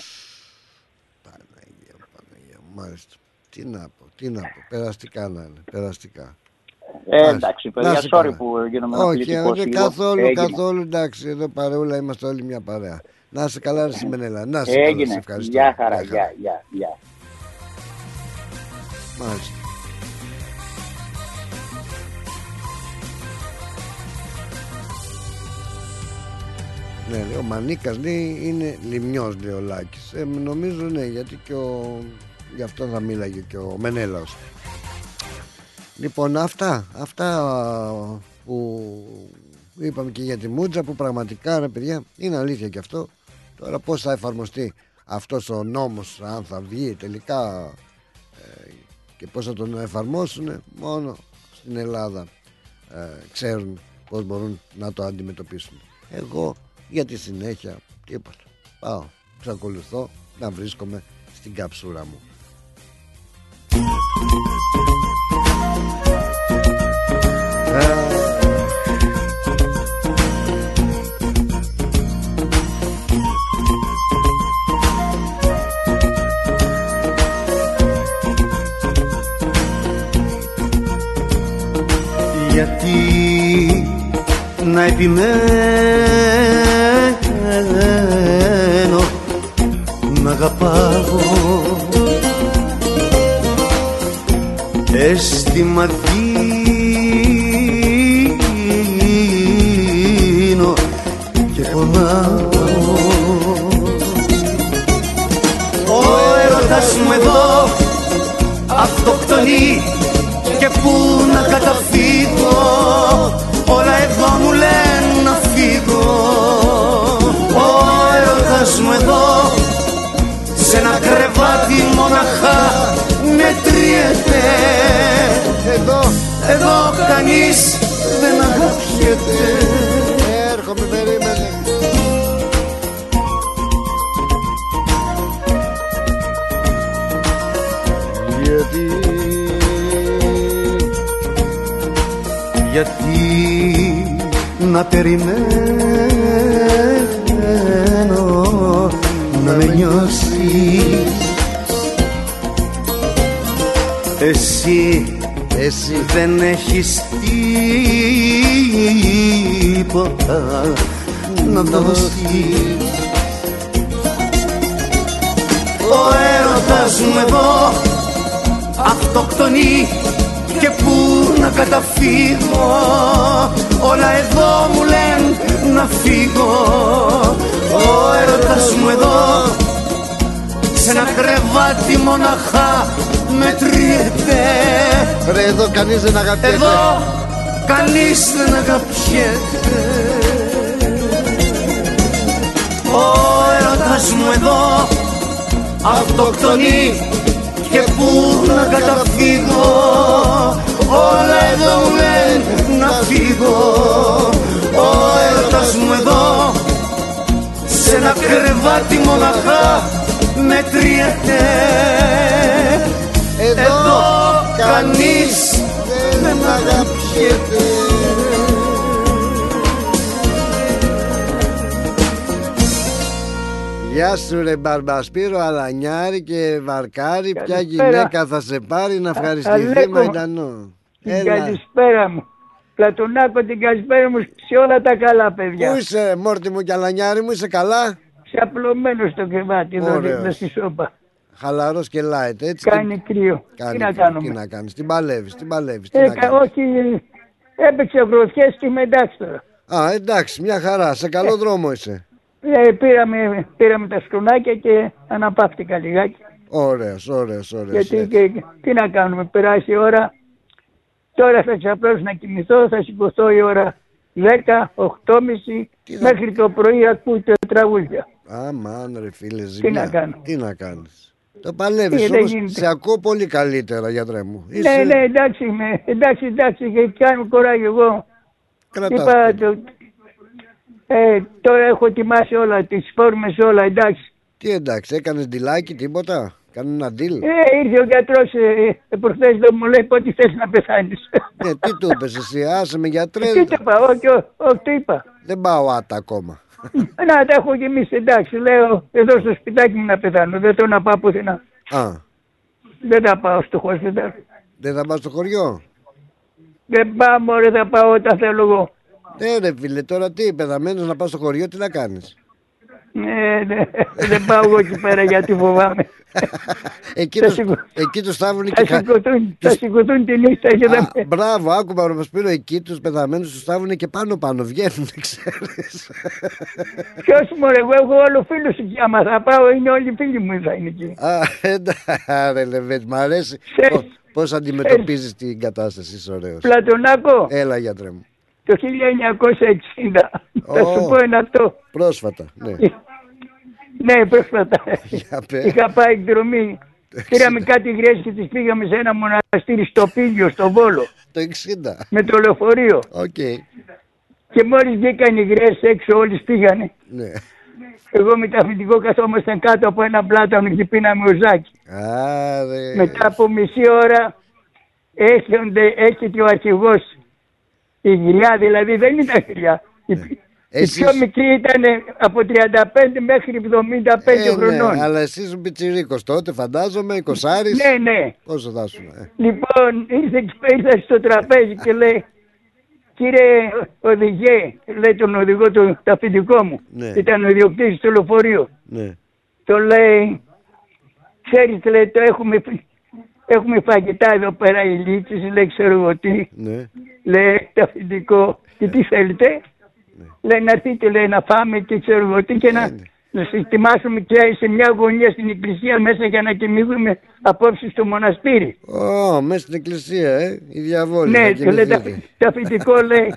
Παναγία, μάλιστα. Τι να πω, περαστικά να είναι, περαστικά. Εντάξει, παιδιά, sorry που γίνομαι αθλητικός. Όχι, καθόλου, εντάξει, εδώ παρεούλα είμαστε όλοι μια παρέα. Να είσαι καλά, ρε Σιμενέλα, να είσαι καλά, σε ευχαριστώ. Γεια χαρά, γεια. Μάλιστα. Ναι, ο Μανίκας λέει είναι λιμνιός, λέει ο Λάκης. Νομίζω ναι, γιατί και γι' αυτό θα μίλαγε και ο Μενέλαος. Λοιπόν, αυτά που είπαμε και για τη Μούτζα, που πραγματικά, ρε παιδιά, είναι αλήθεια και αυτό. Τώρα πώς θα εφαρμοστεί αυτός ο νόμος, αν θα βγει τελικά και πώς θα τον εφαρμόσουν, μόνο στην Ελλάδα ξέρουν πώς μπορούν να το αντιμετωπίσουν. Εγώ για τη συνέχεια τίποτα. Πάω, εξακολουθώ να βρίσκομαι στην καψούρα μου. Γιατί να επιμένω να αγαπάω αίσθημα δίνω και πονάω. Ο έρωτας μου εδώ αυτοκτονεί και πού να καταφύγω, όλα εδώ μου λένε να φύγω. Ο έρωτας μου εδώ σε ένα κρεβάτι μοναχά μετριέται. Εδώ κανείς δεν αγαπιέται. Έρχομαι, περίμενε. Γιατί να περιμένω να με νιώσεις. Εσύ δεν έχεις τίποτα να δώσεις. Ο έρωτας μου εδώ αυτοκτονεί και πού να καταφύγω, όλα εδώ μου λένε να φύγω. Ο έρωτας μου εδώ σε ένα κρεβάτι μοναχά μετριέται. Ρε, εδώ κανείς δεν αγαπιέται. Εδώ κανείς δεν αγαπιέται. Ο έρωτας μου εδώ αυτοκτονεί και πού να καταφύγω, όλα εδώ μου λένε να φύγω. Ο έρωτας μου εδώ σε ένα κρεβάτι μοναχά μετριέται. Εδώ κανείς δεν αγαπιέται. Γεια σου ρε Μπαρμπασπύρο, Αλανιάρη και Βαρκάρη. Ποια γυναίκα θα σε πάρει να ευχαριστηθεί Μαϊντανό. Την καλησπέρα μου. Πλατωνάκο, την καλησπέρα μου σε όλα τα καλά παιδιά. Πού είσαι Μόρτι μου και Αλανιάρη μου, είσαι καλά? Ξαπλωμένο στο κρεβάτι εδώ δίπλα στη σόπα. Χαλαρός και light, έτσι. Κάνει κρύο. Τι να κάνουμε. Τι να κάνεις, την παλεύεις. Όχι, έπαιξε βρωδιές και είμαι εντάξει τώρα. Α, εντάξει, μια χαρά, σε καλό δρόμο είσαι. Πήραμε τα σκουνάκια και αναπαύτηκα λιγάκι. Ωραίος. Γιατί τι να κάνουμε, περάσει η ώρα. Τώρα θα ξαπλώσω να κοιμηθώ, θα σηκωθώ η ώρα 10, 8.30 μέχρι το πρωί ακούτε τραγούδια. Αμάν ρε φίλε, ζημιά. Τι να κάνω. Τι να κάνεις. Το παλεύεις όμως, σε ακούω πολύ καλύτερα γιατρέ μου. Ναι, εντάξει είμαι, εντάξει και κάνω κοράγιο εγώ. Είπα, τώρα έχω ετοιμάσει όλα, τις φόρμες όλα, εντάξει. Τι εντάξει, έκανες ντυλάκι, τίποτα, κανένα ντυλ. Ήρθε ο γιατρός προχθές εδώ μου λέει πότε θες να πεθάνεις. Τι του είπες εσύ, άσε με γιατρέ. Τι το είπα, όχι το είπα. Δεν πάω άτα ακόμα. Να τα έχω γεμίσει, εντάξει, λέω εδώ στο σπιτάκι μου να πεθάνω, δεν το να πάω πουθενά. Δεν θα πάω στο hospital. Δεν θα πάω στο χωριό. Δεν πάω μωρέ, θα πάω όταν θέλω εγώ. Ρε φίλε, τώρα τι, πεθαμένος να πάω στο χωριό, τι να κάνεις. Δεν πάω εγώ εκεί πέρα γιατί φοβάμαι. Εκεί τους στάβουν και θα σηκωθούν τη νύχτα και δεν... Μπράβο, άκουμα να πει, εκεί τους πεθαμένους τους στάβουν και πάνω, βγαίνουν, ξέρεις. Ποιος μωρέ, εγώ έχω όλο φίλους εκεί, άμα θα πάω είναι όλοι οι φίλοι μου θα είναι εκεί. Ρε Λεβέντ, μ' αρέσει πώς αντιμετωπίζεις την κατάσταση, είσαι ωραίος. Πλατωνάκο. Έλα γιατρέ μου. Το 1960, θα σου πω ένα αυτό. Πρόσφατα, ναι. Ναι, πρόσφατα. Είχα πάει εκδρομή. Πήραμε κάτι γριές και τις πήγαμε σε ένα μοναστήρι στο Πήλιο, στο Βόλο. Το 60. Με το λεωφορείο. Και μόλις βγήκαν οι γριές έξω, όλες πήγανε. Ναι. Εγώ με το αφεντικό καθόμασταν κάτω από ένα πλάτανο και πίναμε ουζάκι. Μετά από μισή ώρα έρχεται ο αρχηγός. Η γυλιά δηλαδή δεν ήταν γυλιά. Η πιο μικρή ήταν από 35 μέχρι 75 χρονών. Ναι, αλλά εσύ ήσουν πιτσιρίκος τότε φαντάζομαι, 20. Ναι. Πόσο θα σου Λοιπόν ήρθε στο τραπέζι και λέει κύριε οδηγέ, λέει τον οδηγό του αφεντικό μου, ήταν ο ιδιοκτήτης του λεωφορείου. Το λέει, ξέρεις λέει το έχουμε φαγητά εδώ πέρα οι λίτσες, λέει ξέρω εγώ τι. Λέει το αφεντικό, και τι θέλετε. Λέει να έρθείτε λέει να φάμε και ξέρω εγώ τι και να ετοιμάσουμε και σε μια γωνία στην εκκλησία μέσα για να κοιμηθούμε απόψε στο μοναστήρι. Μέσα στην εκκλησία η διαβόλη. Ναι, και λέει το αφεντικό λέει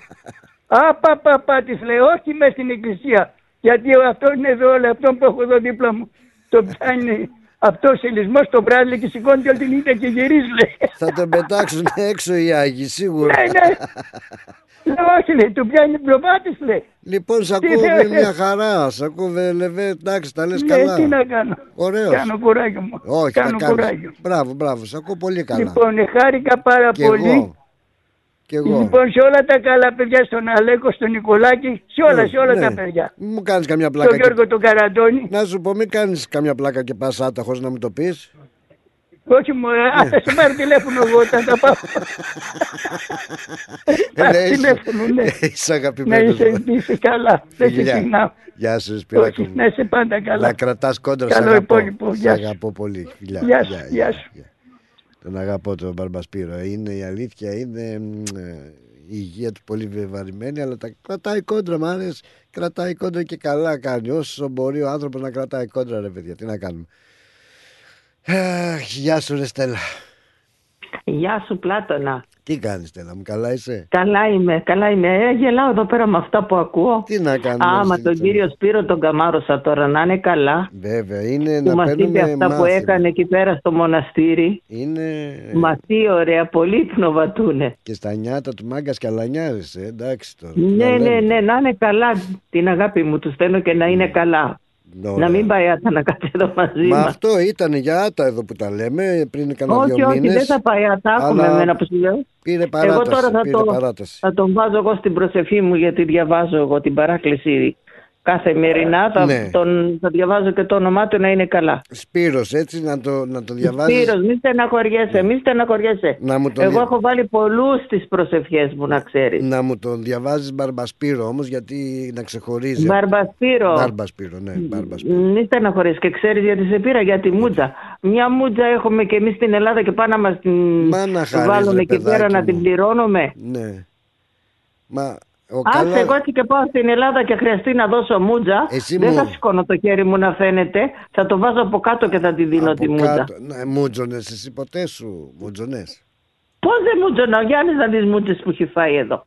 παπα της λέει όχι μέσα στην εκκλησία γιατί αυτό είναι εδώ, λέει, αυτό που έχω εδώ δίπλα μου το πιάνει αυτός ελισμός το βράδυ και σηκώνει όλη την νύχτα και γυρίζει λέει. Θα τον πετάξουν έξω οι Άγιοι σίγουρα. Ναι. Όχι λέει, του πιάνει προβάτης λέει. Λοιπόν σ' ακούω μια χαρά, σ' ακούω Λεβέ, εντάξει τα λες καλά. Τι να κάνω, ωραίος. Κάνω κουράγιο μου. Όχι, κάνω κουράγιο. Μπράβο, σ' ακούω πολύ καλά. Λοιπόν, χάρηκα πάρα πολύ. Και εγώ. Λοιπόν, σε όλα τα καλά παιδιά, στον Αλέκο, στον Νικολάκη, σε όλα τα παιδιά. Μου κάνεις καμιά πλάκα. Τον Γιώργο τον Καραντώνη. Να σου πω, μην κάνεις καμιά πλάκα και πας άταχος να μου το πεις. Όχι μου, θα σε πάρω τηλέφωνο εγώ όταν θα πάω. Τηλέφωνο, ναι. Είσαι αγαπημένος. Να είσαι καλά, δεν σε ξεχνάω. Γεια σου Σπυράκο μου. Να είσαι πάντα καλά. Να κρατάς κόντρα, σε αγαπώ πολύ. Γεια σου. Τον αγαπώ τον Μπαρμπασπύρο. Είναι η αλήθεια, είναι η υγεία του πολύ βεβαρημένη, αλλά τα κρατάει κόντρα, μ' άρεσε. Κρατάει κόντρα και καλά κάνει. Όσο μπορεί ο άνθρωπος να κρατάει κόντρα, ρε παιδιά, τι να κάνουμε. Γεια σου ρε Στέλλα. Γεια σου Πλάτωνα. Τι κάνεις Στέλλα μου, καλά είσαι? Καλά είμαι. Γελάω εδώ πέρα με αυτά που ακούω. Τι να κάνουμε? Μα τον κύριο Σπύρο τον καμάρωσα τώρα, να είναι καλά. Βέβαια, είναι που να μας είπε αυτά μάθημα. που έκανε εκεί πέρα στο μοναστήρι. Μα τι ωραία, πολύ πνοβατούνε. Και στα νιάτα του μάγκας και αλανιάρες, εντάξει τώρα. Ναι, να είναι καλά. Την αγάπη μου του στέλνω και να είναι καλά. Να μην πάει άτα να κάτσει εδώ μαζί μας. Μα αυτό ήταν για άτα εδώ που τα λέμε πριν κάνα 2 μήνες. Όχι, δεν θα πάει άτα. Άκουμε εμένα που σου λέω. Πήρε παράταση. Εγώ τώρα θα τον βάζω εγώ στην προσευχή μου γιατί διαβάζω εγώ την παράκληση καθημερινά. Θα διαβάζω και το όνομά του να είναι καλά. Σπύρος, έτσι να το διαβάζεις. Σπύρος, μη στεναχωριέσαι. Εγώ έχω βάλει πολλούς στις προσευχές μου, να ξέρεις. Να μου τον διαβάζεις Μπαρμπασπύρο όμως, γιατί να ξεχωρίζει. Μπαρμπασπύρο, ναι. Μη στεναχωριέσαι. Και ξέρεις γιατί σε πήρα, για τη μούτζα. Μια μούτζα έχουμε και εμείς στην Ελλάδα και πάνω να μας την βάλουμε εκεί πέρα να την πληρώνουμε. Ναι. Εγώ έτσι και πάω στην Ελλάδα και χρειαστεί να δώσω μούτζα, δεν θα σηκώνω το χέρι μου να φαίνεται. Θα το βάζω από κάτω και θα τη δίνω τη μούτζα. Μούτζονες, εσύ ποτέ σου μούτζονες? Πώς δεν μούτζωνα, ο Γιάννης να δεις μούτζες που έχει φάει εδώ.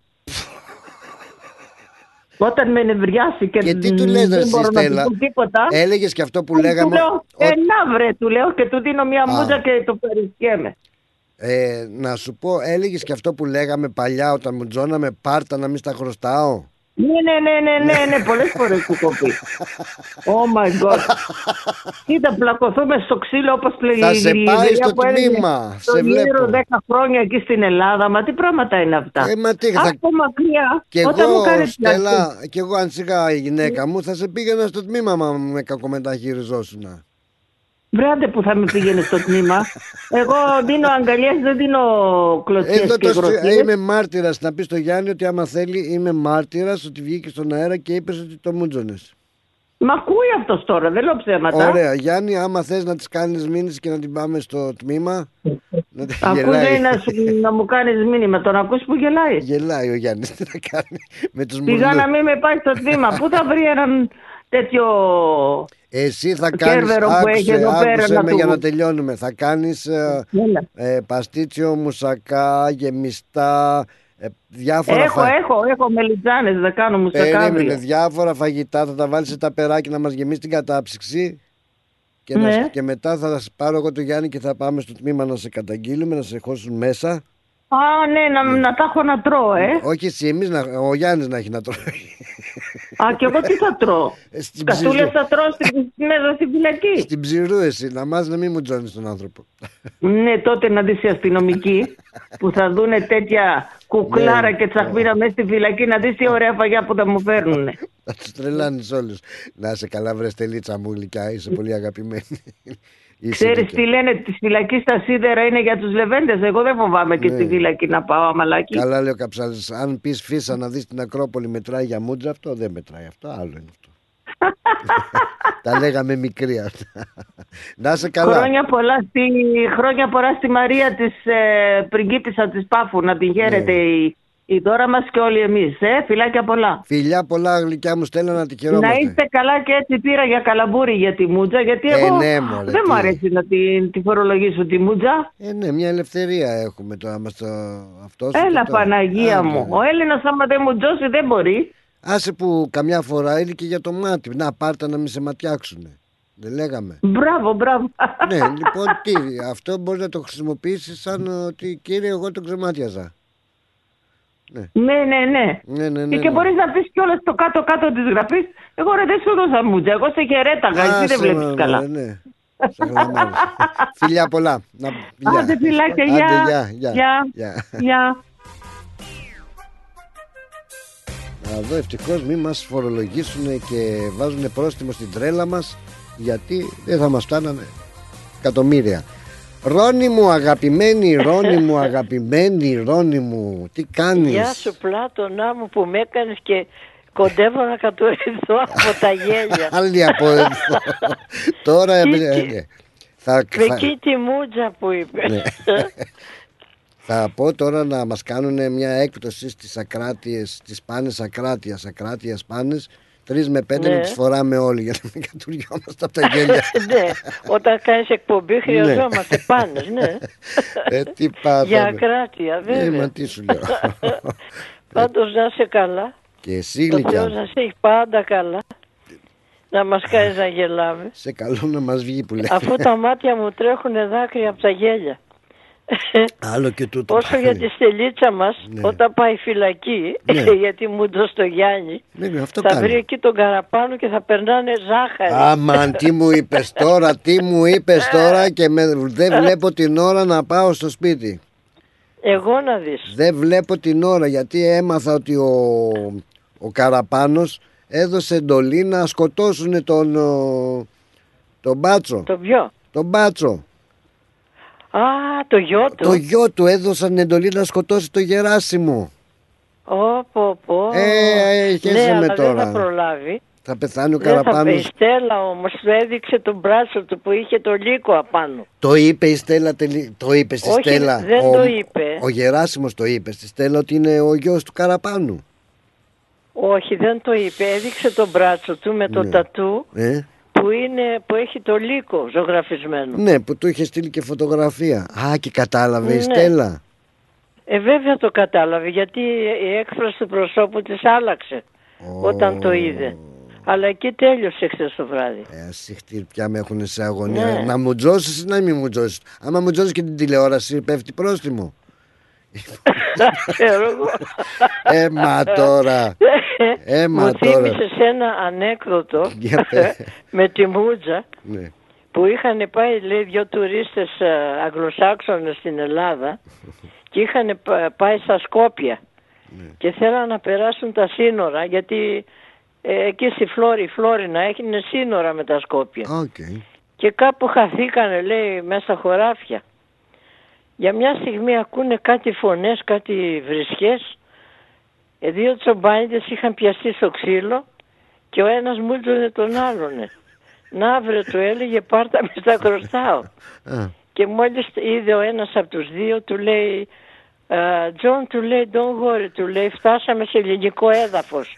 Όταν με νευριάσει και τι του λες, δεν μπορώ να του πω τίποτα. Έλεγες και αυτό που λέγαμε. Να βρε, του λέω, και του δίνω μια μούτζα και το περισχέμαι. Να σου πω, έλεγες και αυτό που λέγαμε παλιά όταν μου τζώναμε, πάρτα να μην στα χρωστάω. Ναι, πολλές φορές που κοπεί. Oh my God. Κοίτα, πλακωθούμε στο ξύλο όπως πλέον. Θα σε πάει στο τμήμα. Σε βλέπω 10 χρόνια εκεί στην Ελλάδα. Μα τι πράγματα είναι αυτά. Από μακριά. Και εγώ, Στέλλα, και εγώ αν σίγα η γυναίκα μου θα σε πήγαινα στο τμήμα μα με κακομεταχειριζόσουνα. Βράντε που θα με πήγαινε στο τμήμα. Εγώ δίνω αγκαλιές, δεν δίνω κλωτσιές και γροθιές. Είμαι μάρτυρας, να πει στο Γιάννη ότι άμα θέλει, είμαι μάρτυρας ότι βγήκε στον αέρα και είπες ότι το μούτζονες. Μ' ακούει αυτός τώρα, δεν λέω ψέματα. Ωραία, Γιάννη, άμα θες να της κάνεις μήνυση και να την πάμε στο τμήμα. Ακούει να μου κάνεις μήνυμα, τον ακούς που γελάει. Γελάει ο Γιάννης, τι να κάνει με τους μουρλούς. Πήγα να μην με πάει στο τμήμα, πού θα βρει έναν τέτοιο... Εσύ θα κάνεις, άκουσε με για να τελειώνουμε, θα κάνεις παστίτσιο, μουσακά, γεμιστά, διάφορα έχω μελιτζάνες, δεν κάνω μουσακά. Περίμενε, διάφορα φαγητά, θα τα βάλεις σε ταπεράκι να μας γεμίσει την κατάψυξη και μετά θα πάρω εγώ το Γιάννη και θα πάμε στο τμήμα να σε καταγγείλουμε, να σε χώσουν μέσα. Να τα έχω να τρώω, Όχι εσύ, ο Γιάννης να έχει να τρώει. Και εγώ τι θα τρώω? Κατούλες θα τρώω μέσα στη φυλακή. Στην ψηρού εσύ, να μην μου τζώνεις τον άνθρωπο. Ναι, τότε να δεις οι αστυνομικοί που θα δούνε τέτοια κουκλάρα και τσαχμίρα μέσα στη φυλακή, να δεις τι ωραία φαγιά που θα μου φέρνουνε. Θα τους τρελάνεις όλους. Να είσαι καλά βρε Στελίτσα μου γλυκιά, είσαι πολύ αγαπημένη. Ξέρεις τι λένε, τη φυλακή στα σίδερα είναι για τους λεβέντες. Εγώ δεν φοβάμαι και στη φυλακή να πάω αμαλάκι. Καλά λέει ο Καψάλης. Αν πεις Φίσα να δεις την Ακρόπολη μετράει για μούτζα, αυτό δεν μετράει. Αυτό άλλο είναι αυτό. Τα λέγαμε μικρή αυτά. Να είσαι καλά. Χρόνια πολλά στη Μαρία της πριγκίπισσα της Πάφου. Να την χαίρετε η δώρα μας και όλοι εμείς. Φιλάκια πολλά. Φιλιά πολλά γλυκιά μου, Στέλλα, να τη χαιρόμαστε. Να είστε καλά, και έτσι πήρα για καλαμπούρι για τη μούτζα. Γιατί εγώ δεν μου αρέσει να τη φορολογήσω τη μούτζα. Ναι, μια ελευθερία έχουμε τώρα. Έλα Παναγία μου. Ο Έλληνας άμα δεν μου τζώσει δεν μπορεί. Άσε που καμιά φορά είναι και για το μάτι. Να πάρτε να μην σε ματιάξουνε. Δεν λέγαμε. Μπράβο. Ναι, λοιπόν αυτό μπορεί να το χρησιμοποιήσεις σαν ότι κύριε εγώ τον ξεμάτιαζα. Ναι. Και μπορείς να πεις κιόλας στο κάτω-κάτω της γραφής, εγώ ρε δεν σου δώσα μούτζα, εγώ σε χαιρέταγα, εσύ δεν βλέπεις καλά. Ναι. Φιλιά πολλά. Άντε φιλάκια, γεια. Εδώ ευτυχώς μην μας φορολογήσουν και βάζουν πρόστιμο στην τρέλα μας, γιατί δεν θα μας φτάνανε εκατομμύρια. Ρόνι μου αγαπημένη, Ρόνι μου, τι κάνεις? Γεια σου Πλάτωνά μου που με έκανες και κοντεύω να κατουρηθώ από τα γέλια. Άλλη από εδώ. Τώρα εκεί τη μούτζα που είπες. Θα πω τώρα να μας κάνουν μια έκπτωση στις ακράτειες, τις πάνες ακράτειας πάνες. 3 με 5 να τις φοράμε όλοι για να μην κατουριόμαστε από τα γέλια. Ναι, όταν κάνεις εκπομπή χρειαζόμαστε πάνες, ναι. Τι πάθαμε. Για ακράτεια, βέβαια. Μα τι σου λέω. Πάντως να είσαι καλά. Και εσύ γλυκιά. Το Θεός να σε έχει πάντα καλά. Να μας κάνεις να γελάμε. Σε καλό να μας βγει που λέει. Αφού τα μάτια μου τρέχουν δάκρυα από τα γέλια. Άλλο και τούτο. Όσο για τη Στελίτσα μας, όταν πάει φυλακή, γιατί μου το στο Γιάννη, θα βρει εκεί τον Καραπάνο και θα περνάνε ζάχαρη. Άμαν, τι μου είπες τώρα και δεν βλέπω την ώρα να πάω στο σπίτι. Εγώ να δεις. Δεν βλέπω την ώρα, γιατί έμαθα ότι ο Καραπάνος έδωσε εντολή να σκοτώσουν τον Μπάτσο. Το ποιο? Τον Μπάτσο. Α, το γιο του. Το γιο του έδωσαν εντολή να σκοτώσει το Γεράσιμο. Πω. Ναι, αλλά τώρα. Δεν θα προλάβει. Θα πεθάνει ο Καραπάνος. Η Στέλλα όμως του έδειξε τον μπράτσο του που είχε το λύκο απάνω. Το είπε η Στέλλα, το είπε στη Στέλλα. Όχι, δεν το είπε. Ο Γεράσιμος το είπε στη Στέλλα ότι είναι ο γιος του Καραπάνου. Όχι, δεν το είπε. Έδειξε τον μπράτσο του με το τατού που έχει το λύκο ζωγραφισμένο. Ναι, που του είχε στείλει και φωτογραφία. Α, και κατάλαβε η Στέλλα. Βέβαια το κατάλαβε, γιατί η έκφραση του προσώπου της άλλαξε όταν το είδε. Αλλά εκεί τέλειωσε χθες το βράδυ. Ασυχτήρ πια με έχουν σε αγωνία. Ναι. Να μου τζώσεις ή να μην μου τζώσεις. Άμα μου τζώσεις και την τηλεόραση πέφτει πρόστιμο. Ξέρω εγώ. Έμα τώρα. Μου θύμισε σε ένα ανέκδοτο με τη Μούτζα που είχαν πάει, λέει, 2 τουρίστες Αγγλοσάξονες στην Ελλάδα και είχαν πάει στα Σκόπια και θέλαν να περάσουν τα σύνορα, γιατί εκεί στη Φλόρινα έχει σύνορα με τα Σκόπια. Και κάπου χαθήκανε, λέει, μέσα στα χωράφια. Για μια στιγμή ακούνε κάτι φωνές, κάτι βρισχές. 2 τσομπάνιδες είχαν πιαστεί στο ξύλο και ο ένας μούτζωνε τον άλλον. Να βρε, του έλεγε, πάρτα με στα χρωστάω. Και μόλις είδε ο ένας από τους 2, του λέει, Τζον, του λέει, don't worry, του λέει, φτάσαμε σε ελληνικό έδαφος.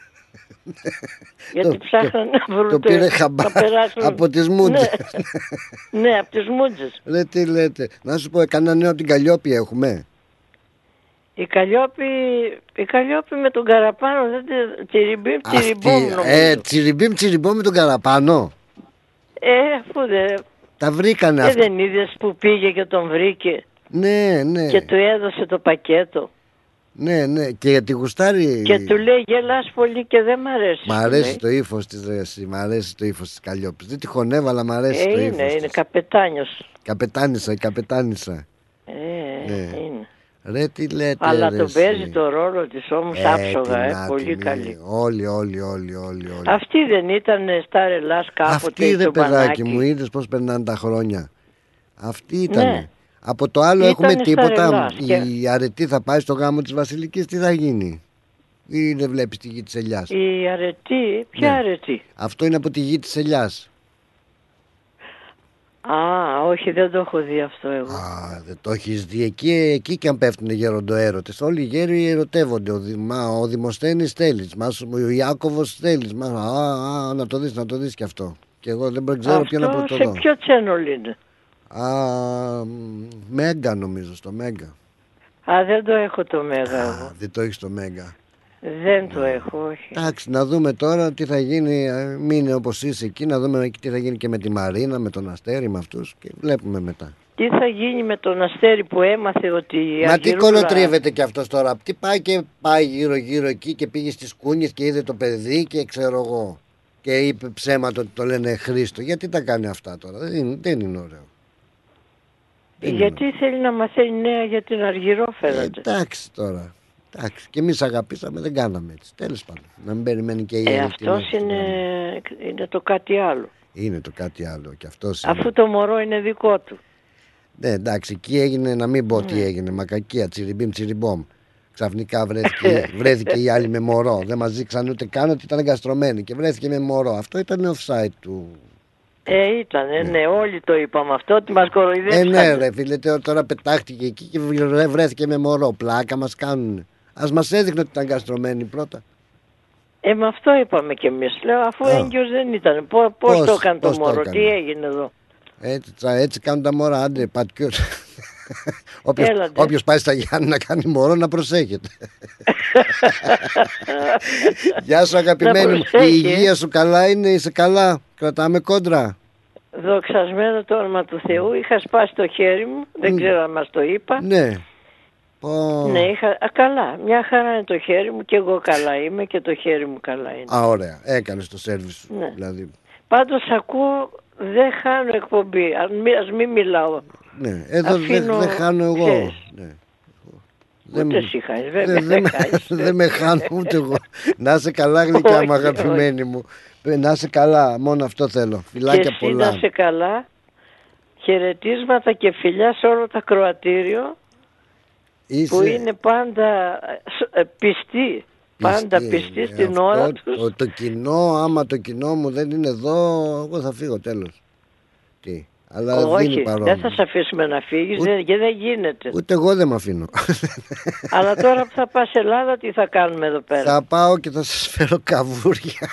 Γιατί ψάχναν να βρουν το πήρε από τις Μούτζες. Ναι, από τις Μούτζες. Τι λέτε. Να σου πω, κανένα νέο από την Καλλιόπη έχουμε? Η Καλλιόπη με τον Καραπάνο, τσιριμπίμ τσιριμπόμ με τον Καραπάνο. Αφού δεν... Τα βρήκανε αυτά. Δεν είδες που πήγε και τον βρήκε? Ναι. Και του έδωσε το πακέτο. Ναι, και γιατί γουστάρει. Και του λέει, γελάς πολύ και δεν μ' αρέσει. Μ' αρέσει το ύφος της Ρέση, μ' αρέσει το ύφος της Καλλιόπης. Δεν τη χωνεύω, αλλά μ' αρέσει το ύφος. Είναι καπετάνιος. Η καπετάνισσα. Είναι. Ρε, τι λέτε, αλλά τον παίζει το ρόλο της όμως άψογα, πολύ καλή. Όλοι. Αυτή δεν ήταν στα Ελλάς κάποτε? Αυτή, ρε παιδάκι μου, είδες πως περνάνε τα χρόνια. Αυτή ήταν. Ναι. Από το άλλο έχουμε τίποτα? Η αρετή θα πάει στο γάμο της Βασιλικής, τι θα γίνει? Ή δεν βλέπεις τη γη της Ελιάς? Η αρετή, ποια αρετή? Αυτό είναι από τη γη της Ελιάς. Όχι, δεν το έχω δει αυτό εγώ. Δεν το έχεις δει? Εκεί και αν πέφτουνε γεροντοέρωτες. Όλοι οι γέροι ερωτεύονται. Ο Δημοσθένης θέλεις, ο Ιάκωβος θέλεις. Να το δεις κι αυτό. Και εγώ δεν ξέρω ποιο να πρωτοδώ. Σε ποιο channel είναι? Μέγκα, νομίζω, στο Μέγκα. Δεν το έχω το Μέγα. Δεν το έχεις το Μέγκα? Δεν το έχω, όχι. Εντάξει, να δούμε τώρα τι θα γίνει. Μείνε όπως είσαι εκεί, να δούμε τι θα γίνει και με τη Μαρίνα, με τον Αστέρι, με αυτούς, και βλέπουμε μετά. Τι θα γίνει με τον Αστέρι που έμαθε ότι... Μα τι κολοτρίβεται κι αυτός τώρα? Τι πάει γύρω εκεί και πήγε στις Κούνιες και είδε το παιδί και ξέρω εγώ. Και είπε ψέματα ότι το λένε Χρήστο. Γιατί τα κάνει αυτά τώρα? Δεν είναι ωραίο. Γιατί θέλει να μαθαίνει νέα για την Αργυρό, φαίνεται. Εντάξει τώρα. Εντάξει, και εμείς αγαπήσαμε, δεν κάναμε έτσι. Τέλος πάντων, να μην περιμένει και η αυτός είναι το κάτι άλλο. Είναι το κάτι άλλο και αυτός. Αφού το μωρό είναι δικό του. Ναι, εντάξει, εκεί έγινε, να μην πω τι έγινε. Μακακία, τσιριμπίμ, τσιριμπόμ. Ξαφνικά βρέθηκε η άλλη με μωρό. Δεν μας δείξαν ούτε καν ότι ήταν εγκαστρωμένη και βρέθηκε με μωρό. Αυτό ήταν offside του. Ναι, όλοι το είπαμε αυτό, ότι μας κοροϊδεύσαν. Ναι, ρε φίλε, τώρα πετάχτηκε εκεί και βρέθηκε με μωρό. Πλάκα μας κάνουνε. Ας μας έδειχνε ότι ήταν εγκαστρωμένη πρώτα. Με αυτό είπαμε κι εμείς. Λέω, αφού έγκυος δεν ήταν. Πώς το έκανε το μωρό, τι έγινε εδώ? Έτσι κάνουν τα μωρά, άντε, πατκιούς. Όποιος πάει στα Γιάννη να κάνει μωρό, να προσέχετε. Γεια σου, αγαπημένη μου. Η υγεία σου καλά είναι? Είσαι καλά? Κρατάμε κόντρα? Δοξασμένο το όνομα του Θεού. Είχα σπάσει το χέρι μου. Δεν ξέρω αν μας το είπα. Ναι. Ναι, καλά. Μια χαρά είναι το χέρι μου και εγώ καλά είμαι και το χέρι μου καλά είναι. Ωραία. Έκανες το σέρβις σου. Ναι. Δηλαδή. Πάντως ακούω, δεν χάνω εκπομπή. Ας μην μιλάω. Ναι, εδώ δεν χάνω εγώ. Ναι. Ούτε εσύ χάσεις, βέβαια. Δεν με χάνω ούτε εγώ. Να είσαι καλά, γλυκιά μου, αγαπημένη μου. Να είσαι καλά, μόνο αυτό θέλω. Φιλάκια πολλά. Και εσύ να είσαι καλά. Χαιρετίσματα και φιλιά σε όλο το ακροατήριο που είναι πάντα πιστοί. Πάντα πιστοί στην ώρα τους. Το κοινό, άμα το κοινό μου δεν είναι εδώ, εγώ θα φύγω, τέλος. Τι. Αλλά όχι, δεν θα σε αφήσουμε να φύγεις, και δεν γίνεται. Ούτε εγώ δεν με αφήνω. Αλλά τώρα που θα πας Ελλάδα, τι θα κάνουμε εδώ πέρα? Θα πάω και θα σας φέρω καβούρια.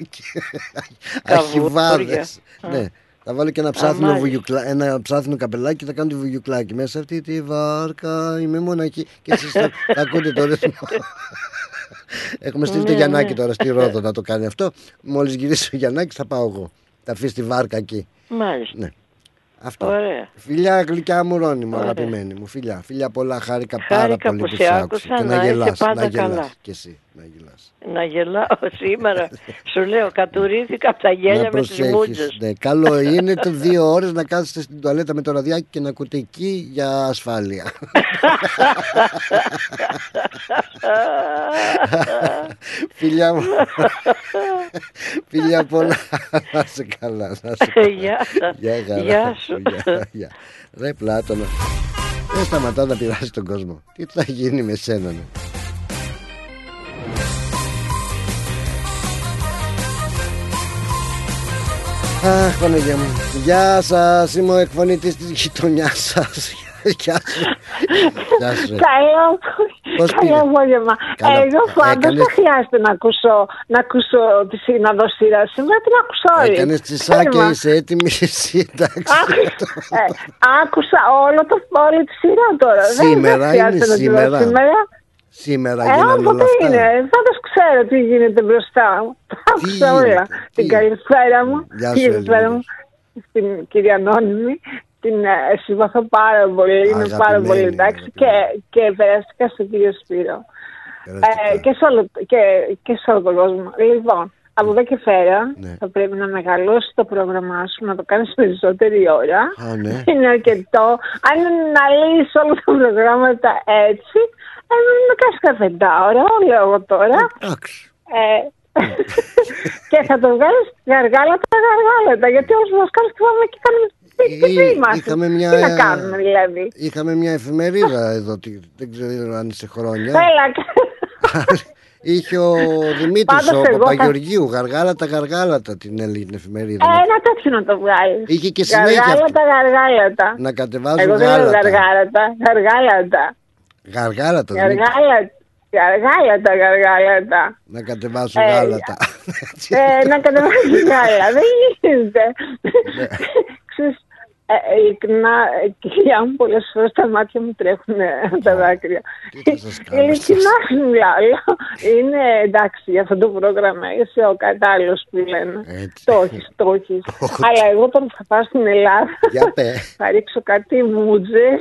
Αρχιβάδες. Ναι. Θα βάλω και ένα ψάθινο καπελάκι και θα κάνω τη βουγιουκλάκι. Μέσα αυτή τη βάρκα είμαι μοναχή. Και εσείς θα ακούτε το ρυθμό. Έχουμε στείλει το Γιαννάκη τώρα στη Ρόδο να το κάνει αυτό. Μόλις γυρίσει ο Γιαννάκης θα πάω εγώ. Θα αφήσει τη βάρκα εκεί. Μάλιστα. Ναι. Αυτό. Ωραία. Φιλιά γλυκιά μου, Ρόνη μου, αγαπημένη μου. Φιλιά πολλά, χάρηκα πάρα πολύ που σε άκουσα. Και να γελάς, πάντα καλά. Και εσύ να γελάς. Να γελάω σήμερα. Σου λέω, κατουρήθηκα από τα γέλια με τις μούτζες. Ναι, καλό είναι το 2 ώρες να κάθεστε στην τουαλέτα με το ραδιάκι και να ακούτε εκεί για ασφάλεια. Φιλιά μου. Φιλιά πολλά. Να είσαι καλά. Γεια σου. Ρε Πλάτωνα, δεν σταματά να πειράζει τον κόσμο. Τι θα γίνει με σένα, ναι? Αχ, Παναγία μου. Γεια σας, είμαι ο εκφωνητής της γειτονιάς σας. Γεια σου. Καλό απόγευμα. Εγώ πάντως δεν χρειάζεται να ακούσω τη σύνοδο σειρά. Σήμερα την ακούσω όλη. Έκανες τσισάκια, είσαι έτοιμη εσύ, εντάξει. Άκουσα όλη τη σειρά τώρα. Σήμερα είναι σήμερα γίνανε όλα αυτά. Είναι, πάντως ξέρω τι γίνεται μπροστά μου. Άκουσα όλα. Την καλησπέρα μου. Στην κυρία Ανώνυμη. Την συμπαθώ πάρα πολύ, είναι πάρα πολύ εντάξει και περαστικά στον κύριο Σπύρο και σε όλο τον κόσμο. Λοιπόν, από εδώ και πέρα θα πρέπει να μεγαλώσει το πρόγραμμά σου, να το κάνεις περισσότερη ώρα. Είναι αρκετό. Αν είναι να λύσεις όλα τα προγράμματα έτσι, να κάνεις κάθε ώρα, λέω εγώ τώρα. Και θα το βγάλεις γαργάλατα, γιατί όλους μας κάνεις και πάμε και κάνουμε. Τι να κάνουμε δηλαδή? Είχαμε μια εφημερίδα εδώ, δεν ξέρω αν είσαι χρόνια. Είχε ο Δημήτρης ο Παπαγεωργίου, γαργάλατα την Έλληνη εφημερίδα. Ένα τέτοιο να το βγάλεις. Είχε και συνέχεια γαργάλατα. Να κατεβάζουν εγώ δεν λέω γαργάλατα. Γαργάλατα. Να κατεβάσουν γάλατα. Να κατεβάσουν γάλα. Δεν γίνεται. Ειλικρινά, κυρία μου, πολλές φορές τα μάτια μου τρέχουν τα δάκρυα. Ειλικρινά μιλάω. Είναι εντάξει για αυτό το πρόγραμμα. Είσαι ο κατάλληλος που λένε. Το έχεις. Αλλά εγώ όταν θα πάω στην Ελλάδα θα ρίξω κάτι μούτζες.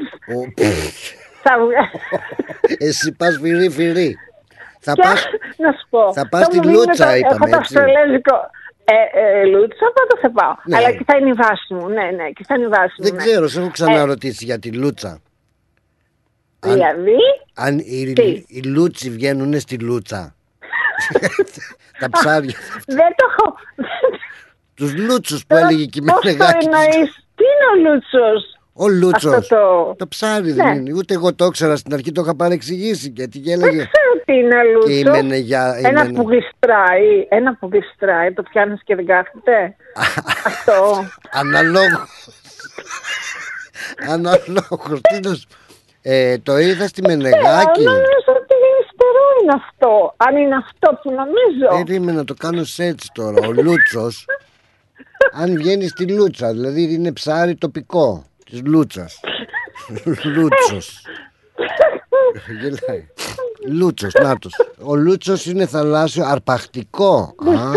Εσύ πας φυρί. Να σου πω. Θα πας στη Λούτσα, είπαμε έτσι. Λούτσα, πάντα θα πάω. Ναι. Αλλά και θα είναι η βάση μου. Ναι, και θα είναι η βάση μου. Δεν ξέρω, σε έχω ξαναρωτήσει για τη Λούτσα. Δηλαδή. Αν οι Λούτσοι βγαίνουν στη Λούτσα. Τα ψάρια. Δεν το έχω. Τους Λούτσους που έλεγε και η Μενεγάκη. Πώς το εννοείς? Τι είναι ο Λούτσος? Ο Λούτσος. Το ψάρι δεν είναι. Ούτε εγώ το ήξερα στην αρχή, το είχα παρεξηγήσει. Γιατί γέλαγε. Δεν ξέρω τι είναι Λούτσος. Ένα που γλιστράει, το πιάνεις και δεν κάθεται. Αυτό. Αναλόγως. Το είδα στη Μενεγάκη. Νομίζω ότι γλιστρό είναι αυτό. Αν είναι αυτό που νομίζω. Περίμενα να το κάνω έτσι τώρα. Ο Λούτσος. Αν βγαίνει στη Λούτσα, δηλαδή είναι ψάρι τοπικό της Λούτσας. Λούτσος. Γελάει. Λούτσος, νάτος. Ο Λούτσος είναι θαλάσσιο, αρπακτικό.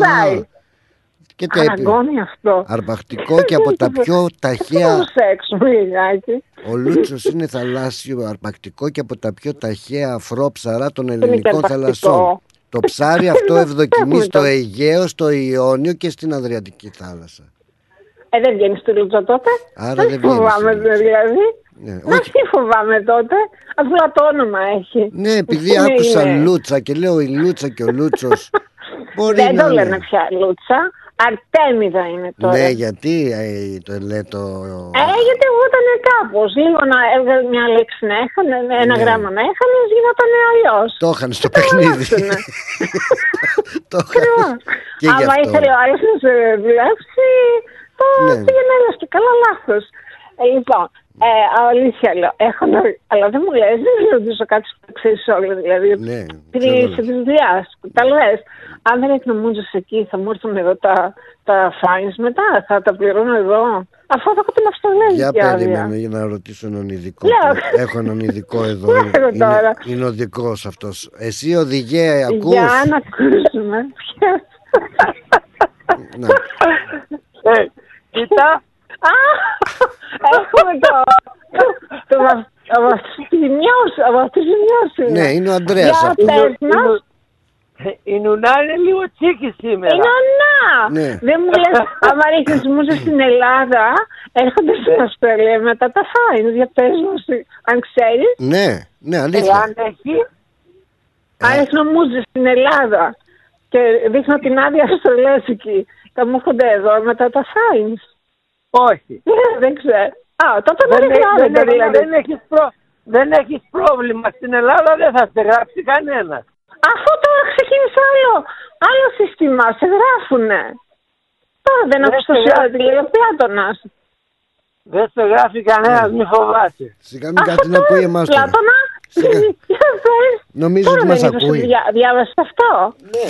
Αναγκώνει αυτό. Αρπακτικό και από τα πιο ταχαία. Ο Λούτσος είναι θαλάσσιο, αρπακτικό και από τα πιο ταχαία αφρό ψαρά των ελληνικών θαλασσών. Το ψάρι αυτό ευδοκιμεί στο Αιγαίο, στο Ιόνιο και στην Αδριατική θάλασσα. Δεν βγαίνει στη Λούτσα τότε. Άρα δεν φοβάμαι δηλαδή. Ναι, τι φοβάμαι τότε. Απλά το όνομα έχει. Ναι, επειδή άκουσα Λούτσα και λέω η Λούτσα και ο Λούτσος. Δεν το λένε πια Λούτσα. Αρτέμιδα είναι τώρα. Ναι, γιατί το λέει το... γιατί εγώ ήταν κάπως. Λίγο να έβγαλε μια λέξη να έχανε, ένα γράμμα να έχανε, γινόταν αλλιώς. Το είχαν στο παιχνίδι. Το είχαν. Άμα ήθελε ο άλλος να σε δουλέψει, το πήγαινε ένας και καλά λάθος. Λοιπόν, αλήθεια λέω, αλλά δεν μου λες, δεν ρωτήσω κάτι που ξέρεις όλα, δηλαδή. Επειδή είσαι της δουλειάς, τα λες. Αν δεν εκνομούντζες εκεί, θα μου έρθουν εδώ τα fines μετά, θα τα πληρώνω εδώ. Αφού θα έχω την Αυστραλέζικη άδεια. Για περίμενε για να ρωτήσω έναν ειδικό. Έχω έναν ειδικό εδώ. Είναι ο δικός αυτός. Εσύ οδηγέ, ακούς? Για να ακούσουμε. Κοίτα. Έχουμε το βαφτισιμιός. Ναι, είναι ο Ανδρέας αυτός. Η Νουνά είναι λίγο τσίκη σήμερα. Η Νουνά! Δεν μου λες, άμα ρίχνεις μούζες στην Ελλάδα, έρχονται στην Αυστραλία μετά τα φάιν. Για πες μου, αν ξέρεις. Ναι, αλήθεια. Αν ρίχνω μούζες στην Ελλάδα και δείχνω την άδεια Αυστραλέζικη, θα μου έρχονται εδώ μετά τα φάιν. Όχι. Δεν ξέρω. Τότε δεν έχεις πρόβλημα. Στην Ελλάδα δεν θα σε γράψει κανένας. Αφού τώρα ξεκίνησε άλλο σύστημα, σε γράφουνε. Τώρα δεν ακούς το Πλάτωνας. Δεν σε γράφει κανένας, μη φοβάσαι. Σιγά μην κάτι να ακούει εμάς τώρα. Πλάτωνα, νομίζω ότι μας ακούει. Διάβασες αυτό? Ναι.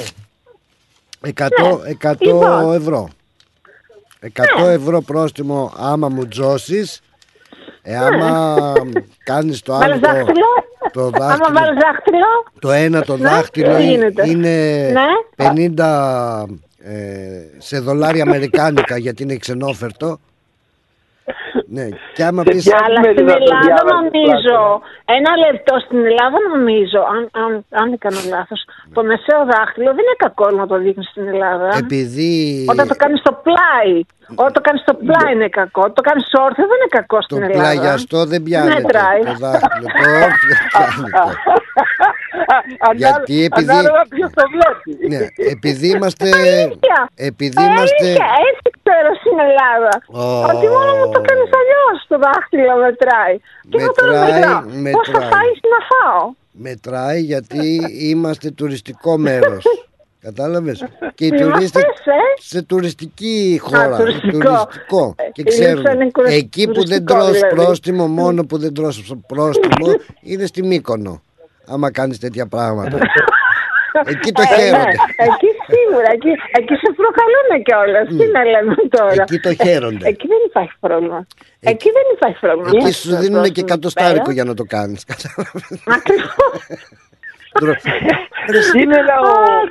100 ευρώ. 100 ευρώ πρόστιμο άμα μου τζώσεις. Άμα κάνεις το άλλο το δάχτυλο. Άμα βάλεις δάχτυλο. Το ένα το δάχτυλο είναι 50 σε δολάρια αμερικάνικα, γιατί είναι ξενόφερτο. Ναι, και άμα πεις... Αλλά στην Ελλάδα νομίζω, ένα λεπτό, στην Ελλάδα νομίζω, αν δεν κάνω λάθος, το μεσαίο δάχτυλο δεν είναι κακό να το δείχνεις στην Ελλάδα. Επειδή... Όταν το κάνεις στο πλάι, όταν το κάνεις στο πλάι είναι κακό, όταν το κάνεις όρθιο δεν είναι κακό στην Ελλάδα. Το πλαγιαστό δεν πιάνεται το δάχτυλο, το όρθιο πιάνεται. Γιατί επειδή... Ανάλογα ποιος το βλέπει. Ναι, επειδή είμαστε... Αλήθεια, έτσι ξέρω στην Ελλάδα. Ότι μόνο μου το κάνεις αλλιώς το δάχτυλο μετράει. Και εγώ τώρα μετράω. Πώς θα φάεις να φάω? Μετράει γιατί είμαστε τουριστικό μέρος. Κατάλαβες? Και οι τουρίστες σε τουριστική χώρα. Τουριστικό. Και ξέρουν, εκεί που δεν τρως πρόστιμο, μόνο που δεν τρως πρόστιμο, είναι στη Μύκονο. Άμα κάνεις τέτοια πράγματα. Εκεί το χαίρονται. Εκεί σίγουρα, εκεί σε προκαλούν κιόλας. Τι να λέμε τώρα. Εκεί το χαίρονται. Εκεί δεν υπάρχει πρόβλημα. Εκεί δεν υπάρχει πρόβλημα. Εκεί σου δίνουν και $100 για να το κάνεις. Σήμερα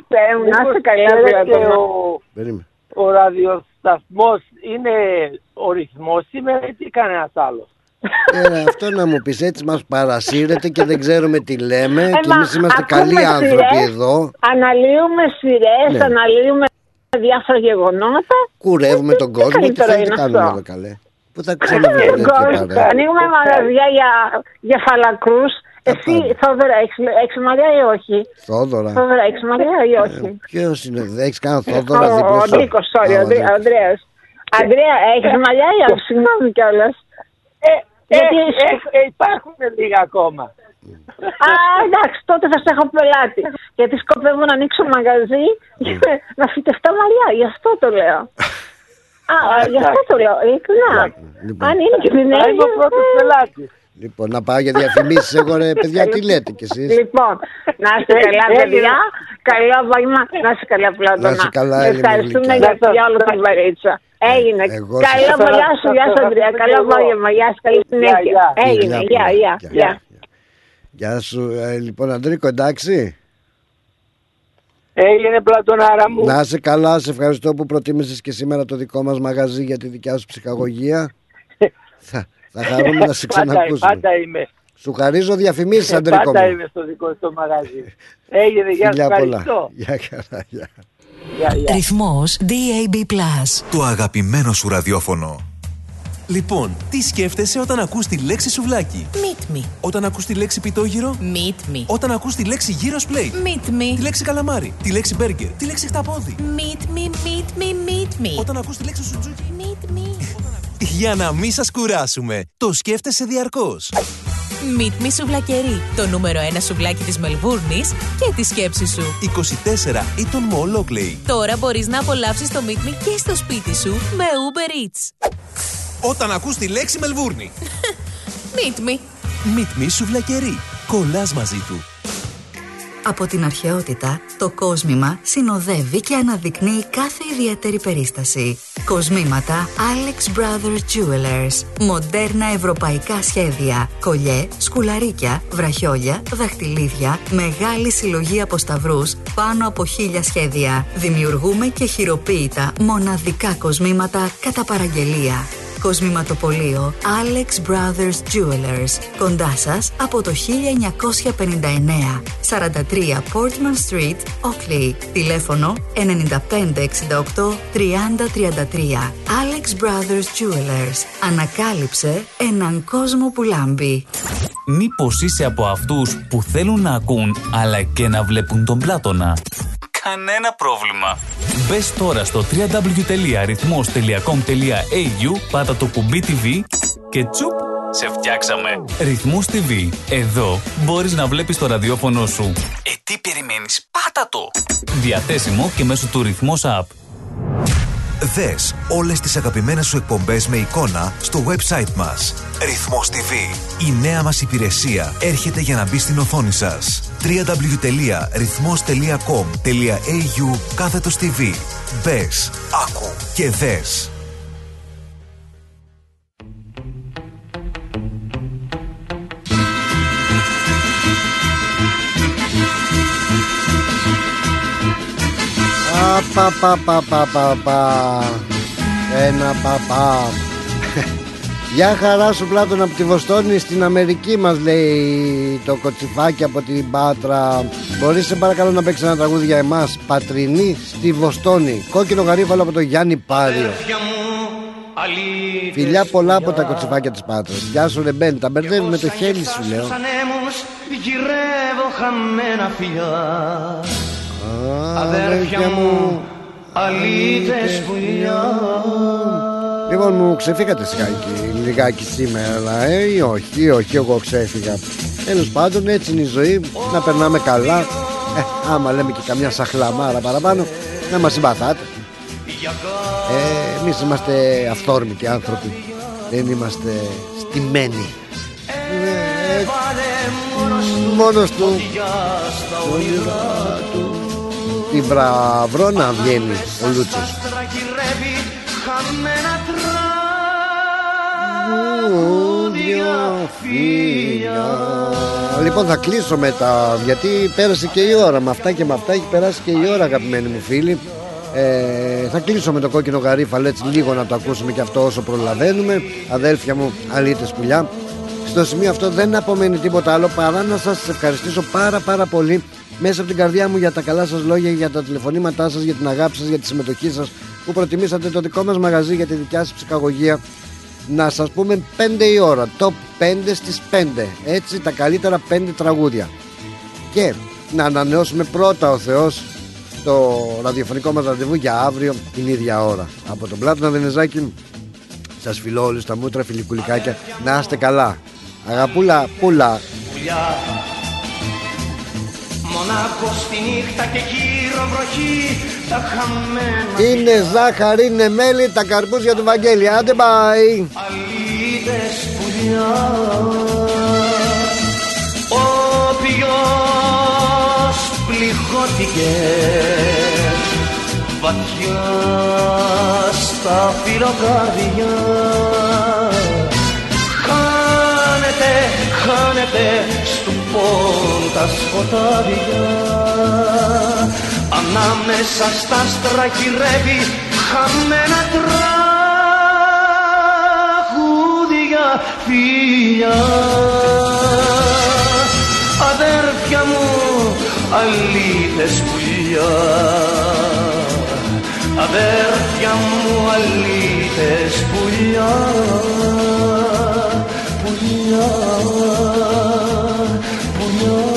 ο ραδιοσταθμός είναι ο ρυθμός σήμερα ή κανένας άλλος? Αυτό να μου πεις, έτσι μας παρασύρεται και δεν ξέρουμε τι λέμε και εμείς είμαστε καλοί άνθρωποι εδώ. Αναλύουμε σειρές, αναλύουμε διάφορα γεγονότα. Κουρεύουμε τον κόσμο, τι θέλετε κάνουμε εδώ καλέ? Πού θα ξαναβγεί τέτοια παρέα? Ανοίγουμε μαγαζιά για φαλακρούς. Εσύ, Θόδωρα, έχεις μαλλιά ή όχι? Θόδωρα, έχεις μαλλιά ή όχι? Ποιος είναι, έχεις κανένα Θόδωρα δίπλα σου? Ο Νίκος, sorry, ο Ανδρέας. Ανδρέα, έχεις μαλλιά ή όχι? Συγγνώμη κιόλας. Υπάρχουν λίγα ακόμα. Εντάξει, τότε θα σε έχω πελάτη. Γιατί σκοπεύω να ανοίξω μαγαζί να φυτευτώ μαλλιά, γι' αυτό το λέω. Γι' αυτό το λέω, ειλικρινά. Αν είναι και την Είμαι ο πρώτος πελάτης. Λοιπόν, να πάω για διαφημίσεις εγώ ρε παιδιά, τι λέτε κι εσείς? Λοιπόν, να είστε καλά παιδιά, καλό απόγευμα, να είστε καλά Πλάτωνα. Να είστε καλά, ευχαριστούμε για όλο την βαρύτσα. Έγινε. Καλό απόγευμα, γεια σου Ανδρέα, καλό απόγευμα, γεια σου, καλή συνέχεια. Έγινε, γεια. Γεια σου, λοιπόν Αντρίκο, εντάξει? Έγινε Πλατωνάρα μου. Να είσαι καλά, σε ευχαριστώ που προτίμησες και σήμερα το δικό μας μαγαζί για τη δικιά σου ψυχαγωγία. Θα χαρούμε να σε ξανακούσουμε. Πάντα είμαι. Σου χαρίζω διαφημίσεις, Αντρίκο μου. Πάντα είμαι στο δικό σου μαγαζί. Έγινε, γεια σου, ευχαριστώ. Γεια καλά, γεια. Ρυθμός DAB+. Το αγαπημένο σου ραδιόφωνο. Λοιπόν, τι σκέφτεσαι όταν ακούς τη λέξη σουβλάκι? Meet me. Όταν ακούς τη λέξη πιτόγυρο? Meet me. Όταν ακούς τη λέξη gyros plate? Meet me. Τη λέξη καλαμάρι? Τη λέξη burger? Τη λέξη χταπόδι? Meet me, meet me, meet me. Όταν ακούς τη λέξη σουτζούκι? Meet me. Για να μην σας κουράσουμε, το σκέφτεσαι διαρκώς. Meet me σουβλακερί, το νούμερο 1 σουβλάκι της Μελβούρνης και τη σκέψη σου. 24 Eaton Mall Oakley. Τώρα μπορείς να απολαύσεις το Meet me και στο σπίτι σου με Uber Eats. Όταν ακούς τη λέξη Μελβούρνη. Meet me. Meet me σουβλακερί. Κολλάς μαζί του. Από την αρχαιότητα, το κόσμημα συνοδεύει και αναδεικνύει κάθε ιδιαίτερη περίσταση. Κοσμήματα Alex Brothers Jewelers. Μοντέρνα ευρωπαϊκά σχέδια. Κολιέ, σκουλαρίκια, βραχιόλια, δαχτυλίδια, μεγάλη συλλογή από σταυρούς, πάνω από 1000 σχέδια. Δημιουργούμε και χειροποίητα μοναδικά κοσμήματα κατά παραγγελία. Κοσμηματοπωλείο Alex Brothers Jewelers. Κοντά σας από το 1959. 43 Portman Street, Oakley. Τηλέφωνο 9568 3033. Alex Brothers Jewelers. Ανακάλυψε έναν κόσμο που λάμπει. Μήπως είσαι από αυτούς που θέλουν να ακούν αλλά και να βλέπουν τον Πλάτωνα? Κανένα πρόβλημα. Μπες τώρα στο www.rythmos.com.au, πάτα το κουμπί TV και τσουπ, σε φτιάξαμε. Ρυθμός TV. Εδώ μπορείς να βλέπεις το ραδιόφωνο σου. Τι περιμένεις? Πάτα το. Διαθέσιμο και μέσω του Ρυθμός App. Δες όλες τις αγαπημένες σου εκπομπές με εικόνα στο website μας. Ρυθμός TV. Η νέα μας υπηρεσία έρχεται για να μπει στην οθόνη σας. www.rythmos.com.au/TV. Μπες, άκου και δες. Ένα παπά. Γεια χαρά σου Πλάτωνα από τη Βοστόνη. Στην Αμερική μας λέει το κοτσιφάκι από την Πάτρα. Μπορείς σε παρακαλώ να παίξεις ένα τραγούδι για εμάς? Πατρινή στη Βοστόνη. Κόκκινο γαρίφαλο από το Γιάννη Πάριο. Φιλιά πολλά από τα κοτσιφάκια της Πάτρας. Γεια σου Ρεμπέν, τα μπερδεύει με το χέρι σου λέω. Γυρεύω χαμένα φιλιά, αδέρφια μου, αλήτες πουλιά. Λοιπόν, μου ξεφύγατε λιγάκι σήμερα, αλλά ή όχι, εγώ ξέφυγα. Τέλος πάντων, έτσι είναι η ζωή, να περνάμε καλά. Άμα λέμε και καμιά σαχλαμάρα παραπάνω, να μας συμπαθάτε. Εμείς είμαστε αυθόρμητοι άνθρωποι, δεν είμαστε στημένοι. Μόνος του την βραβρώνα βγαίνει ο Λούτσος. Λοιπόν, θα κλείσω μετά, γιατί πέρασε και η ώρα. Με αυτά και με αυτά έχει περάσει και η ώρα, αγαπημένοι μου φίλοι. Θα κλείσω με το κόκκινο γαρίφαλο, έτσι λίγο να το ακούσουμε και αυτό όσο προλαβαίνουμε. Αδέλφια μου, αλήτες πουλιά. Στο σημείο αυτό δεν απομένει τίποτα άλλο παρά να σας ευχαριστήσω πάρα πολύ μέσα από την καρδιά μου για τα καλά σας λόγια, για τα τηλεφωνήματά σας, για την αγάπη σας, για τη συμμετοχή σας, που προτιμήσατε το δικό μας μαγαζί για τη δικιά σας ψυχαγωγία. Να σας πούμε 5 η ώρα, top 5 στις 5, έτσι τα καλύτερα 5 τραγούδια. Και να ανανεώσουμε πρώτα ο Θεός το ραδιοφωνικό μας ραντεβού για αύριο την ίδια ώρα. Από τον Πλάτωνα Δενεζάκη σας φιλώ όλους τα μούτρα, φιλικουλικάκια. Να είστε καλά. Αγαπούλα πουλα. Μονάχο στη νύχτα και γύρω βροχή, τα χαμένα. Είναι ζάχαρη, είναι μέλι, τα καρπούζια του Βαγγέλη. Άντε μπάι. Αλήτες πουλιά. Όποιος πληγώθηκε βαθιά στα φιλοκάρδια, χάνεται στου πόν τα σκοτάδια. Ανάμεσα στα άστρα γυρεύει χαμένα τραγούδια φιλιά. Αδέρφια μου, αλήτες πουλιά. αδέρφια μου αλήτες πουλιά, πουλιά, πουλιά.